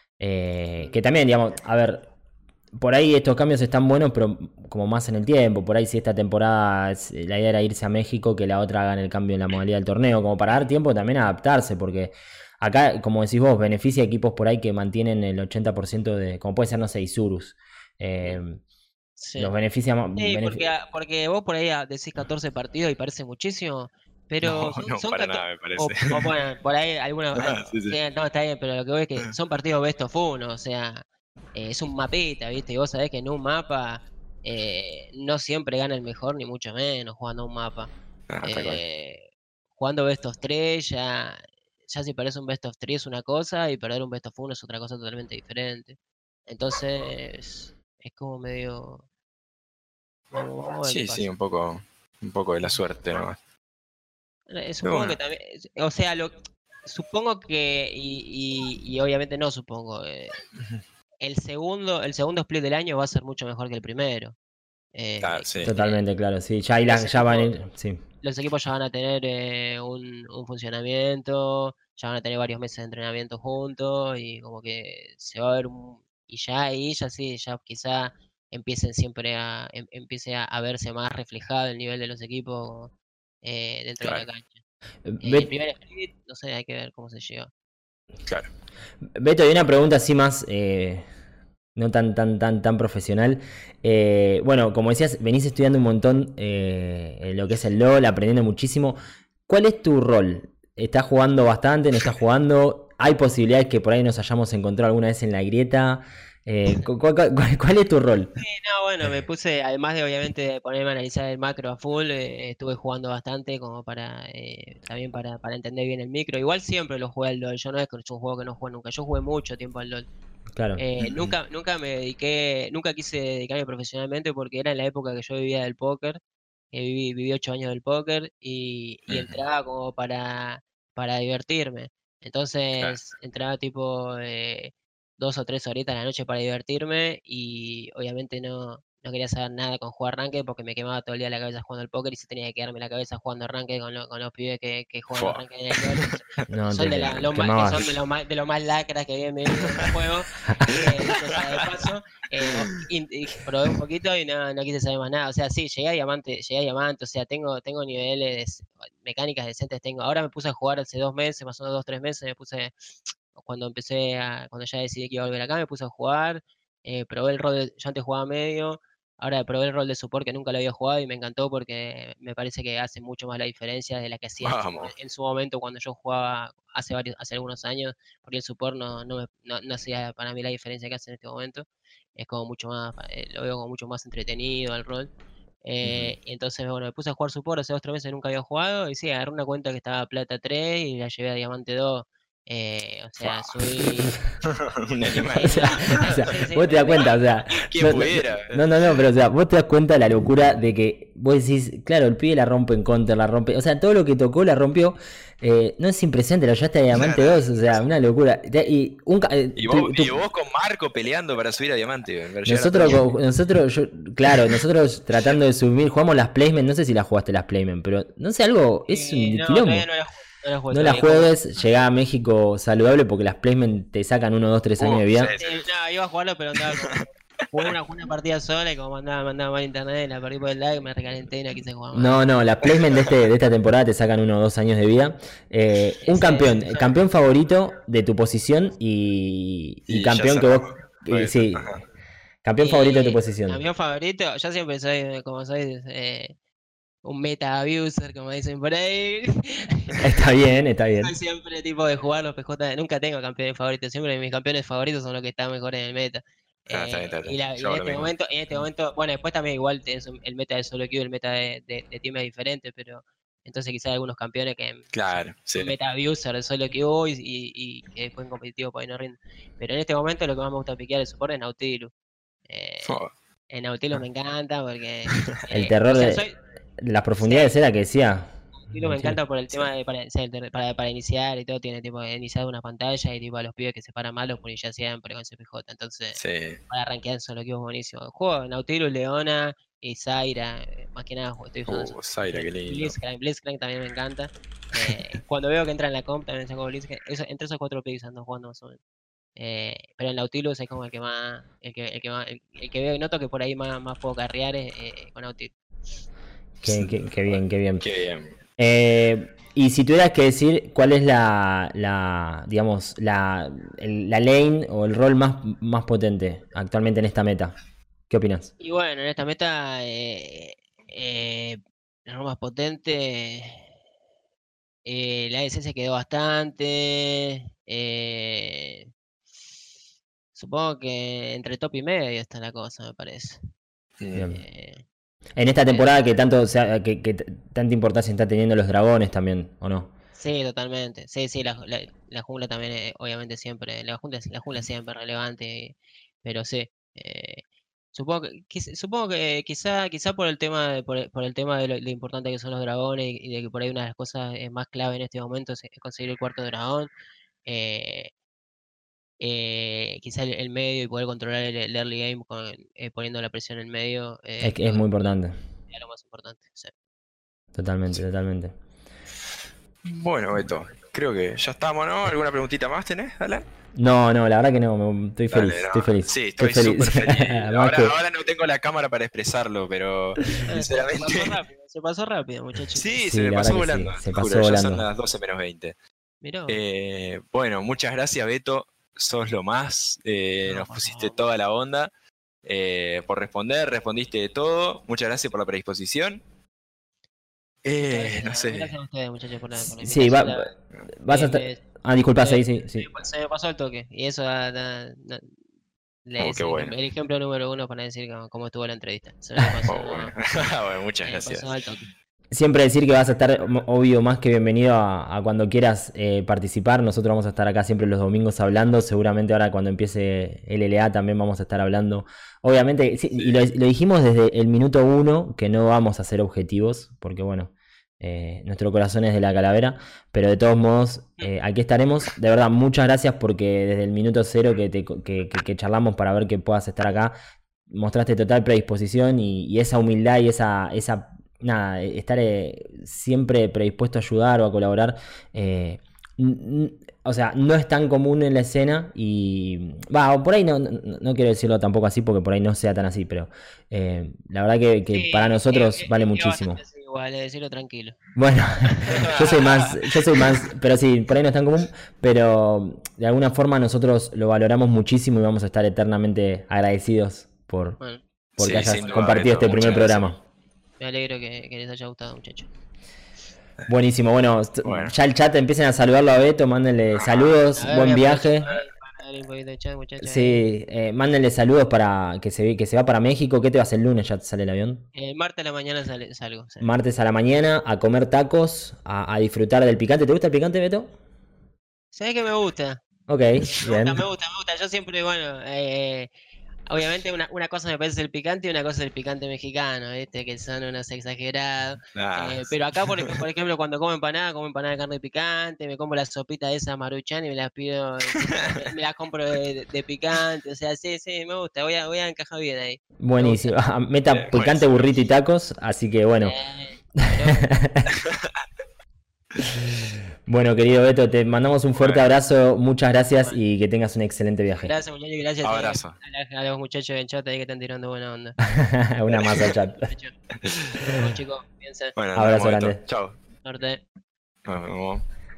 eh, que también, digamos, a ver, por ahí estos cambios están buenos, pero como más en el tiempo, por ahí si esta temporada es- la idea era irse a México, que la otra hagan el cambio en la modalidad del torneo, como para dar tiempo también a adaptarse, porque acá, como decís vos, beneficia a equipos por ahí que mantienen el ochenta por ciento de, como puede ser, no sé, Isurus. Eh, los Sí. beneficia más... Sí, porque, benefi- a- porque vos por ahí a- decís catorce partidos y parece muchísimo, No, pero son, no, son para catorce, nada me parece. o, o bueno, por ahí algunos, Sí, sí. sí, no, está bien, pero lo que voy es que son partidos best of uno, o sea, eh, es un mapita, ¿viste? Y vos sabés que en un mapa eh, no siempre gana el mejor, ni mucho menos jugando un mapa. Ah, tal cual. Eh, Jugando best of tres ya, ya si parece un best of tres es una cosa y perder un best of uno es otra cosa totalmente diferente. Entonces, es como medio... Vamos, vamos a ver qué Sí, sí, pasa. un poco, un poco de la suerte nomás. Eh, Pero supongo que bueno, también, o sea, lo, supongo que, y, y, y obviamente no supongo, eh, el segundo, el segundo split del año va a ser mucho mejor que el primero. claro, Eh, sí. eh, Totalmente, claro, sí, ya, ahí la- los ya van a equipos, ir, sí. los equipos ya van a tener eh, un, un funcionamiento, ya van a tener varios meses de entrenamiento juntos y como que se va a ver un, y ya ahí, ya sí, ya quizá empiecen siempre a, em- empiece a, a verse más reflejado el nivel de los equipos eh, dentro de la Claro, cancha. Eh, el Bet- primer split, no sé, hay que ver cómo se lleva. claro. Beto, hay una pregunta así más, eh, no tan, tan, tan, tan profesional. Eh, bueno, como decías, venís estudiando un montón eh, en lo que es el LOL, aprendiendo muchísimo. ¿Cuál es tu rol? ¿Estás jugando bastante? ¿No estás jugando? ¿Hay posibilidades que por ahí nos hayamos encontrado alguna vez en la grieta? Eh, cu- cu- cu- ¿cuál, cuál es tu rol? Sí, no, bueno, me puse, además de obviamente de ponerme a analizar el macro a full, eh, estuve jugando bastante como para, eh, también para, para entender bien el micro. Igual siempre lo jugué al LOL, yo no es que es un juego que no juego nunca, yo jugué mucho tiempo al LOL. Claro. Eh, Ujú. nunca, nunca me dediqué, nunca quise dedicarme profesionalmente porque era en la época que yo vivía del póker, que viví, viví ocho años del póker y, y Ujú. entraba como para, para divertirme. Claro, Entonces entraba tipo eh, dos o tres horitas a la noche para divertirme y obviamente no, no quería saber nada con jugar ranked porque me quemaba todo el día la cabeza jugando al póker y se tenía que quedarme la cabeza jugando ranked con, lo- con los pibes que, que juegan al fua. ranked en el LOL, que, que No, son te de que- la, los más, que son de quemabas. los más, de los más lacras que vi en mi vida en un juego, eh, dicho sea de paso, eh, o- y, y probé un poquito y no, no quise saber más nada. O sea, sí, llegué a diamante, llegué a diamante, o sea, tengo, tengo niveles, mecánicas decentes tengo. Ahora me puse a jugar hace dos meses, más o menos dos, tres meses, me puse, cuando empecé a, cuando ya decidí que iba a volver acá, me puse a jugar, eh, probé el rol, de- yo antes jugaba medio, Ahora probé el rol de support que nunca lo había jugado y me encantó porque me parece que hace mucho más la diferencia de la que hacía en su, Vamos. en su momento cuando yo jugaba hace varios, hace algunos años, porque el support no, no, me- no, no hacía para mí la diferencia que hace en este momento. Es como mucho más, eh, lo veo como mucho más entretenido el rol. Ujú. Eh, y entonces, bueno, me puse a jugar support hace dos o tres meses, nunca había jugado, y sí, agarré una cuenta que estaba plata tres y la llevé a diamante dos. Eh, o sea, Fua. subí. Un Sí, O animal. sea, o sea, sí, sí, vos te das me, me- cuenta, o sea, ¿Quién no, no, pudiera? no, no, no, pero o sea, vos te das cuenta de la locura de que vos decís, claro, el pibe la rompe en counter, la rompe, o sea, todo lo que tocó la rompió, eh, no es impresionante, lo llevaste a Diamante Nada, dos, o sea, una locura. Te- Y, un, ca- eh, Y vos, tu- tu- y vos con Marco peleando para subir a diamante, para llegar a nosotros, top. co- nosotros, yo, claro, nosotros tratando de subir, jugamos las placement, no sé si las jugaste las placement, pero no sé, algo, es un eh, no, todavía quilombo. no la jugué, no la jugué No la todavía. Como, juegues, llegá a México saludable porque las placement te sacan uno, dos, tres años Uh, de sí, vida. sí. sí, no, iba a jugarlo, pero andaba como. Jugué una, una partida sola y como mandaba, mandaba mal internet, la perdí por el lag, me recalenté y no quise jugar más. No, no, las placement de, este, de esta temporada te sacan uno o dos años de vida. Eh, un Ese, campeón, ese el ya- campeón favorito de tu posición y, y Y ya campeón que vos. cerramos. eh, Bueno, sí, ajá. campeón favorito de tu Y posición. campeón favorito, yo siempre soy, como soy, eh, un meta abuser, como dicen por ahí. Está bien, está bien. Soy siempre tipo de jugar los P J, nunca tengo campeones favoritos, siempre mis campeones favoritos son los que están mejor en el meta. Ah, está bien, Eh, está y, bien. la- y Yo en hago lo este mismo. momento, en este momento, bueno, después también igual tenés un- el meta de solo queue, el meta de, de, de team es diferente, pero entonces quizás hay algunos campeones que son, Claro, sí. son meta abuser de solo queue y, y, y que después en competitivo por ahí no rinden. Pero en este momento lo que más me gusta piquear es support es Nautilus. Eh, Oh, el Nautilus me encanta porque, El eh, terror o sea, de soy, las sí, profundidades era que decía. Nautilus me encanta por el sí. tema de para, sí, de- para, para iniciar y todo, tiene tipo de iniciar una pantalla y tipo a los pibes que se paran mal los ponen ya siempre con C P J, entonces Sí. para rankear solo que es buenísimo. Juego Nautilus, Leona y Zaira, eh, más que nada ju- estoy usando Uh, esos. Zaira, qué Bl- lindo. Blitzcrank, Blitzcrank también me encanta. Eh, cuando veo que entra en la comp también saco Blitzcrank. Eso, entre esos cuatro picks ando jugando más o menos. Eh, pero el Nautilus es como el que más, el que, el que más, el, el que veo, noto que por ahí más, más puedo carrear es, eh, con Nautilus. Qué, qué- qué bien, qué bien. Qué bien. Eh, y si tuvieras que decir cuál es la, la digamos, la, el- la lane o el rol más, más potente actualmente en esta meta, ¿qué opinas? Y bueno, en esta meta, eh, eh, el rol más potente, eh, la A D C se quedó bastante. eh, supongo que entre top y medio está la cosa, me parece. Mm. Bien. Eh, En esta eh, temporada que tanto o sea, que, que t- tanta importancia están teniendo los dragones también, ¿o no? sí, totalmente. Sí, sí, la, la- la jungla también, eh, obviamente siempre, la jungla, la jungla siempre es relevante, pero sí. eh, supongo que, quiz- supongo que quizá, quizá por el tema de, por, el, por el tema de lo, lo importante que son los dragones y, y de que por ahí una de las cosas eh, más clave en este momento es, es conseguir el cuarto dragón. eh, eh, quizá el, el medio y poder controlar el, el early game con, eh, poniendo la presión en el medio, Es, eh, que es creo muy que importante, es lo más importante. Sí. totalmente, Sí. totalmente. Bueno, Beto, creo que ya estamos, ¿no? ¿Alguna preguntita más tenés, Alan? No, no, la verdad que no, me- estoy Dale, feliz, no. estoy feliz. Sí, estoy feliz. súper feliz. Más Ahora, que- ahora no tengo la cámara para expresarlo, pero Eh, se, se pasó sinceramente. rápido, se pasó rápido, muchachos. Sí, Sí, se me la pasó verdad que volando. sí, se te juro, pasó ya son volando. las doce menos veinte. Mirá. Eh, bueno, muchas gracias, Beto. Sos lo más. eh, No, nos por pusiste favor. toda la onda eh, por responder, respondiste de todo. Muchas gracias por la predisposición. Muchas Eh, gracias, no a- sé. gracias a ustedes, muchachos, por la, por la Sí, invitación. va- la- vas a me- estar... me- Ah, disculpa, se, sí, sí, sí. me- se me pasó el toque. Y eso da- da- da- le- Oh, es qué el, bueno. ejem- el ejemplo número uno para decir cómo, cómo estuvo la entrevista. Se me pasó, Oh, bueno. Bueno, muchas me gracias. pasó al toque. Siempre decir que vas a estar, mo- obvio, más que bienvenido a, a cuando quieras eh, participar. Nosotros vamos a estar acá siempre los domingos hablando. Seguramente ahora cuando empiece L L A también vamos a estar hablando. Obviamente, sí, y lo, lo dijimos desde el minuto uno, que no vamos a hacer objetivos, porque bueno, eh, nuestro corazón es de la calavera. Pero de todos modos, eh, aquí estaremos. De verdad, muchas gracias porque desde el minuto cero que, te, que, que, que charlamos para ver que puedas estar acá, mostraste total predisposición y, y esa humildad y esa... esa nada, estar eh, siempre predispuesto a ayudar o a colaborar. eh, n- n- o sea, no es tan común en la escena y... Va, por ahí no, no, no quiero decirlo tampoco así porque por ahí no sea tan así, pero eh, la verdad que, que Sí, para nosotros es- vale es muchísimo. bastante así igual, es decirlo tranquilo. Bueno, yo soy más, yo soy más, pero sí, por ahí no es tan común, pero de alguna forma nosotros lo valoramos muchísimo y vamos a estar eternamente agradecidos por, Bueno, porque Sí, hayas sin duda, compartido Beto, este primer muchas gracias. programa. Me alegro que, que les haya gustado, muchachos. Buenísimo, bueno, t- Bueno. ya el chat empiecen a saludarlo a Beto, mándenle saludos, A ver, buen voy a aprovechar viaje. ahí para darle un poquito de chat, muchachos. ahí. Sí, eh, mándenle saludos para que se, que se va para México. ¿Qué te vas el lunes? ¿Ya te sale el avión? El martes a la mañana sale, salgo. sí. Martes a la mañana a comer tacos, a, a disfrutar del picante. ¿Te gusta el picante, Beto? ¿Sabés que me gusta? Ok, Me bien. gusta, me gusta, me gusta. Yo siempre, bueno, eh, obviamente una, una cosa me parece el picante y una cosa el picante mexicano, ¿viste? Que son unos exagerados. Ah, Eh, pero acá, por, ej- por ejemplo, cuando como empanada, como empanada de carne picante, me como la sopita de esa Maruchan y me las pido, me, me las compro de, de picante. O sea, sí, sí, me gusta. Voy a, voy a encajar bien ahí. Me Buenísimo. gusta. Meta eh, picante, buenísimo. burrito y tacos. Así que bueno. Eh, pero, Bueno, querido Beto, te mandamos un fuerte Bueno. abrazo. Muchas gracias Bueno. y que tengas un excelente viaje. gracias, muchachos, gracias también Abrazo. a, la- a los muchachos en chat ahí que están tirando buena onda. Una más al chat. Muchachos, nos vemos, chicos, piensen. Bueno, nos Abrazo vemos, Beto. grande. Chao. Norte. Nos vemos.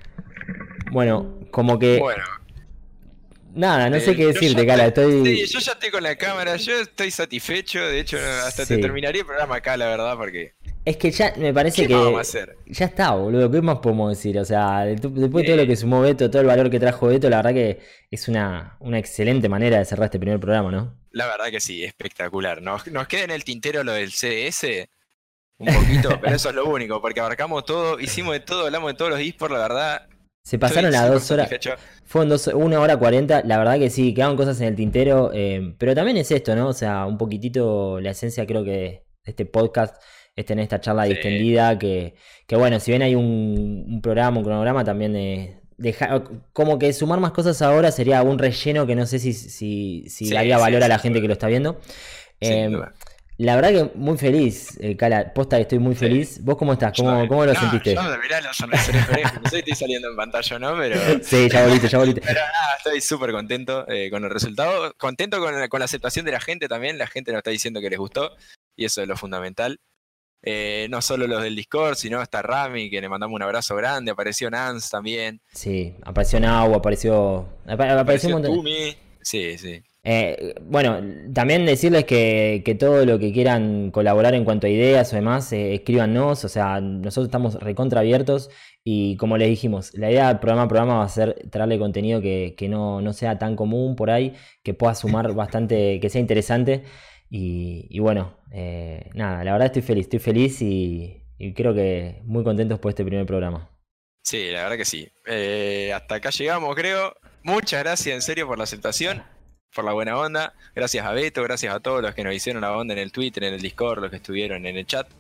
Bueno, como que. Bueno. Nada, no eh, sé qué yo decirte, ya cara. estoy- Estoy. Sí, yo ya estoy con la cámara, yo estoy satisfecho. De hecho, hasta Sí. te terminaría el programa acá, la verdad, porque. Es que ya me parece ¿Qué más vamos a que. hacer? Ya está, boludo. ¿Qué más podemos decir? O sea, de- después de todo lo que sumó Beto, todo el valor que trajo Beto, la verdad que es una, una excelente manera de cerrar este primer programa, ¿no? La verdad que sí, espectacular. Nos, nos queda en el tintero lo del C D S, un poquito, pero eso es lo único, porque abarcamos todo, hicimos de todo, hablamos de todos los esports, la verdad. Se pasaron estoy las súper dos horas. satisfecho. Fueron dos, una hora cuarenta. La verdad que sí, quedaron cosas en el tintero. eh, pero también es esto, ¿no? O sea, un poquitito la esencia, creo que de este podcast es tener esta charla Sí. distendida. Que, que bueno, si bien hay un, un programa, un cronograma, también de. dejar- como que sumar más cosas ahora sería un relleno que no sé si, si, si Sí, daría sí, valor a la sin gente duda. que lo está viendo. Sin Eh, duda. la verdad que muy feliz, eh, Cala. Posta que estoy muy Sí. feliz. ¿Vos cómo estás? ¿Cómo, Yo- cómo lo no, sentiste? Yo, mirá, los sonrisores orejas, no sé si estoy saliendo en pantalla o no, pero. Sí, ya volviste, ya volviste. Pero nada, estoy súper contento eh, con el resultado. Contento con, con la aceptación de la gente también. La gente nos está diciendo que les gustó. Y eso es lo fundamental. Eh, no solo los del Discord, sino hasta Rami, que le mandamos un abrazo grande. Apareció Nance también. Sí, apareció Nau, apareció. apa- Apareció un montón. Tumi. Sí, sí. Eh, bueno, también decirles que, que todo lo que quieran colaborar en cuanto a ideas o demás, eh, escríbanos, o sea, nosotros estamos recontra abiertos y como les dijimos, la idea del programa a programa va a ser traerle contenido que, que no, no sea tan común por ahí, que pueda sumar bastante, que sea interesante y, y bueno, eh, nada, la verdad estoy feliz, estoy feliz y, y creo que muy contentos por este primer programa. Sí, la verdad que sí. Eh, hasta acá llegamos, creo. Muchas gracias en serio por la aceptación, por la buena onda. Gracias a Beto, gracias a todos los que nos hicieron la onda en el Twitter, en el Discord, los que estuvieron en el chat.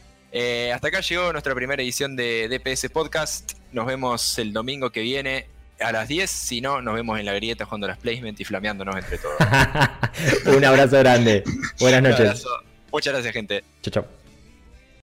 Eh, hasta acá llegó nuestra primera edición de D P S Podcast. Nos vemos el domingo que viene a las diez. Si no, nos vemos en la grieta jugando las placement y flameándonos entre todos. Un abrazo grande, buenas Un noches, abrazo. Muchas gracias, gente. chao chao.